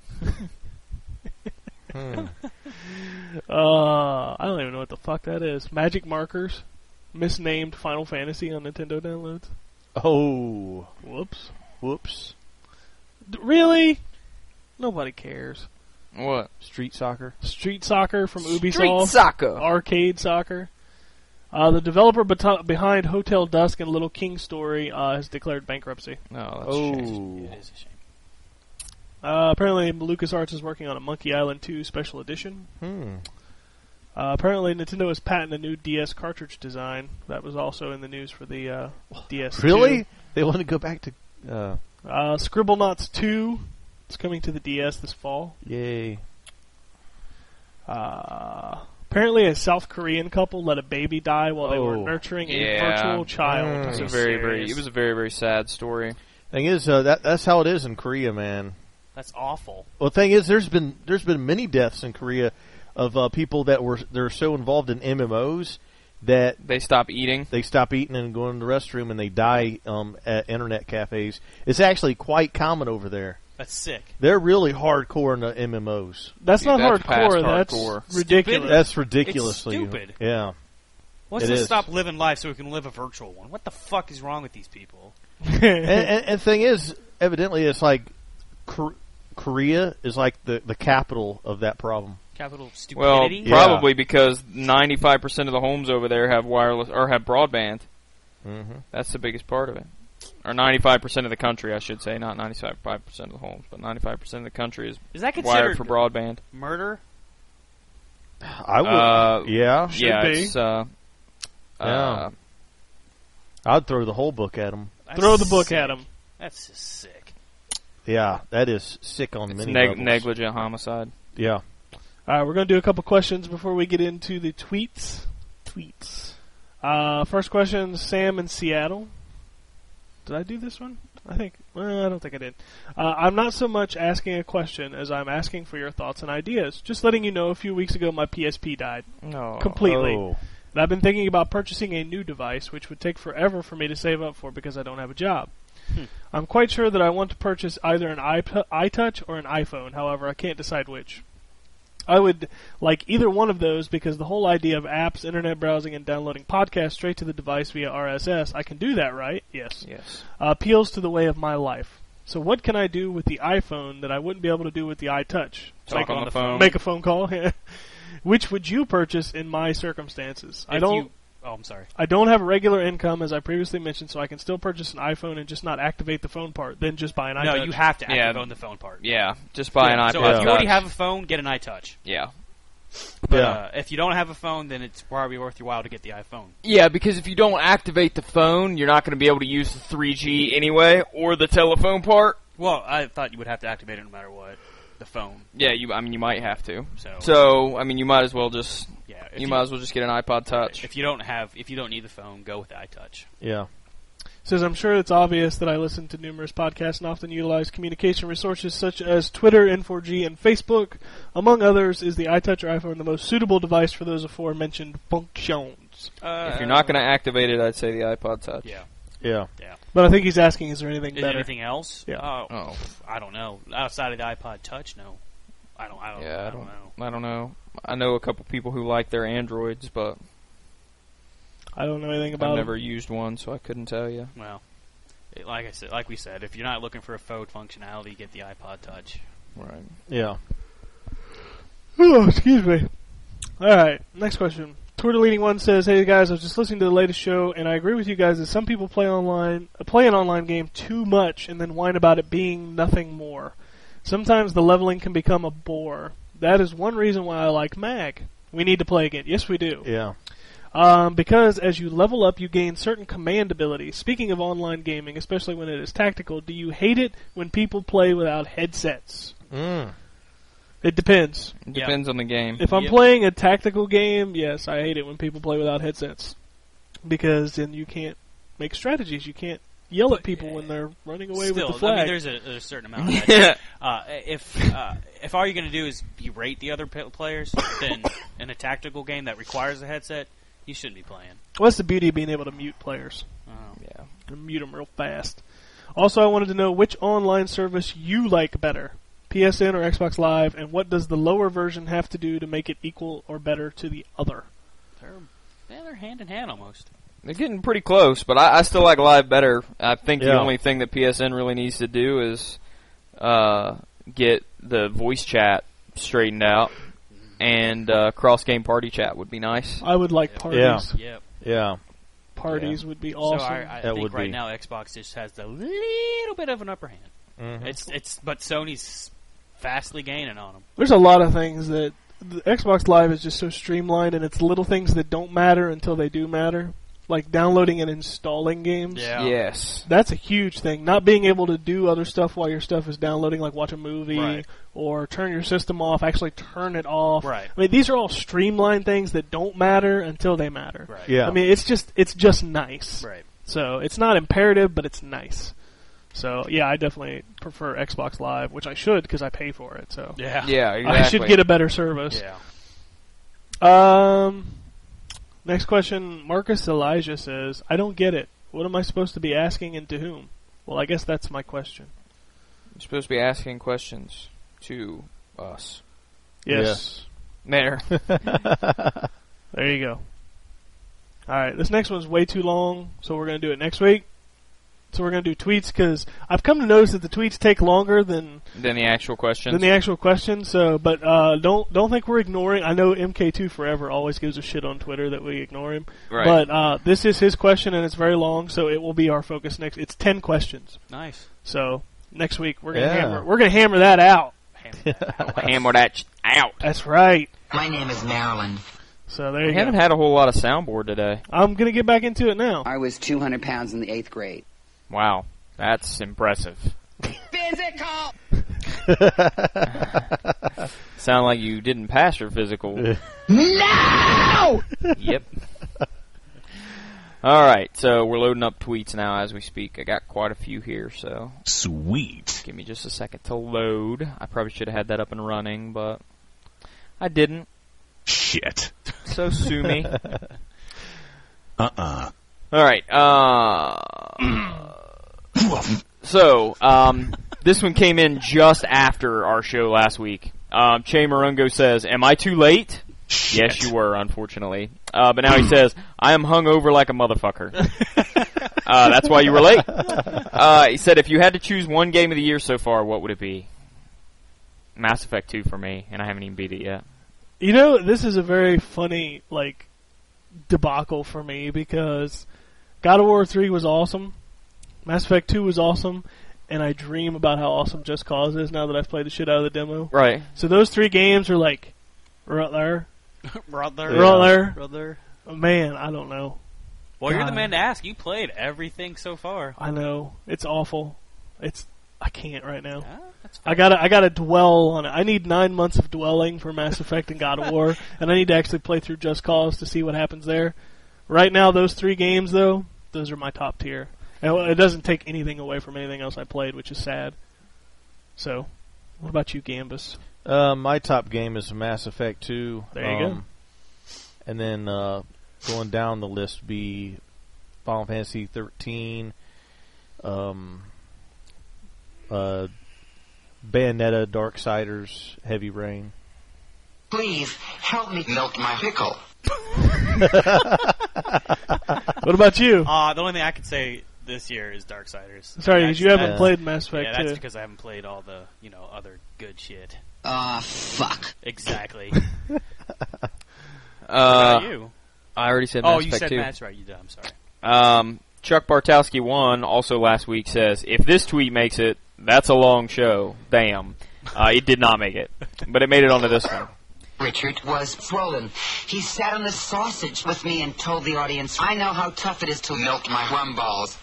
S5: I don't even know what the fuck that is. Magic Markers, misnamed Final Fantasy on Nintendo downloads.
S7: Oh.
S5: Whoops. Really? Nobody cares.
S2: What?
S7: Street soccer.
S5: Street Soccer from Ubisoft.
S2: Street Soccer!
S5: Arcade Soccer. The developer behind Hotel Dusk and Little King Story has declared bankruptcy.
S2: No, that's a shame.
S1: Yeah, it is a shame.
S5: Apparently, LucasArts is working on a Monkey Island 2 Special Edition. Apparently, Nintendo has patented a new DS cartridge design. That was also in the news for the DS2.
S7: Really? They want to go back to
S5: Scribblenauts 2. It's coming to the DS this fall.
S7: Yay.
S5: Apparently, a South Korean couple let a baby die while they were nurturing a virtual child.
S2: It was a very, very sad story.
S7: Thing is, that's how it is in Korea, man.
S1: That's awful.
S7: Well, the thing is, there's been many deaths in Korea of people they're so involved in MMOs that
S2: they stop eating.
S7: They stop eating and go in the restroom and they die at internet cafes. It's actually quite common over there.
S1: That's sick.
S7: They're really hardcore in the MMOs.
S5: That's not
S2: that's
S5: hardcore. That's ridiculous.
S1: Stupid.
S7: That's ridiculously
S1: stupid.
S7: Yeah.
S1: Let's just stop living life so we can live a virtual one. What the fuck is wrong with these people?
S7: and the thing is, evidently, it's like Korea is like the capital of that problem.
S1: Capital of stupidity?
S2: Well, probably because 95% of the homes over there have wireless or have broadband.
S7: Mm-hmm.
S2: That's the biggest part of it. Or 95% of the country, I should say, not 95% of the homes, but 95% of the country is
S1: that
S2: wired for broadband.
S1: Murder?
S7: I would. Yeah.
S2: Should be. It's,
S7: yeah. I'd throw the whole book at him.
S5: Throw the book at him.
S1: That's just sick.
S7: Yeah, that is sick on many levels.
S2: Negligent homicide.
S7: Yeah.
S5: All right, we're going to do a couple questions before we get into the tweets. First question, Sam in Seattle. Did I do this one? I don't think I did. I'm not so much asking a question as I'm asking for your thoughts and ideas. Just letting you know, a few weeks ago my PSP died. Completely.
S7: Oh.
S5: And I've been thinking about purchasing a new device, which would take forever for me to save up for because I don't have a job. I'm quite sure that I want to purchase either an iTouch or an iPhone. However, I can't decide which. I would like either one of those because the whole idea of apps, internet browsing, and downloading podcasts straight to the device via RSS, I can do that, right? Yes. Appeals to the way of my life. So what can I do with the iPhone that I wouldn't be able to do with the iTouch?
S2: Talk on the phone.
S5: Make a phone call. Which would you purchase in my circumstances?
S1: I'm sorry.
S5: I don't have a regular income, as I previously mentioned, so I can still purchase an iPhone and just not activate the phone part, then just buy an iTouch.
S1: No, you have to activate the phone part.
S2: Yeah, just buy an iPod
S1: So if you already
S2: Touch.
S1: have a phone, get an iTouch.
S2: Yeah.
S1: But if you don't have a phone, then it's probably worth your while to get the iPhone.
S2: Yeah, because if you don't activate the phone, you're not going to be able to use the 3G anyway, or the telephone part.
S1: Well, I thought you would have to activate it no matter what. The phone.
S2: Yeah, you might have to.
S1: So
S2: you might as well just might as well just get an iPod Touch.
S1: If you don't need the phone, go with the iTouch.
S7: Yeah.
S5: Says, I'm sure it's obvious that I listen to numerous podcasts and often utilize communication resources such as Twitter, N4G, and Facebook. Among others, is the iTouch or iPhone the most suitable device for those aforementioned functions?
S2: If you're not going to activate it, I'd say the iPod Touch.
S7: Yeah.
S5: But I think he's asking, is there anything better?
S1: Anything else?
S5: Yeah.
S1: I don't know. Outside of the iPod Touch, no. I don't know.
S2: I don't know. I know a couple people who like their Androids, but
S5: I don't know anything about
S2: I've never used one, so I couldn't tell you.
S1: Well, like we said, if you're not looking for a phone functionality, get the iPod Touch.
S2: Right.
S7: Yeah.
S5: Oh, excuse me. All right, next question. Twitter Leading One says, "Hey guys, I was just listening to the latest show, and I agree with you guys that some people play an online game too much and then whine about it being nothing more. Sometimes the leveling can become a bore. That is one reason why I like MAG. We need to play again. Yes, we do.
S7: Yeah.
S5: Because as you level up, you gain certain command abilities. Speaking of online gaming, especially when it is tactical, do you hate it when people play without headsets? It depends.
S2: It depends on the game.
S5: If I'm playing a tactical game, yes, I hate it when people play without headsets. Because then you can't make strategies. You can't yell at people when they're running away with the flag.
S1: I mean, there's a certain amount of that. If all you're going to do is berate the other players, then in a tactical game that requires a headset, you shouldn't be playing.
S5: Well, that's the beauty of being able to mute players.
S2: Yeah.
S5: And mute them real fast. Also, I wanted to know which online service you like better. PSN or Xbox Live, and what does the lower version have to do to make it equal or better to the other?
S1: They're hand in hand almost.
S2: They're getting pretty close, but I still like Live better. I think the only thing that PSN really needs to do is get the voice chat straightened out, and cross-game party chat would be nice.
S5: I would like parties.
S7: Yeah.
S5: Parties would be awesome.
S1: So I think right now Xbox just has a little bit of an upper hand.
S7: Mm-hmm.
S1: But Sony's fastly gaining on them.
S5: There's a lot of things that the Xbox Live is just so streamlined, and it's little things that don't matter until they do matter. like downloading and installing games.
S1: Yeah.
S2: Yes.
S5: That's a huge thing. Not being able to do other stuff while your stuff is downloading, like watch a movie
S1: Right.
S5: or turn your system off, actually turn it off.
S1: Right.
S5: I mean, these are all streamlined things that don't matter until they matter.
S1: Right.
S7: Yeah.
S5: I mean, it's just nice.
S1: Right.
S5: So it's not imperative, but it's nice. So yeah, I definitely prefer Xbox Live, which I should because I pay for it. So
S1: Yeah.
S2: Yeah, exactly.
S5: I should get a better service.
S1: Yeah.
S5: Next question, Marcus Elijah says, I don't get it. What am I supposed to be asking and to whom? Well, I guess that's my question.
S2: You're supposed to be asking questions to us.
S5: Yes.
S2: There.
S5: There you go. Alright, this next one's way too long, so we're going to do it next week. So we're going to do tweets, because I've come to notice that the tweets take longer than
S2: Then the actual questions.
S5: the actual question. So, but don't think we're ignoring. I know MK2 Forever always gives a shit on Twitter that we ignore him.
S2: Right.
S5: But this is his question, and it's very long, so it will be our focus next. It's 10 questions.
S1: Nice.
S5: So next week we're gonna
S7: Yeah.
S5: hammer that out.
S2: Hammer that out.
S5: That's right.
S9: My name is Marilyn.
S5: So there
S2: We
S5: you
S2: haven't
S5: go.
S2: had a whole lot of soundboard today.
S5: I'm gonna get back into it now.
S9: I was 200 pounds in the 8th grade.
S2: Wow. That's impressive.
S9: Physical!
S2: Sound like you didn't pass your physical.
S9: No!
S2: Yep. Alright, so we're loading up tweets now as we speak. I got quite a few here, so
S8: Sweet.
S2: give me just a second to load. I probably should have had that up and running, but I didn't.
S8: Shit.
S2: So sue me. Alright, so, this one came in just after our show last week. Che Marungo says, am I too late?
S8: Shit.
S2: Yes, you were, unfortunately. But now he says, I am hungover like a motherfucker. That's why you were late. He said, if you had to choose one game of the year so far, what would it be? Mass Effect 2 for me, and I haven't even beat it yet.
S5: You know, this is a very funny debacle for me because God of War 3 was awesome, Mass Effect 2 was awesome, and I dream about how awesome Just Cause is now that I've played the shit out of the demo.
S2: Right.
S5: So those three games are right there.
S1: Brother.
S5: Brother. Man, I don't know.
S1: Well, you're the
S5: God.
S1: man to ask. You played everything so far.
S5: I know. It's awful. I can't right now.
S1: Ah, that's
S5: I gotta dwell on it. I need 9 months of dwelling for Mass Effect and God of War, and I need to actually play through Just Cause to see what happens there. Right now, those three games, though, those are my top tier. And it doesn't take anything away from anything else I played, which is sad. So, what about you, Gambus?
S7: My top game is Mass Effect 2.
S5: There you go.
S7: And then going down the list be Final Fantasy 13, Bayonetta, Darksiders, Heavy Rain.
S9: Please help me milk my pickle.
S5: What about you?
S1: The only thing I could say this year is Darksiders.
S5: Sorry, because you haven't
S7: yeah.
S5: played Mass Effect
S1: Yeah, that's
S5: 2.
S1: because I haven't played all the, other good shit.
S9: Fuck.
S1: Exactly. What
S2: Uh,
S1: about you?
S2: I already said Mass
S1: Oh, you
S2: Effect
S1: said
S2: 2.
S1: Matt's right. You did. I'm sorry.
S2: Chuck Bartowski 1, also last week, says, if this tweet makes it, that's a long show. Damn. It did not make it. But it made it onto this one.
S9: Richard was swollen. He sat on the sausage with me and told the audience, I know how tough it is to milk my rum balls.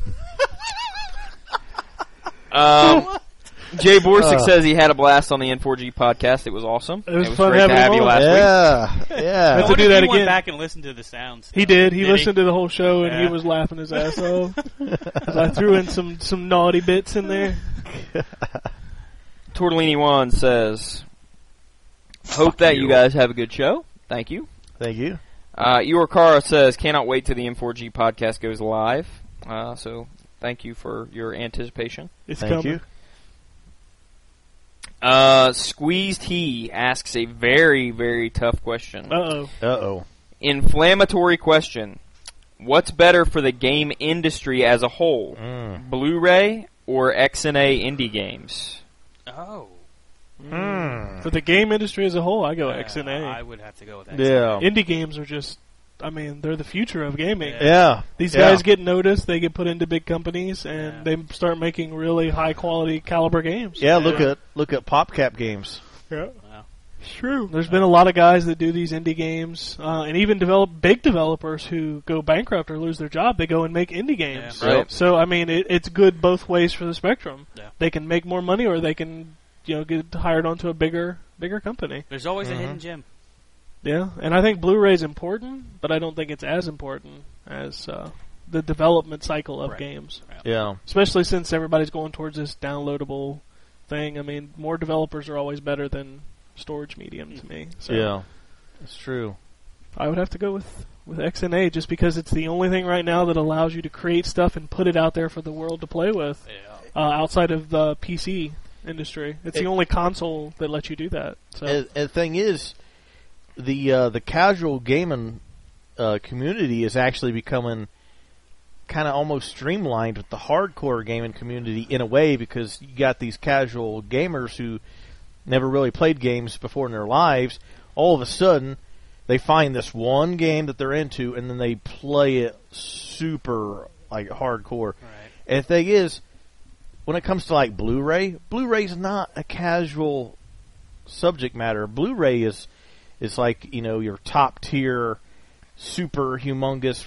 S2: Jay Borsick says he had a blast on the N4G podcast. It was awesome.
S5: It was fun
S2: great
S5: having
S2: to have
S5: him
S2: you
S5: on.
S2: last week.
S7: Yeah,
S1: I
S7: yeah.
S5: Let's
S1: wonder
S5: do
S1: if
S5: that
S1: he went
S5: again.
S1: back and listened to the sounds.
S5: He did. He
S1: Did
S5: listened to the whole show, and
S1: Yeah.
S5: he was laughing his ass off. 'Cause I threw in some naughty bits in there.
S2: Tortellini One says, hope
S8: Fuck
S2: that
S8: you.
S2: you guys have a good show. Thank you.
S7: Thank you.
S2: Iorkara says, cannot wait till the M4G podcast goes live. So thank you for your anticipation.
S5: It's
S7: Thank
S5: coming.
S7: you.
S2: Squeezed He asks a very, very tough question.
S5: Uh-oh.
S7: Uh-oh.
S2: Inflammatory question. What's better for the game industry as a whole? Blu-ray or XNA indie games?
S1: Oh.
S5: For the game industry as a whole, I go XNA.
S1: I would have to go with XNA.
S7: Yeah.
S5: Indie games are just, they're the future of gaming.
S7: Yeah.
S5: These
S7: Yeah.
S5: guys get noticed, they get put into big companies, and they start making really high quality caliber games.
S7: Yeah, look at PopCap games.
S5: Yeah. It's true. There's been a lot of guys that do these indie games, and even big developers who go bankrupt or lose their job. They go and make indie games.
S2: Yeah, right.
S5: So I mean, it's good both ways for the spectrum.
S1: Yeah.
S5: They can make more money, or they can, get hired onto a bigger company.
S1: There's always a hidden gem.
S5: Yeah, and I think Blu-ray's important, but I don't think it's as important as the development cycle of games.
S7: Yeah.
S5: Especially since everybody's going towards this downloadable thing. I mean, more developers are always better than storage medium to me. So
S7: Yeah, it's true.
S5: I would have to go with XNA just because it's the only thing right now that allows you to create stuff and put it out there for the world to play with. Outside of the PC industry, it's the only console that lets you do that. So
S7: And the thing is, the casual gaming community is actually becoming kind of almost streamlined with the hardcore gaming community in a way, because you got these casual gamers who never really played games before in their lives. All of a sudden, they find this one game that they're into, and then they play it super hardcore.
S1: Right.
S7: And the thing is, when it comes to Blu-ray's not a casual subject matter. Blu-ray is like, your top tier, super humongous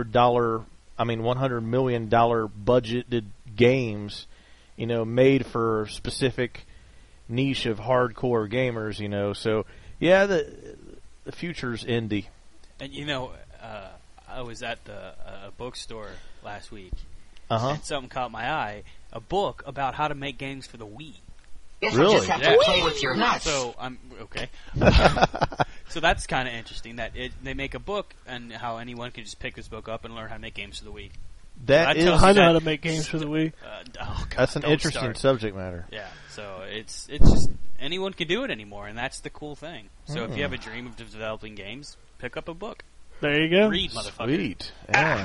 S7: $100 million budgeted games, made for specific niche of hardcore gamers, So yeah, the future's indie.
S1: And I was at the bookstore last week.
S7: Uh-huh.
S1: Something caught my eye. A book about how to make games for the Wii.
S9: Yes,
S7: Really?
S9: you just have to play with your nuts.
S1: So I'm okay. So that's kind of interesting that they make a book and how anyone can just pick this book up and learn how to make games for the Wii.
S7: That is,
S1: tells
S5: I
S1: you
S5: know
S1: that-
S5: how to make games for the Wii.
S1: God,
S7: that's an
S1: don't
S7: interesting
S1: start.
S7: subject matter.
S1: Yeah, so it's just anyone can do it anymore, and that's the cool thing. So if you have a dream of developing games, pick up a book.
S5: There you go.
S1: Read, motherfucker.
S7: Sweet. Yeah.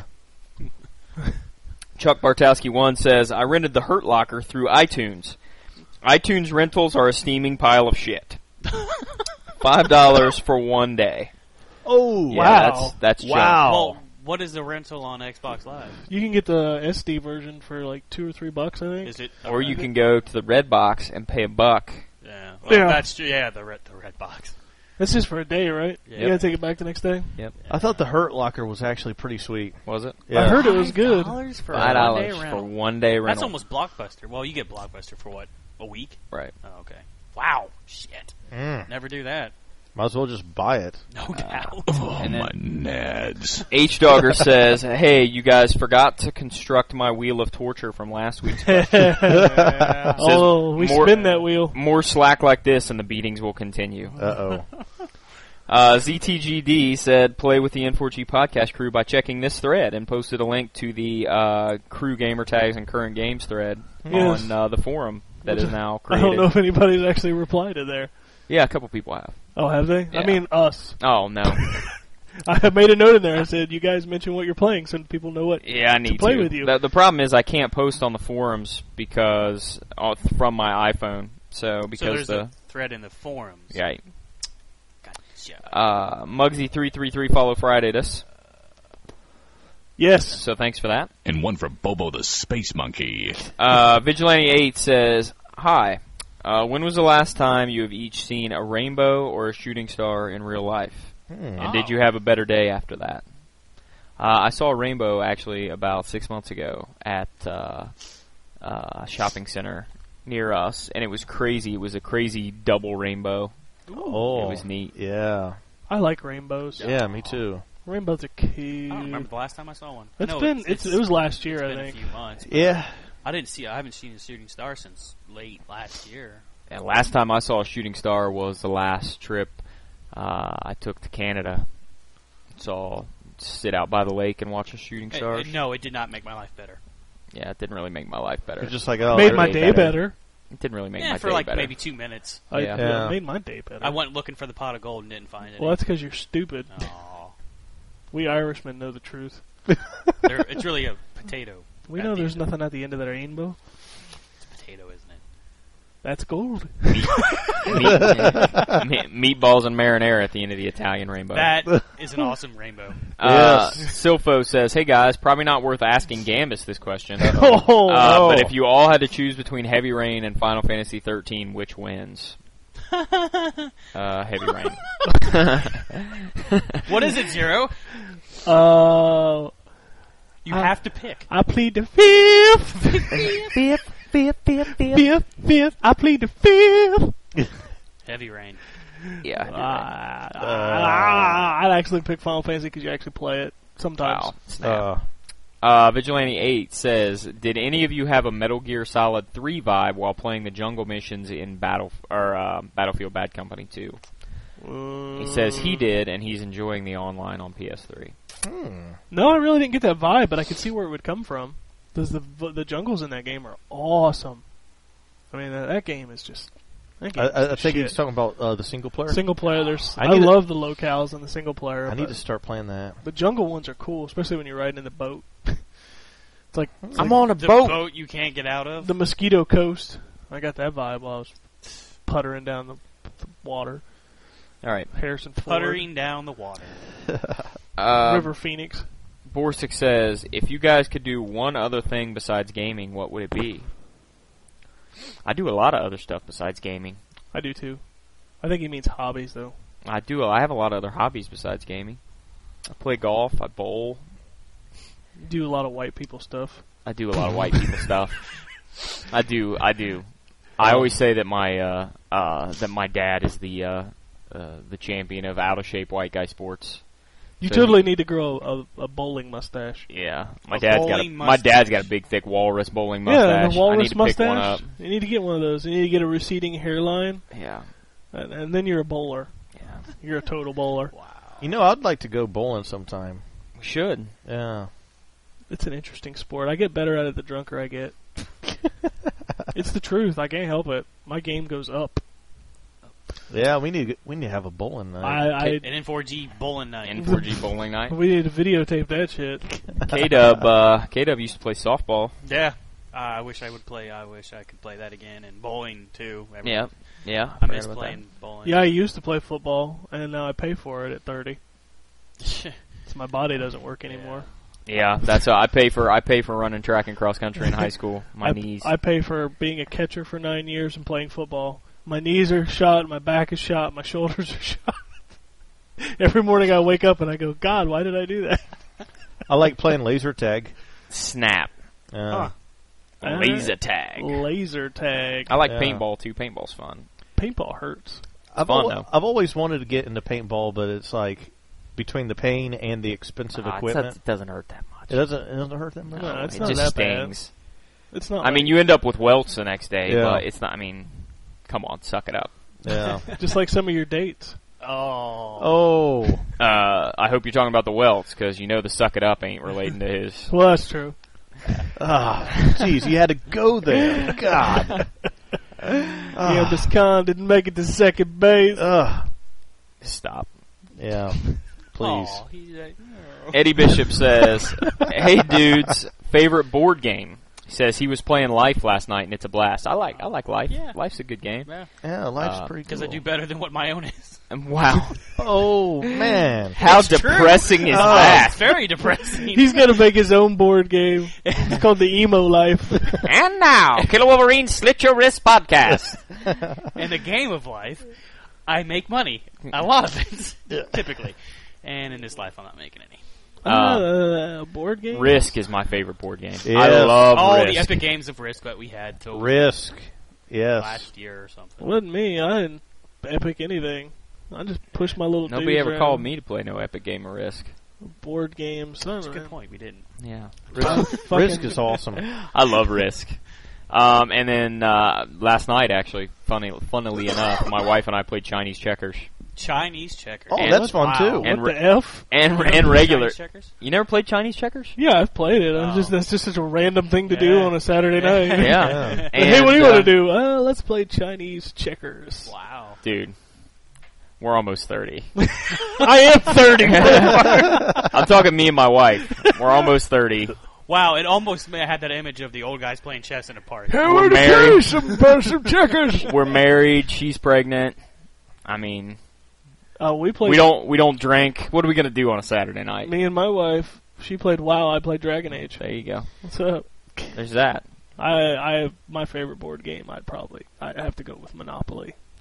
S2: Chuck Bartowski 1 says, I rented The Hurt Locker through iTunes. iTunes rentals are a steaming pile of shit. $5 for 1 day.
S7: Oh,
S2: Yeah,
S5: wow.
S2: That's junk.
S7: Wow.
S1: Well, what is the rental on Xbox Live?
S5: You can get the SD version for like $2 or $3, I think.
S1: Is it?
S2: Or you can go to the Red Box and pay $1.
S1: Yeah, well,
S5: Yeah.
S1: that's true. Yeah, the red box.
S5: This is for a day, right?
S1: Yeah.
S5: You gotta take it back the next day.
S2: Yep.
S7: I thought the Hurt Locker was actually pretty sweet.
S2: Was it?
S7: Yeah.
S5: I heard it was good.
S1: $5 for
S2: $5
S1: a 1 day
S2: for
S1: rental.
S2: 1 day rental.
S1: That's almost Blockbuster. Well, you get Blockbuster for what? A week?
S2: Right.
S1: Oh, okay. Wow. Shit.
S7: Mm.
S1: Never do that.
S7: Might as well just buy it.
S1: No doubt.
S8: Oh,
S2: And then-
S8: my nads.
S2: H-Dogger says, hey, you guys forgot to construct my Wheel of Torture from last week's question.
S5: Oh, we
S2: more-
S5: spin that wheel.
S2: More slack like this and the beatings will continue.
S7: Uh-oh.
S2: ZTGD said, play with the N4G podcast crew by checking this thread, and posted a link to the crew gamer tags and current games thread
S5: Yes.
S2: on the forum that is now
S5: I
S2: created.
S5: don't know if anybody's actually replied to there.
S2: Yeah, a couple people have.
S5: Oh, have they?
S2: Yeah.
S5: I mean, us.
S2: Oh, no.
S5: I have made a note in there. I said, you guys mention what you're playing so people know what.
S2: Yeah, I need
S5: play with you.
S2: The problem is I can't post on the forums because from my iPhone. So
S1: So
S2: because
S1: there's a thread in the forums.
S2: yeah,
S1: Gotcha.
S2: Mugsy333 follow Friday us.
S5: Yes.
S2: So thanks for that.
S8: And one for Bobo the Space Monkey.
S2: Vigilante8 says, hi. When was the last time you have each seen a rainbow or a shooting star in real life? And did you have a better day after that? I saw a rainbow actually about 6 months ago at a shopping center near us, and it was crazy. It was a crazy double rainbow.
S7: Oh.
S2: It was neat.
S7: Yeah.
S5: I like rainbows.
S7: Yeah, me too.
S5: Rainbows are cute.
S1: I don't remember the last time I saw one.
S5: It's
S1: No,
S5: been it was last year,
S1: it's
S5: I
S1: been
S5: think.
S1: a few months. but
S7: Yeah.
S1: I haven't seen a shooting star since late last year.
S2: And last time I saw a shooting star was the last trip I took to Canada. So sit out by the lake and watch a shooting star.
S1: No, it did not make my life better.
S2: Yeah, it didn't really make my life better.
S7: It's just like, oh,
S5: Made my
S2: really
S5: day better.
S2: It didn't really make
S1: Yeah,
S2: my
S1: for
S2: day
S1: like
S2: better.
S1: maybe 2 minutes.
S2: Yeah.
S5: It made my day better.
S1: I went looking for the pot of gold and didn't find it.
S5: Well, that's because you're stupid.
S1: Aw.
S5: We Irishmen know the truth.
S1: It's really a potato.
S5: We
S1: at
S5: know
S1: the
S5: there's
S1: end of
S5: nothing at the end of that rainbow.
S1: It's a potato, isn't it?
S5: That's gold.
S2: Meatballs and marinara at the end of the Italian rainbow.
S1: That is an awesome rainbow.
S2: Silfo says, hey guys, probably not worth asking Gambus this question.
S5: Oh,
S2: But if you all had to choose between Heavy Rain and Final Fantasy 13, which wins? Heavy Rain.
S1: What is it, Zero? You have to pick.
S5: I plead the fifth. Fifth. I plead the fifth.
S1: Heavy Rain.
S2: Yeah, Heavy Rain.
S5: I'd actually pick Final Fantasy because you actually play it sometimes.
S2: Wow. Snap. Vigilante 8 says, did any of you have a Metal Gear Solid 3 vibe while playing the jungle missions in Battlefield Bad Company 2? He says he did, and he's enjoying the online on PS3.
S5: No, I really didn't get that vibe, but I could see where it would come from. Because the jungles in that game are awesome. I mean, that game is just...
S7: I think he's talking about the single player.
S5: Single player, I love the locales in the single player.
S7: I need to start playing that.
S5: The jungle ones are cool, especially when you're riding in the boat.
S2: I'm on a
S1: The
S2: boat.
S1: boat you can't get out of.
S5: The Mosquito Coast. I got that vibe while I was puttering down the water.
S2: All right.
S5: Harrison Ford.
S1: Puttering down the water.
S5: River Phoenix.
S2: Borsig says, if you guys could do one other thing besides gaming, what would it be? I do a lot of other stuff besides gaming.
S5: I do too. I think he means hobbies, though.
S2: I do. I have a lot of other hobbies besides gaming. I play golf. I bowl.
S5: You do a lot of white people stuff.
S2: I do a lot of white people stuff. I do. I always say that my dad is the champion of out of shape white guy sports.
S5: You totally need to grow a bowling mustache.
S2: Yeah, my
S1: A
S2: dad's
S1: bowling
S2: got a big thick walrus bowling mustache.
S5: Yeah, the walrus
S2: I need to
S5: mustache.
S2: pick one up.
S5: You need to get one of those. You need to get a receding hairline,
S2: Yeah,
S5: and then you're a bowler.
S2: yeah.
S5: You're a total bowler.
S7: You know, I'd like to go bowling sometime.
S2: We should.
S7: Yeah.
S5: It's an interesting sport. I get better at it the drunker I get. It's the truth. I can't help it. My game goes up.
S7: Yeah, we need to have a bowling night.
S1: An N4G bowling night.
S2: N4G bowling night.
S5: We need to videotape that shit.
S2: K-Dub used to play softball.
S1: Yeah. I wish I could play that again. And bowling, too.
S2: Yeah.
S1: I miss playing bowling.
S5: Yeah, I used to play football, and now I pay for it at 30. So my body doesn't work anymore.
S2: Yeah, that's I pay for running track and cross country in high school. My knees.
S5: I pay for being a catcher for 9 years and playing football. My knees are shot, my back is shot, my shoulders are shot. Every morning I wake up and I go, God, why did I do that?
S7: I like playing laser tag.
S2: Snap. Laser tag.
S5: Laser tag.
S2: I like paintball too. Paintball's fun.
S5: Paintball hurts.
S7: I've always wanted to get into paintball, but it's like between the pain and the expensive equipment.
S2: It doesn't hurt that much.
S7: It doesn't hurt that much.
S5: No, it's
S2: it
S5: not
S2: just
S5: that
S2: stings.
S5: Bad. It's not.
S2: I mean, you end up with welts the next day,
S7: Yeah.
S2: but it's not. I mean, come on, suck it up.
S7: Yeah.
S5: just like some of your dates.
S7: Oh.
S2: I hope you're talking about the welts, because you know the suck it up ain't relating to his.
S5: Well, that's true.
S7: Jeez, you had to go there. God.
S5: Yeah, Miss Khan didn't make it to second base.
S2: Stop.
S7: Yeah. Please.
S1: Aw, he's like, no.
S2: Eddie Bishop says, "Hey dudes, favorite board game." He says he was playing Life last night and it's a blast. I like Life.
S1: Yeah.
S2: Life's a good game.
S7: Yeah, life's pretty cool.
S1: Because I do better than what my own is.
S2: And wow,
S7: Oh, man.
S2: how depressing is
S1: It's
S2: that?
S1: very depressing.
S5: He's gonna make his own board game. It's called the Emo Life.
S2: And now, Killer Wolverine Slit Your Wrist podcast.
S1: In the game of life, I make money. A lot of it, typically. And in this life, I'm not making any.
S5: Board game?
S2: Risk is my favorite board game.
S7: Yeah.
S2: I love
S1: All
S2: Risk.
S1: the epic games of Risk that we had till
S7: Risk. Yes.
S1: last year or something.
S5: Wasn't me. I didn't epic anything. I just pushed my little
S2: Nobody
S5: dudes
S2: ever
S5: around.
S2: called me to play no epic game of Risk.
S5: Board games.
S1: That's a good point. We didn't.
S2: Yeah.
S7: Risk is awesome.
S2: I love Risk. And then last night, actually, funnily enough, my wife and I played Chinese checkers.
S1: Chinese checkers.
S7: Oh, that's fun, too.
S2: And
S5: What the F?
S2: and regular.
S1: Chinese checkers?
S2: You never played Chinese checkers?
S5: Yeah, I've played it. That's just such a random thing to do
S1: Yeah.
S5: on a Saturday night.
S2: Yeah.
S5: Like, hey, what do you want to do? Let's play Chinese checkers.
S1: Wow.
S2: Dude, we're almost 30.
S5: I am 30.
S2: I'm talking me and my wife. We're almost 30.
S1: Wow, it almost had that image of the old guys playing chess in a park.
S5: Hey,
S2: We're
S5: we're
S2: married.
S5: some checkers.
S2: We're married. She's pregnant. I mean,
S5: We played.
S2: we don't drink. What are we gonna do on a Saturday night?
S5: Me and my wife. She played WoW. I played Dragon Age.
S2: There you go.
S5: What's up?
S2: There's that.
S5: I have my favorite board game. I'd have to go with Monopoly.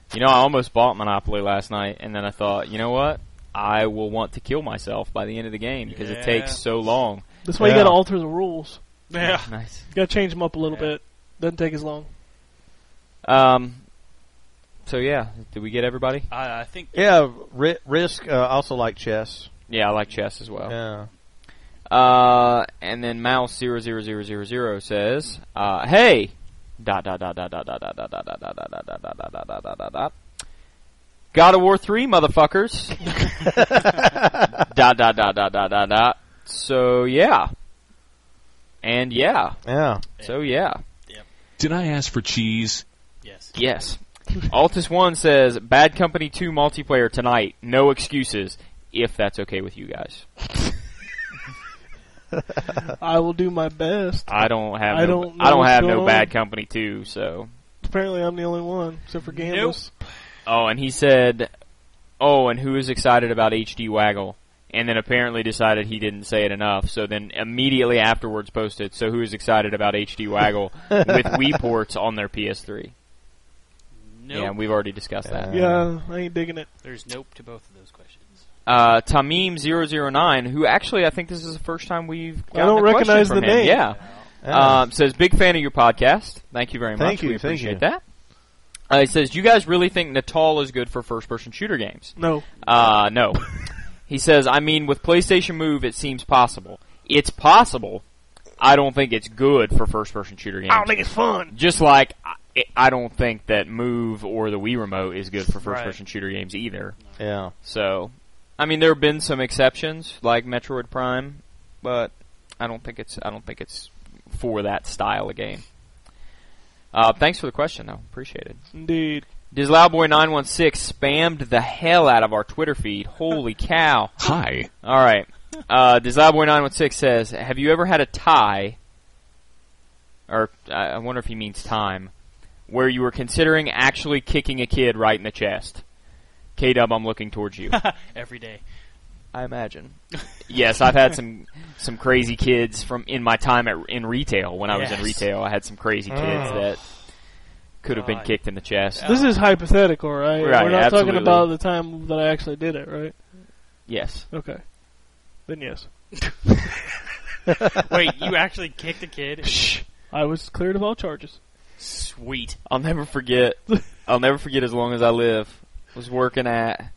S2: You know, I almost bought Monopoly last night, and then I thought, you know what? I will want to kill myself by the end of the game because it takes so long.
S5: That's why you got to alter the rules.
S1: Yeah.
S2: Nice.
S5: You got to change them up a little bit. Doesn't take as long.
S2: So yeah, did we get everybody?
S1: I think.
S7: Yeah, Risk also like chess.
S2: Yeah, I like chess as well.
S7: Yeah.
S2: And then Mouse00000 says, "Hey, ... God of War 3, motherfuckers." ... So yeah, and yeah,
S7: Yeah.
S2: so yeah,
S8: Did I ask for cheese?
S1: Yes.
S2: yes. Altus1 says, "Bad Company 2 multiplayer tonight. No excuses. If that's okay with you guys."
S5: I will do my best.
S2: I don't have
S5: I
S2: no,
S5: don't know
S2: I don't
S5: what's
S2: have
S5: going
S2: no
S5: on.
S2: Bad Company 2, so.
S5: Apparently, I'm the only one, except for Gambus.
S2: Oh, and he said, "Oh, and who is excited about HD Waggle?" And then apparently decided he didn't say it enough, so then immediately afterwards posted, "So who is excited about HD Waggle with Wii ports on their PS3?
S1: Nope.
S2: Yeah, we've already discussed that.
S5: Yeah, I ain't digging it.
S1: There's nope to both of those questions.
S2: Tamim009, who actually I think this is the first time we've gotten
S5: don't
S2: a question
S5: recognize
S2: from
S5: the
S2: him.
S5: name.
S2: Yeah. Says, "Big fan of your podcast. Thank you very much.
S7: Thank you,
S2: We
S7: thank
S2: appreciate
S7: you.
S2: that." He says, "Do you guys really think Natal is good for first-person shooter games?"
S5: No.
S2: No. He says, "I mean, with PlayStation Move, it seems possible. It's possible. I don't think it's good for first-person shooter games.
S5: I don't think it's fun.
S2: Just like I don't think that Move or the Wii Remote is good for first-person shooter games either.
S7: Yeah.
S2: So, I mean, there have been some exceptions, like Metroid Prime, but I don't think it's for that style of game." Thanks for the question, though. Appreciate it.
S5: Indeed.
S2: Dislowboy916 spammed the hell out of our Twitter feed. Holy cow.
S8: Hi.
S2: All right. Dislowboy916 says, "Have you ever had a tie," or I wonder if he means time, "where you were considering actually kicking a kid right in the chest?" K-Dub, I'm looking towards you.
S1: Every day.
S2: I imagine. Yes, I've had some crazy kids in my time in retail. When I was in retail, I had some crazy kids that could have been kicked in the chest.
S5: This is hypothetical, right?
S2: Right,
S5: We're not
S2: absolutely.
S5: talking about the time that I actually did it, right?
S2: Yes.
S5: Okay. Then yes.
S1: Wait, you actually kicked a kid?
S5: Shh. I was cleared of all charges.
S1: Sweet.
S2: I'll never forget. I'll never forget as long as I live. I was working at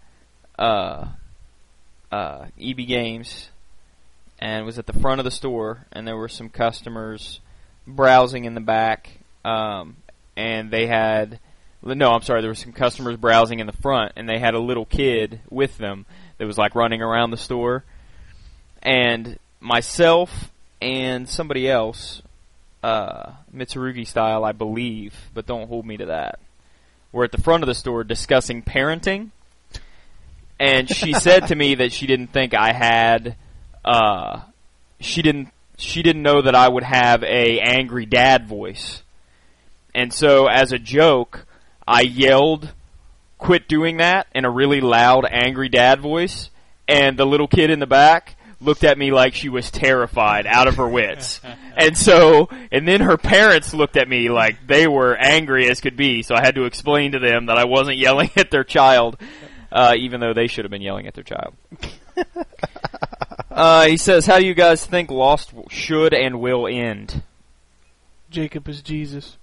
S2: EB Games and was at the front of the store, and there were some customers browsing in the back, and they had... No, I'm sorry, there were some customers browsing in the front, and they had a little kid with them that was, like, running around the store. And myself and somebody else, Mitsurugi style, I believe, but don't hold me to that, were at the front of the store discussing parenting. And she said to me that she didn't think I had, she didn't know that I would have a angry dad voice. And so, as a joke, I yelled, "Quit doing that," in a really loud, angry dad voice. And the little kid in the back looked at me like she was terrified, out of her wits. And then her parents looked at me like they were angry as could be. So I had to explain to them that I wasn't yelling at their child. Even though they should have been yelling at their child. He says, "How do you guys think Lost should and will end?"
S5: Jacob is Jesus.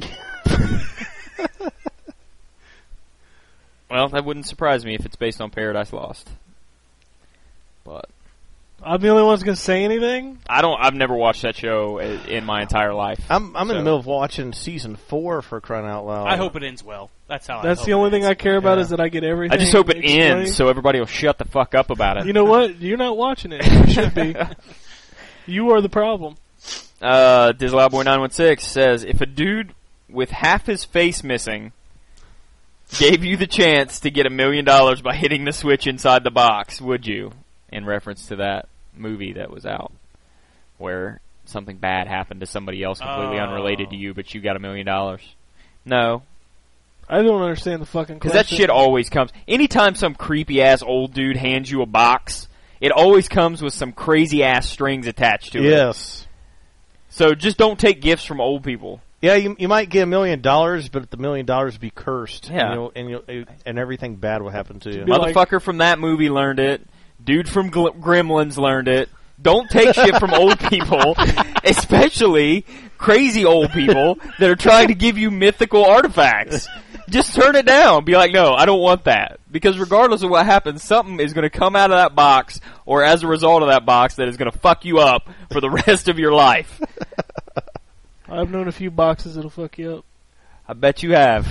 S2: Well, that wouldn't surprise me if it's based on Paradise Lost. But
S5: I'm the only one that's going to say anything?
S2: I've never watched that show in my entire life.
S7: I'm in the middle of watching season 4 for crying out loud.
S1: I hope it ends well. That's how.
S5: That's
S1: I hope
S5: the only
S1: it
S5: thing
S1: ends.
S5: I care about is that I get everything.
S2: I just hope it
S5: explained.
S2: ends so everybody will shut the fuck up about it.
S5: You know what? You're not watching it. You should be. You are the problem.
S2: Dislowboy916 says, "If a dude with half his face missing gave you the chance to get $1 million by hitting the switch inside the box, would you?" In reference to that movie that was out where something bad happened to somebody else completely unrelated to you, but you got $1 million. No.
S5: I don't understand the fucking
S2: Because
S5: question.
S2: that shit always comes. Anytime some creepy-ass old dude hands you a box, it always comes with some crazy-ass strings attached to it.
S7: Yes.
S2: So just don't take gifts from old people.
S7: Yeah, you might get $1 million, but the $1 million be cursed.
S2: Yeah.
S7: And everything bad will happen to you.
S2: Motherfucker from that movie learned it. Dude from Gremlins learned it. Don't take shit from old people, especially crazy old people that are trying to give you mythical artifacts. Just turn it down. Be like, no, I don't want that. Because regardless of what happens, something is going to come out of that box, or as a result of that box, that is going to fuck you up for the rest of your life.
S5: I've known a few boxes that'll fuck you up.
S2: I bet you have.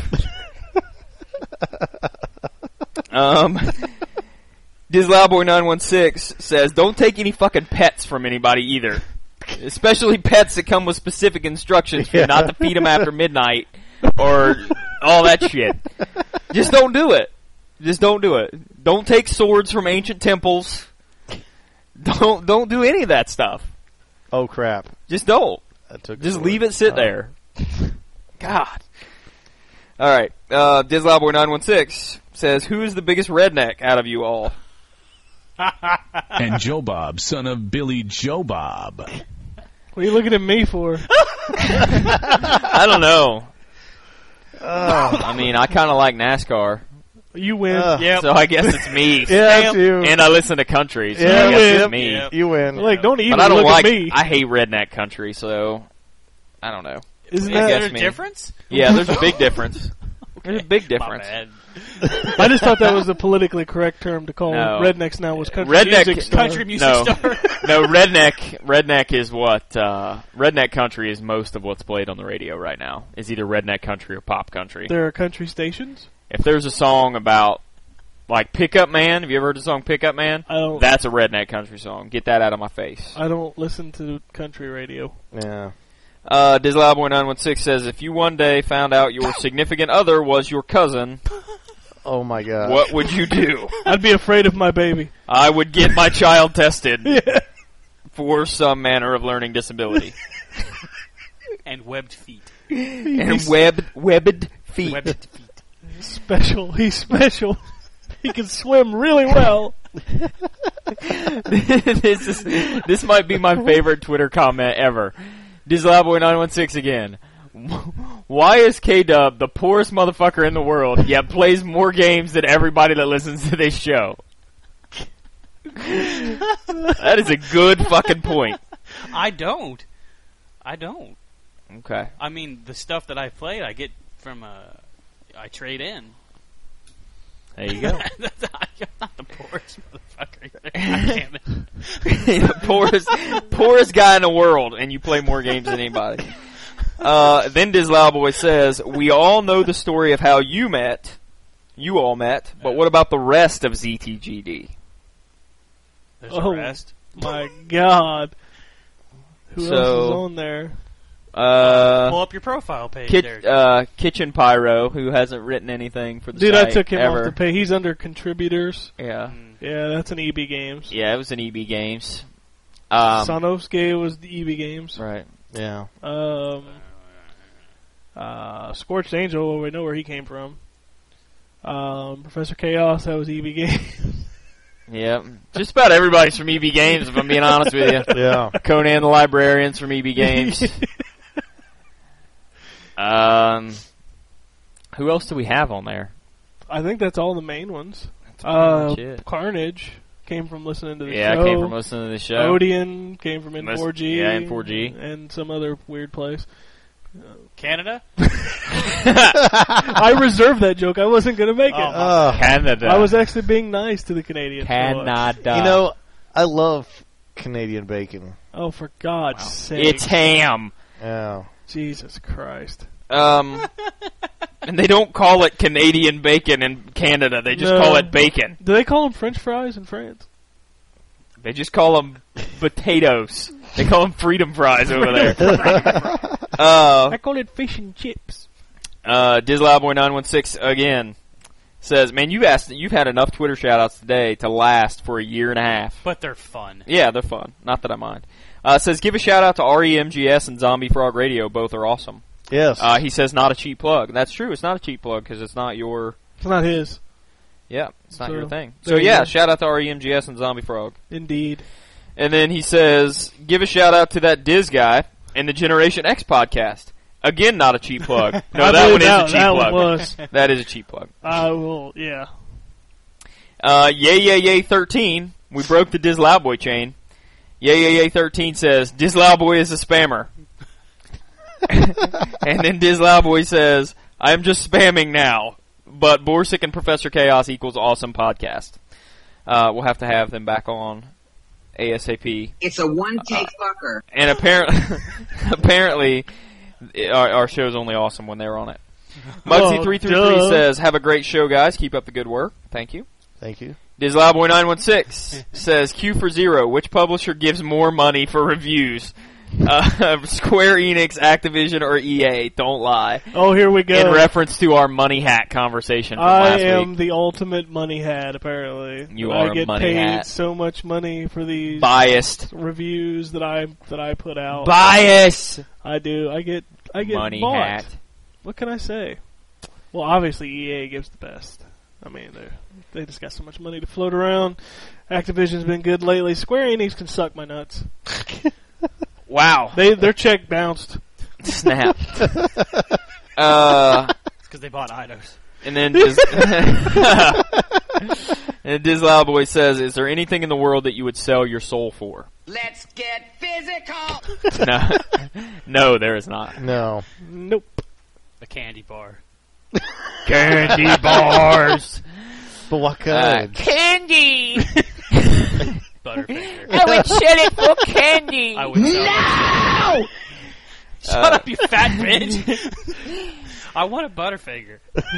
S2: DizLoudBoy916 says, don't take any fucking pets from anybody either. Especially pets that come with specific instructions for you not to feed them after midnight or all that shit. Just don't do it. Just don't do it. Don't take swords from ancient temples. Don't do any of that stuff.
S7: Oh, crap.
S2: Just don't.
S7: Just
S2: leave it sit there. God. Alright. DizLoudBoy916 says, who is the biggest redneck out of you all?
S8: And Joe Bob, son of Billy Joe Bob.
S5: What are you looking at me for?
S2: I don't know. I mean, I kind of like NASCAR.
S5: You win.
S2: So I guess it's me.
S7: Yeah, it's you.
S2: And I listen to country, so
S7: Yeah,
S2: I guess it's me.
S7: Yep. You win.
S5: Like, don't even
S2: But I don't
S5: look
S2: like.
S5: at me.
S2: I hate redneck country, so I don't know.
S5: Isn't
S2: I
S5: that
S2: guess
S1: Is there a
S2: me.
S1: difference?
S2: Yeah, there's a big difference. There's a big
S1: My
S2: difference.
S1: bad.
S5: I just thought that was the politically correct term to call
S2: No.
S5: rednecks now was country
S2: Redneck-
S5: music star.
S1: Country music
S2: No.
S1: star.
S2: No, redneck is what redneck country is most of what's played on the radio right now. Is either redneck country or pop country.
S5: There are country stations?
S2: If there's a song about like Pickup Man, have you ever heard the song Pickup Man?
S5: I don't.
S2: That's a redneck country song. Get that out of my face.
S5: I don't listen to country radio.
S7: Yeah.
S2: DizLoudBoy916 says, if you one day found out your significant other was your cousin,
S7: Oh, my God.
S2: what would you do?
S5: I'd be afraid of my baby.
S2: I would get my child tested
S5: Yeah.
S2: for some manner of learning disability.
S1: And webbed feet.
S2: And webbed feet.
S1: Webbed feet.
S5: Special. He's special. He can swim really well.
S2: This might be my favorite Twitter comment ever. DizLoudBoy916 again. Why is K-Dub the poorest motherfucker in the world, yet plays more games than everybody that listens to this show? That is a good fucking point.
S1: I don't.
S2: Okay.
S1: I mean, the stuff that I played, I get from I trade in.
S2: There you go.
S1: I'm not the poorest motherfucker. God damn it.
S2: poorest guy in the world, and you play more games than anybody. Then DizLoudBoy says, we all know the story of how you all met, but what about the rest of ZTGD?
S1: There's
S5: Oh.
S1: a rest.
S5: My God. Who
S2: So-
S5: else is on there?
S1: Pull up your profile page there.
S2: Kitchen Pyro, who hasn't written anything for the
S5: Dude,
S2: site
S5: I took him
S2: ever.
S5: off the pay. He's under contributors.
S2: Yeah.
S5: Yeah, that's an EB Games.
S2: Yeah, it was an EB Games.
S5: Sonovsky was the EB Games.
S2: Right.
S7: Yeah.
S5: Scorched Angel, we know where he came from. Professor Chaos, that was EB Games.
S2: Yep. Just about everybody's from EB Games, if I'm being honest with you.
S7: Yeah.
S2: Conan the Librarian's from EB Games. Who else do we have on there?
S5: I think that's all the main ones.
S2: pretty much it.
S5: Carnage came from listening to the show.
S2: Yeah, I came from listening to the show.
S5: Odeon came from N4G.
S2: Yeah, N4G.
S5: And some other weird place.
S1: Canada?
S5: I reserved that joke. I wasn't going to make it.
S2: Canada.
S5: I was actually being nice to the Canadians.
S2: Canada.
S7: You know, I love Canadian bacon.
S5: Oh, for God's sake.
S2: It's ham.
S7: Yeah.
S5: Jesus Christ.
S2: And they don't call it Canadian bacon in Canada. They just
S5: No.
S2: call it bacon.
S5: Do they call them French fries in France?
S2: They just call them potatoes. They call them freedom fries over there.
S5: I call it fish and chips.
S2: DizLoudBoy916 again says, man, you've had enough Twitter shoutouts today to last for a year and a half.
S1: But they're fun.
S2: Yeah, they're fun. Not that I mind. Says, give a shout out to REMGS and Zombie Frog Radio. Both are awesome.
S7: Yes.
S2: He says, not a cheap plug. That's true. It's not a cheap plug because it's not your...
S5: It's not his.
S2: Yeah, it's not
S5: So,
S2: your thing.
S5: there
S2: So
S5: you
S2: yeah,
S5: go.
S2: shout out to REMGS and Zombie Frog.
S5: Indeed.
S2: And then he says, give a shout out to that Diz guy and the Generation X podcast. Again, not a cheap plug. No,
S5: I
S2: that
S5: believe
S2: one is a cheap
S5: that
S2: plug.
S5: one was.
S2: That is a cheap plug.
S5: I will, yeah.
S2: Yay 13. We broke the Diz Loudboy chain. Yay 13 says, Diz Loudboy is a spammer. And then Diz Loudboy says, I am just spamming now, but Borsic and Professor Chaos equals awesome podcast. We'll have to have them back on ASAP.
S9: It's a one-take fucker.
S2: And apparently, our show's only awesome when they're on it. Muggsy333 says, have a great show, guys. Keep up the good work. Thank you.
S7: Thank you.
S2: Dislowboy916 says, Q for Zero, which publisher gives more money for reviews? Square Enix, Activision, or EA? Don't lie.
S5: Oh, here we go.
S2: In reference to our money hat conversation from
S5: I
S2: last
S5: am
S2: week.
S5: the ultimate money hat, apparently.
S2: You are
S5: I get
S2: a money
S5: paid
S2: hat.
S5: so much money for these
S2: Biased.
S5: reviews that I put out.
S2: Bias!
S5: I do. I get
S2: Money
S5: bought.
S2: hat.
S5: What can I say? Well, obviously EA gives the best. I mean, they just got so much money to float around. Activision's been good lately. Square Enix can suck my nuts.
S2: Wow.
S5: Their check bounced.
S2: Snap.
S1: It's because they bought Eidos.
S2: And then Diz Loudboy says, is there anything in the world that you would sell your soul for?
S9: Let's get physical.
S2: No, there is not.
S7: No.
S5: Nope.
S1: The candy bar.
S2: Candy bars.
S7: But what kind?
S6: Candy!
S1: Butterfinger.
S6: I would sell it for candy!
S1: I would sell it. Shut up, you fat bitch! I want a Butterfinger.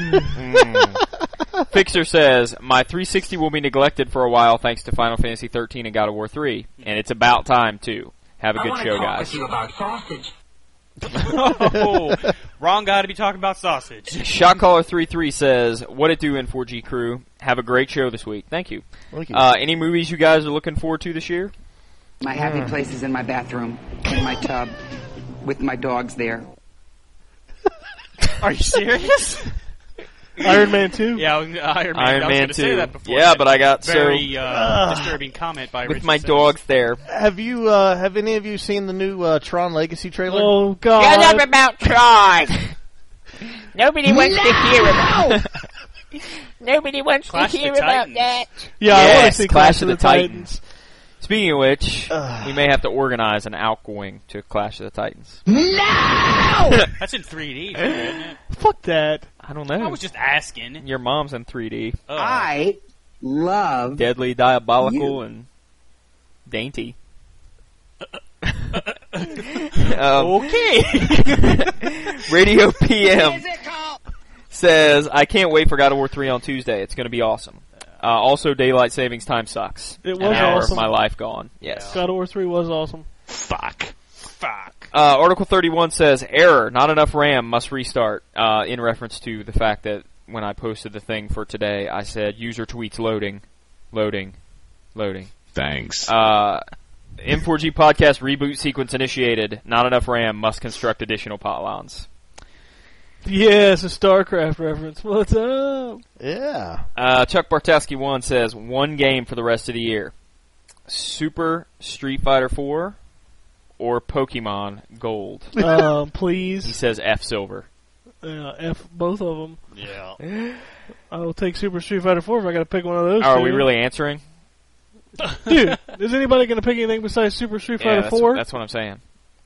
S2: Fixer says, my 360 will be neglected for a while thanks to Final Fantasy 13 and God of War 3. And it's about time, too. Have a good show, guys.
S9: you about sausage.
S1: Oh, wrong guy to be talking about sausage.
S2: Shotcaller33 says, what it do N4G crew? Have a great show this week. Thank you.
S7: Thank you.
S2: Any movies you guys are looking forward to this year?
S9: My happy place is in my bathroom, in my tub, with my dogs there.
S1: Are you serious?
S5: Iron Man 2?
S1: Yeah, Iron Man.
S2: Iron
S1: I was
S2: Man
S1: going to
S2: 2.
S1: say that before.
S2: Yeah, but I got
S1: very disturbing comment by
S2: with
S1: Richard
S2: my
S1: Simmons.
S2: dogs there.
S7: Have you? Have any of you seen the new Tron Legacy trailer?
S5: Oh,
S6: Shut
S5: God.
S6: up about Tron! Nobody wants to hear about Nobody wants
S1: Clash
S6: to
S1: of
S6: hear
S1: the
S6: about
S1: Titans.
S6: that.
S5: Yeah, I want to
S2: Yes,
S5: see
S2: Clash of the Titans. Speaking of which,
S7: Ugh.
S2: we may have to organize an outgoing to Clash of the Titans.
S1: That's in 3D, isn't it?
S5: Fuck that.
S2: I don't
S1: I
S2: know.
S1: was just asking.
S2: Your mom's in 3D.
S9: I love
S2: Deadly, diabolical, and dainty.
S1: Okay.
S2: Radio PM says, I can't wait for God of War 3 on Tuesday. It's going to be awesome. Also, daylight savings time sucks.
S5: It
S2: An
S5: was
S2: hour
S5: awesome.
S2: of my life gone. Yes.
S5: God of War 3 was awesome.
S1: Fuck.
S2: Article 31 says, error, not enough RAM, must restart, in reference to the fact that when I posted the thing for today, I said, user tweets loading.
S8: Thanks.
S2: M4G podcast reboot sequence initiated, not enough RAM, must construct additional pylons.
S5: Yes, a StarCraft reference. What's up?
S7: Yeah.
S2: Chuck Bartowski 1 says, one game for the rest of the year. Super Street Fighter 4 or Pokemon Gold. He
S5: Please.
S2: says F Silver.
S5: F both of them.
S1: Yeah.
S5: I will take Super Street Fighter 4 if I got to pick one of those.
S2: Are
S5: two.
S2: we really answering?
S5: Dude, is anybody going to pick anything besides Super Street
S2: Yeah,
S5: Fighter 4?
S2: that's what I'm saying.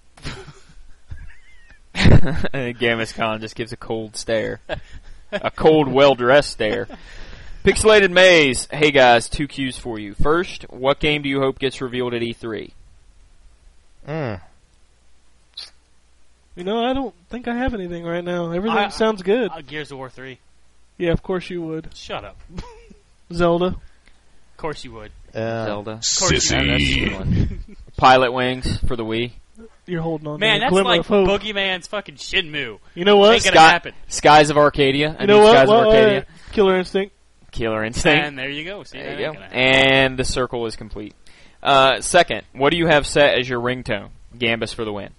S2: Gammas Khan just gives a cold stare. A cold, well-dressed stare. Pixelated Maze. Hey guys, 2 Qs for you. First, what game do you hope gets revealed at E3?
S5: You know, I don't think I have anything right now. Everything sounds good.
S1: Gears of War 3.
S5: Yeah, of course you would.
S1: Shut up.
S5: Zelda.
S1: Of course you would.
S2: Zelda.
S8: Sissy.
S2: Pilot Wings for the Wii.
S5: You're holding on
S1: Man,
S5: to a
S1: that's
S5: glimmer
S1: like
S5: of hope.
S1: Boogeyman's fucking Shinmu.
S5: You know what?
S1: Ain't gonna happen.
S2: Skies of Arcadia.
S5: You know what?
S2: Skies of Arcadia.
S5: Killer Instinct.
S2: Killer Instinct.
S1: And there you go. See,
S2: There
S1: that
S2: you
S1: ain't
S2: go.
S1: gonna happen.
S2: And the circle is complete. Second, what do you have set as your ringtone? Gambus for the win.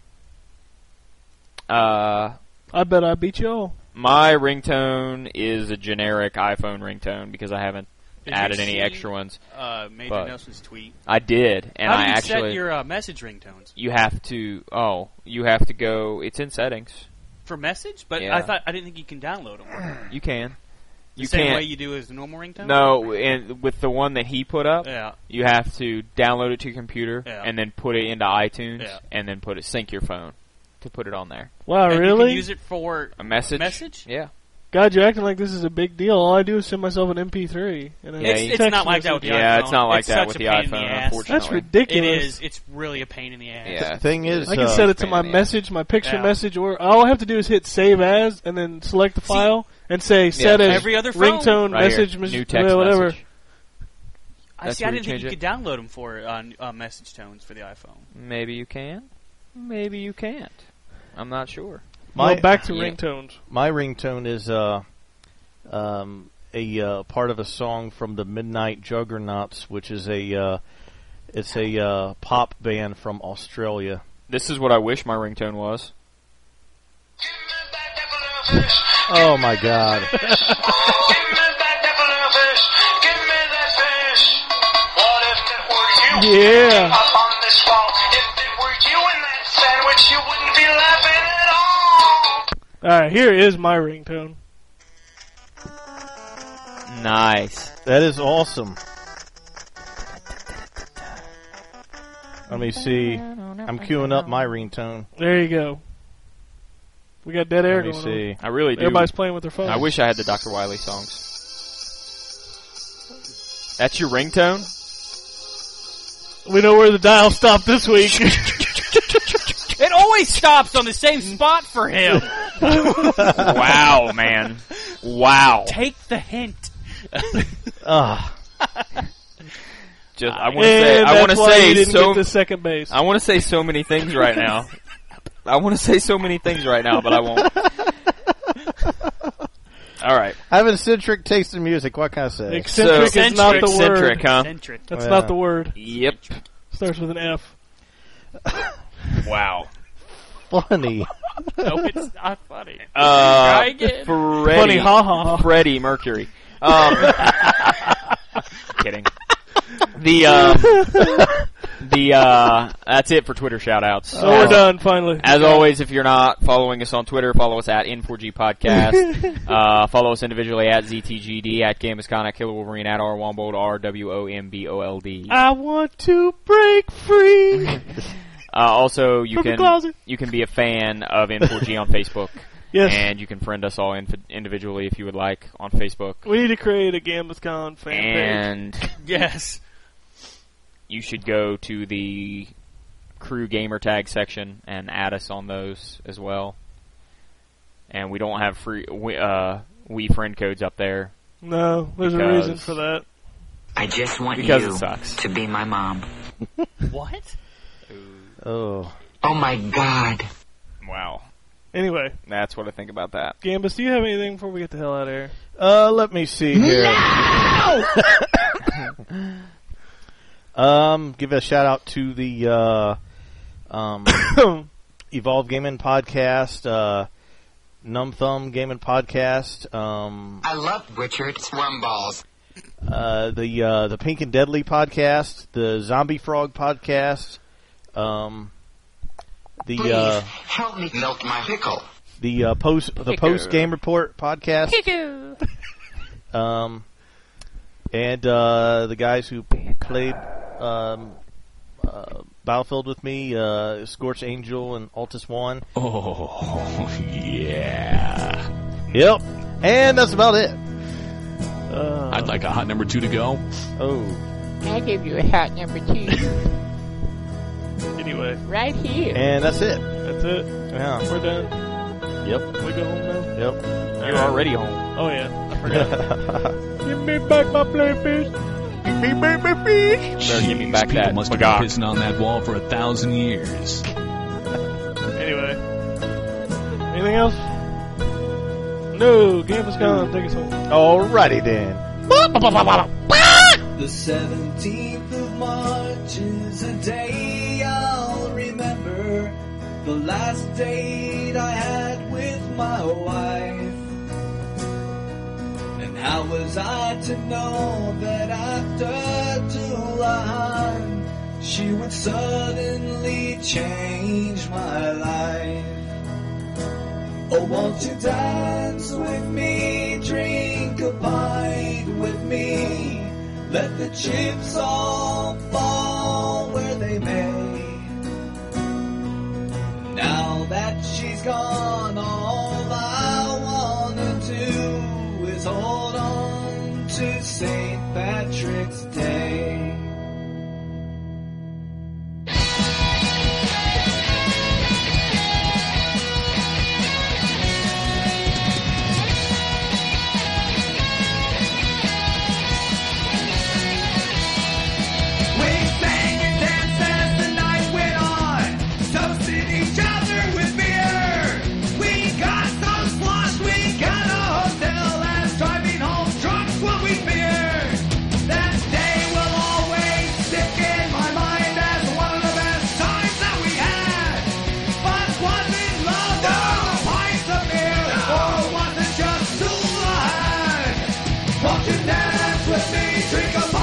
S5: I bet I beat you all.
S2: My ringtone is a generic iPhone ringtone because I haven't
S1: Did
S2: added
S1: you
S2: any
S1: see,
S2: extra ones.
S1: Major
S2: But-
S1: Nelson's tweet.
S2: I did, and
S1: How do
S2: I
S1: you set
S2: actually
S1: your message ringtones?
S2: you have to go. It's in settings.
S1: For message? But
S2: Yeah.
S1: I didn't think you can download them.
S2: You can.
S1: The
S2: You
S1: same
S2: can't.
S1: way you do as the normal ringtone?
S2: No, and with the one that he put up,
S1: Yeah.
S2: you have to download it to your computer
S1: Yeah.
S2: and then put it into iTunes
S1: Yeah.
S2: and then sync your phone to put it on there.
S5: Wow,
S1: And
S5: really?
S1: you can use it for
S2: A message?
S1: message?
S2: Yeah.
S5: God, you're acting like this is a big deal. All I do is send myself an MP3. And
S2: Yeah,
S1: It's
S5: text
S1: not like that with the
S5: message.
S1: iPhone.
S2: It's not like
S1: It's
S2: that
S1: such
S2: with
S1: a
S2: the
S1: pain in the
S2: iPhone,
S1: ass.
S2: unfortunately.
S5: That's ridiculous.
S1: It is. It's really a pain in the ass.
S2: Yeah.
S7: The thing is,
S5: I can set it to
S2: pain
S5: my
S2: in the ass.
S5: message, my picture
S1: Yeah.
S5: message, or all I have to do is hit save as and then select the file and say set as
S1: every other phone.
S5: ringtone,
S2: Right
S5: message,
S2: here.
S5: message,
S2: New text
S5: whatever.
S2: message.
S1: I
S2: That's
S1: see. I
S2: where you
S1: didn't think you
S2: change
S1: could download them for message tones for the iPhone.
S2: Maybe you can. Maybe you can't. I'm not sure.
S5: Well, back to
S2: yeah.
S5: ringtones.
S7: my ringtone is a part of a song from the Midnight Juggernauts, which is it's a pop band from Australia.
S2: This is what I wish my ringtone was.
S7: Oh my God!
S5: Yeah. All right, here is my ringtone.
S2: Nice.
S7: That is awesome. Let me see. I'm queuing up my ringtone.
S5: There you go. We got dead air
S7: Let me
S5: going
S7: see.
S2: I really do.
S5: Everybody's playing with their phones.
S2: I wish I had the Dr. Wily songs. That's your ringtone?
S5: We know where the dial stopped this week.
S1: It always stops on the same spot for him.
S2: Wow, man. Wow.
S1: Take the hint.
S7: Ah,
S2: Just I want to say I want to say
S5: didn't
S2: so
S5: get to second base.
S2: I want to say so many things right now. I want to say so many things right now, but I won't. All right.
S7: I have an eccentric taste in music. What can I say?
S5: Eccentric is not the
S2: eccentric,
S5: word.
S2: huh?
S1: Eccentric.
S5: That's
S7: Yeah.
S5: not the word.
S2: Yep.
S5: Starts with an F.
S2: Wow.
S7: Funny.
S1: Nope, it's not funny. Try again.
S5: Funny, ha ha.
S2: Freddie Mercury. Kidding. That's it for Twitter shoutouts.
S5: So we're done, finally.
S2: As always, if you're not following us on Twitter, follow us at N4G Podcast. Follow us individually at ZTGD, at GambusCon, at Killer Wolverine, at R1Bold, RWOMBOLD.
S5: I want to break free.
S2: Also, you
S5: From the
S2: can
S5: closet.
S2: be a fan of N4G on Facebook.
S5: Yes.
S2: And you can friend us all individually if you would like on Facebook.
S5: We need to create a GambusCon fan page.
S2: And
S1: Yes.
S2: you should go to the crew gamer tag section and add us on those as well. And we don't have free Wii friend codes up there.
S5: No, there's a
S2: Because-
S5: reason for that.
S9: I just want
S2: Because
S9: you
S2: it sucks.
S9: to be my mom.
S1: What?
S7: Oh.
S9: Oh my God.
S2: Wow.
S5: Anyway,
S2: That's what I think about that.
S5: Gambus, do you have anything before we get the hell out of here?
S7: Let me see here. Give a shout out to the Evolve Gaming Podcast, Numb Thumb Gaming Podcast,
S9: I love Richard's rumballs.
S7: the Pink and Deadly Podcast, the Zombie Frog Podcast,
S9: Please help me milk my pickle.
S7: the Post Game Report Podcast, and the guys who played Battlefield with me, Scorch Angel and Altus One.
S8: Oh, yeah.
S7: Yep, and that's about it.
S8: I'd like a hot number 2 to go.
S7: Oh,
S6: I give you a hot number 2.
S5: Anyway,
S6: Right here.
S7: and that's it.
S5: that's it.
S7: Yeah.
S5: We're done.
S7: Yep.
S5: We go home now?
S7: Yep.
S2: You're already home.
S5: Oh, yeah. I forgot. Give me back my playfish. Give me back my fish.
S2: Better give me
S8: Jeez,
S2: back
S8: people
S2: that
S8: must have
S2: cigar.
S8: been pissing on that wall for 1,000 years.
S5: Anyway. Anything else? No. Gambus gone. Take us home.
S7: Alrighty then.
S4: The 17th of March is a day I'll remember. The last date I had with my wife. And how was I to know that after July she would suddenly change my life? Oh, won't you dance with me, drink a pint with me, let the chips all fall where they may. Now that she's gone, all I wanna do is hold on to St. Patrick's Day. Won't you dance with me, drink a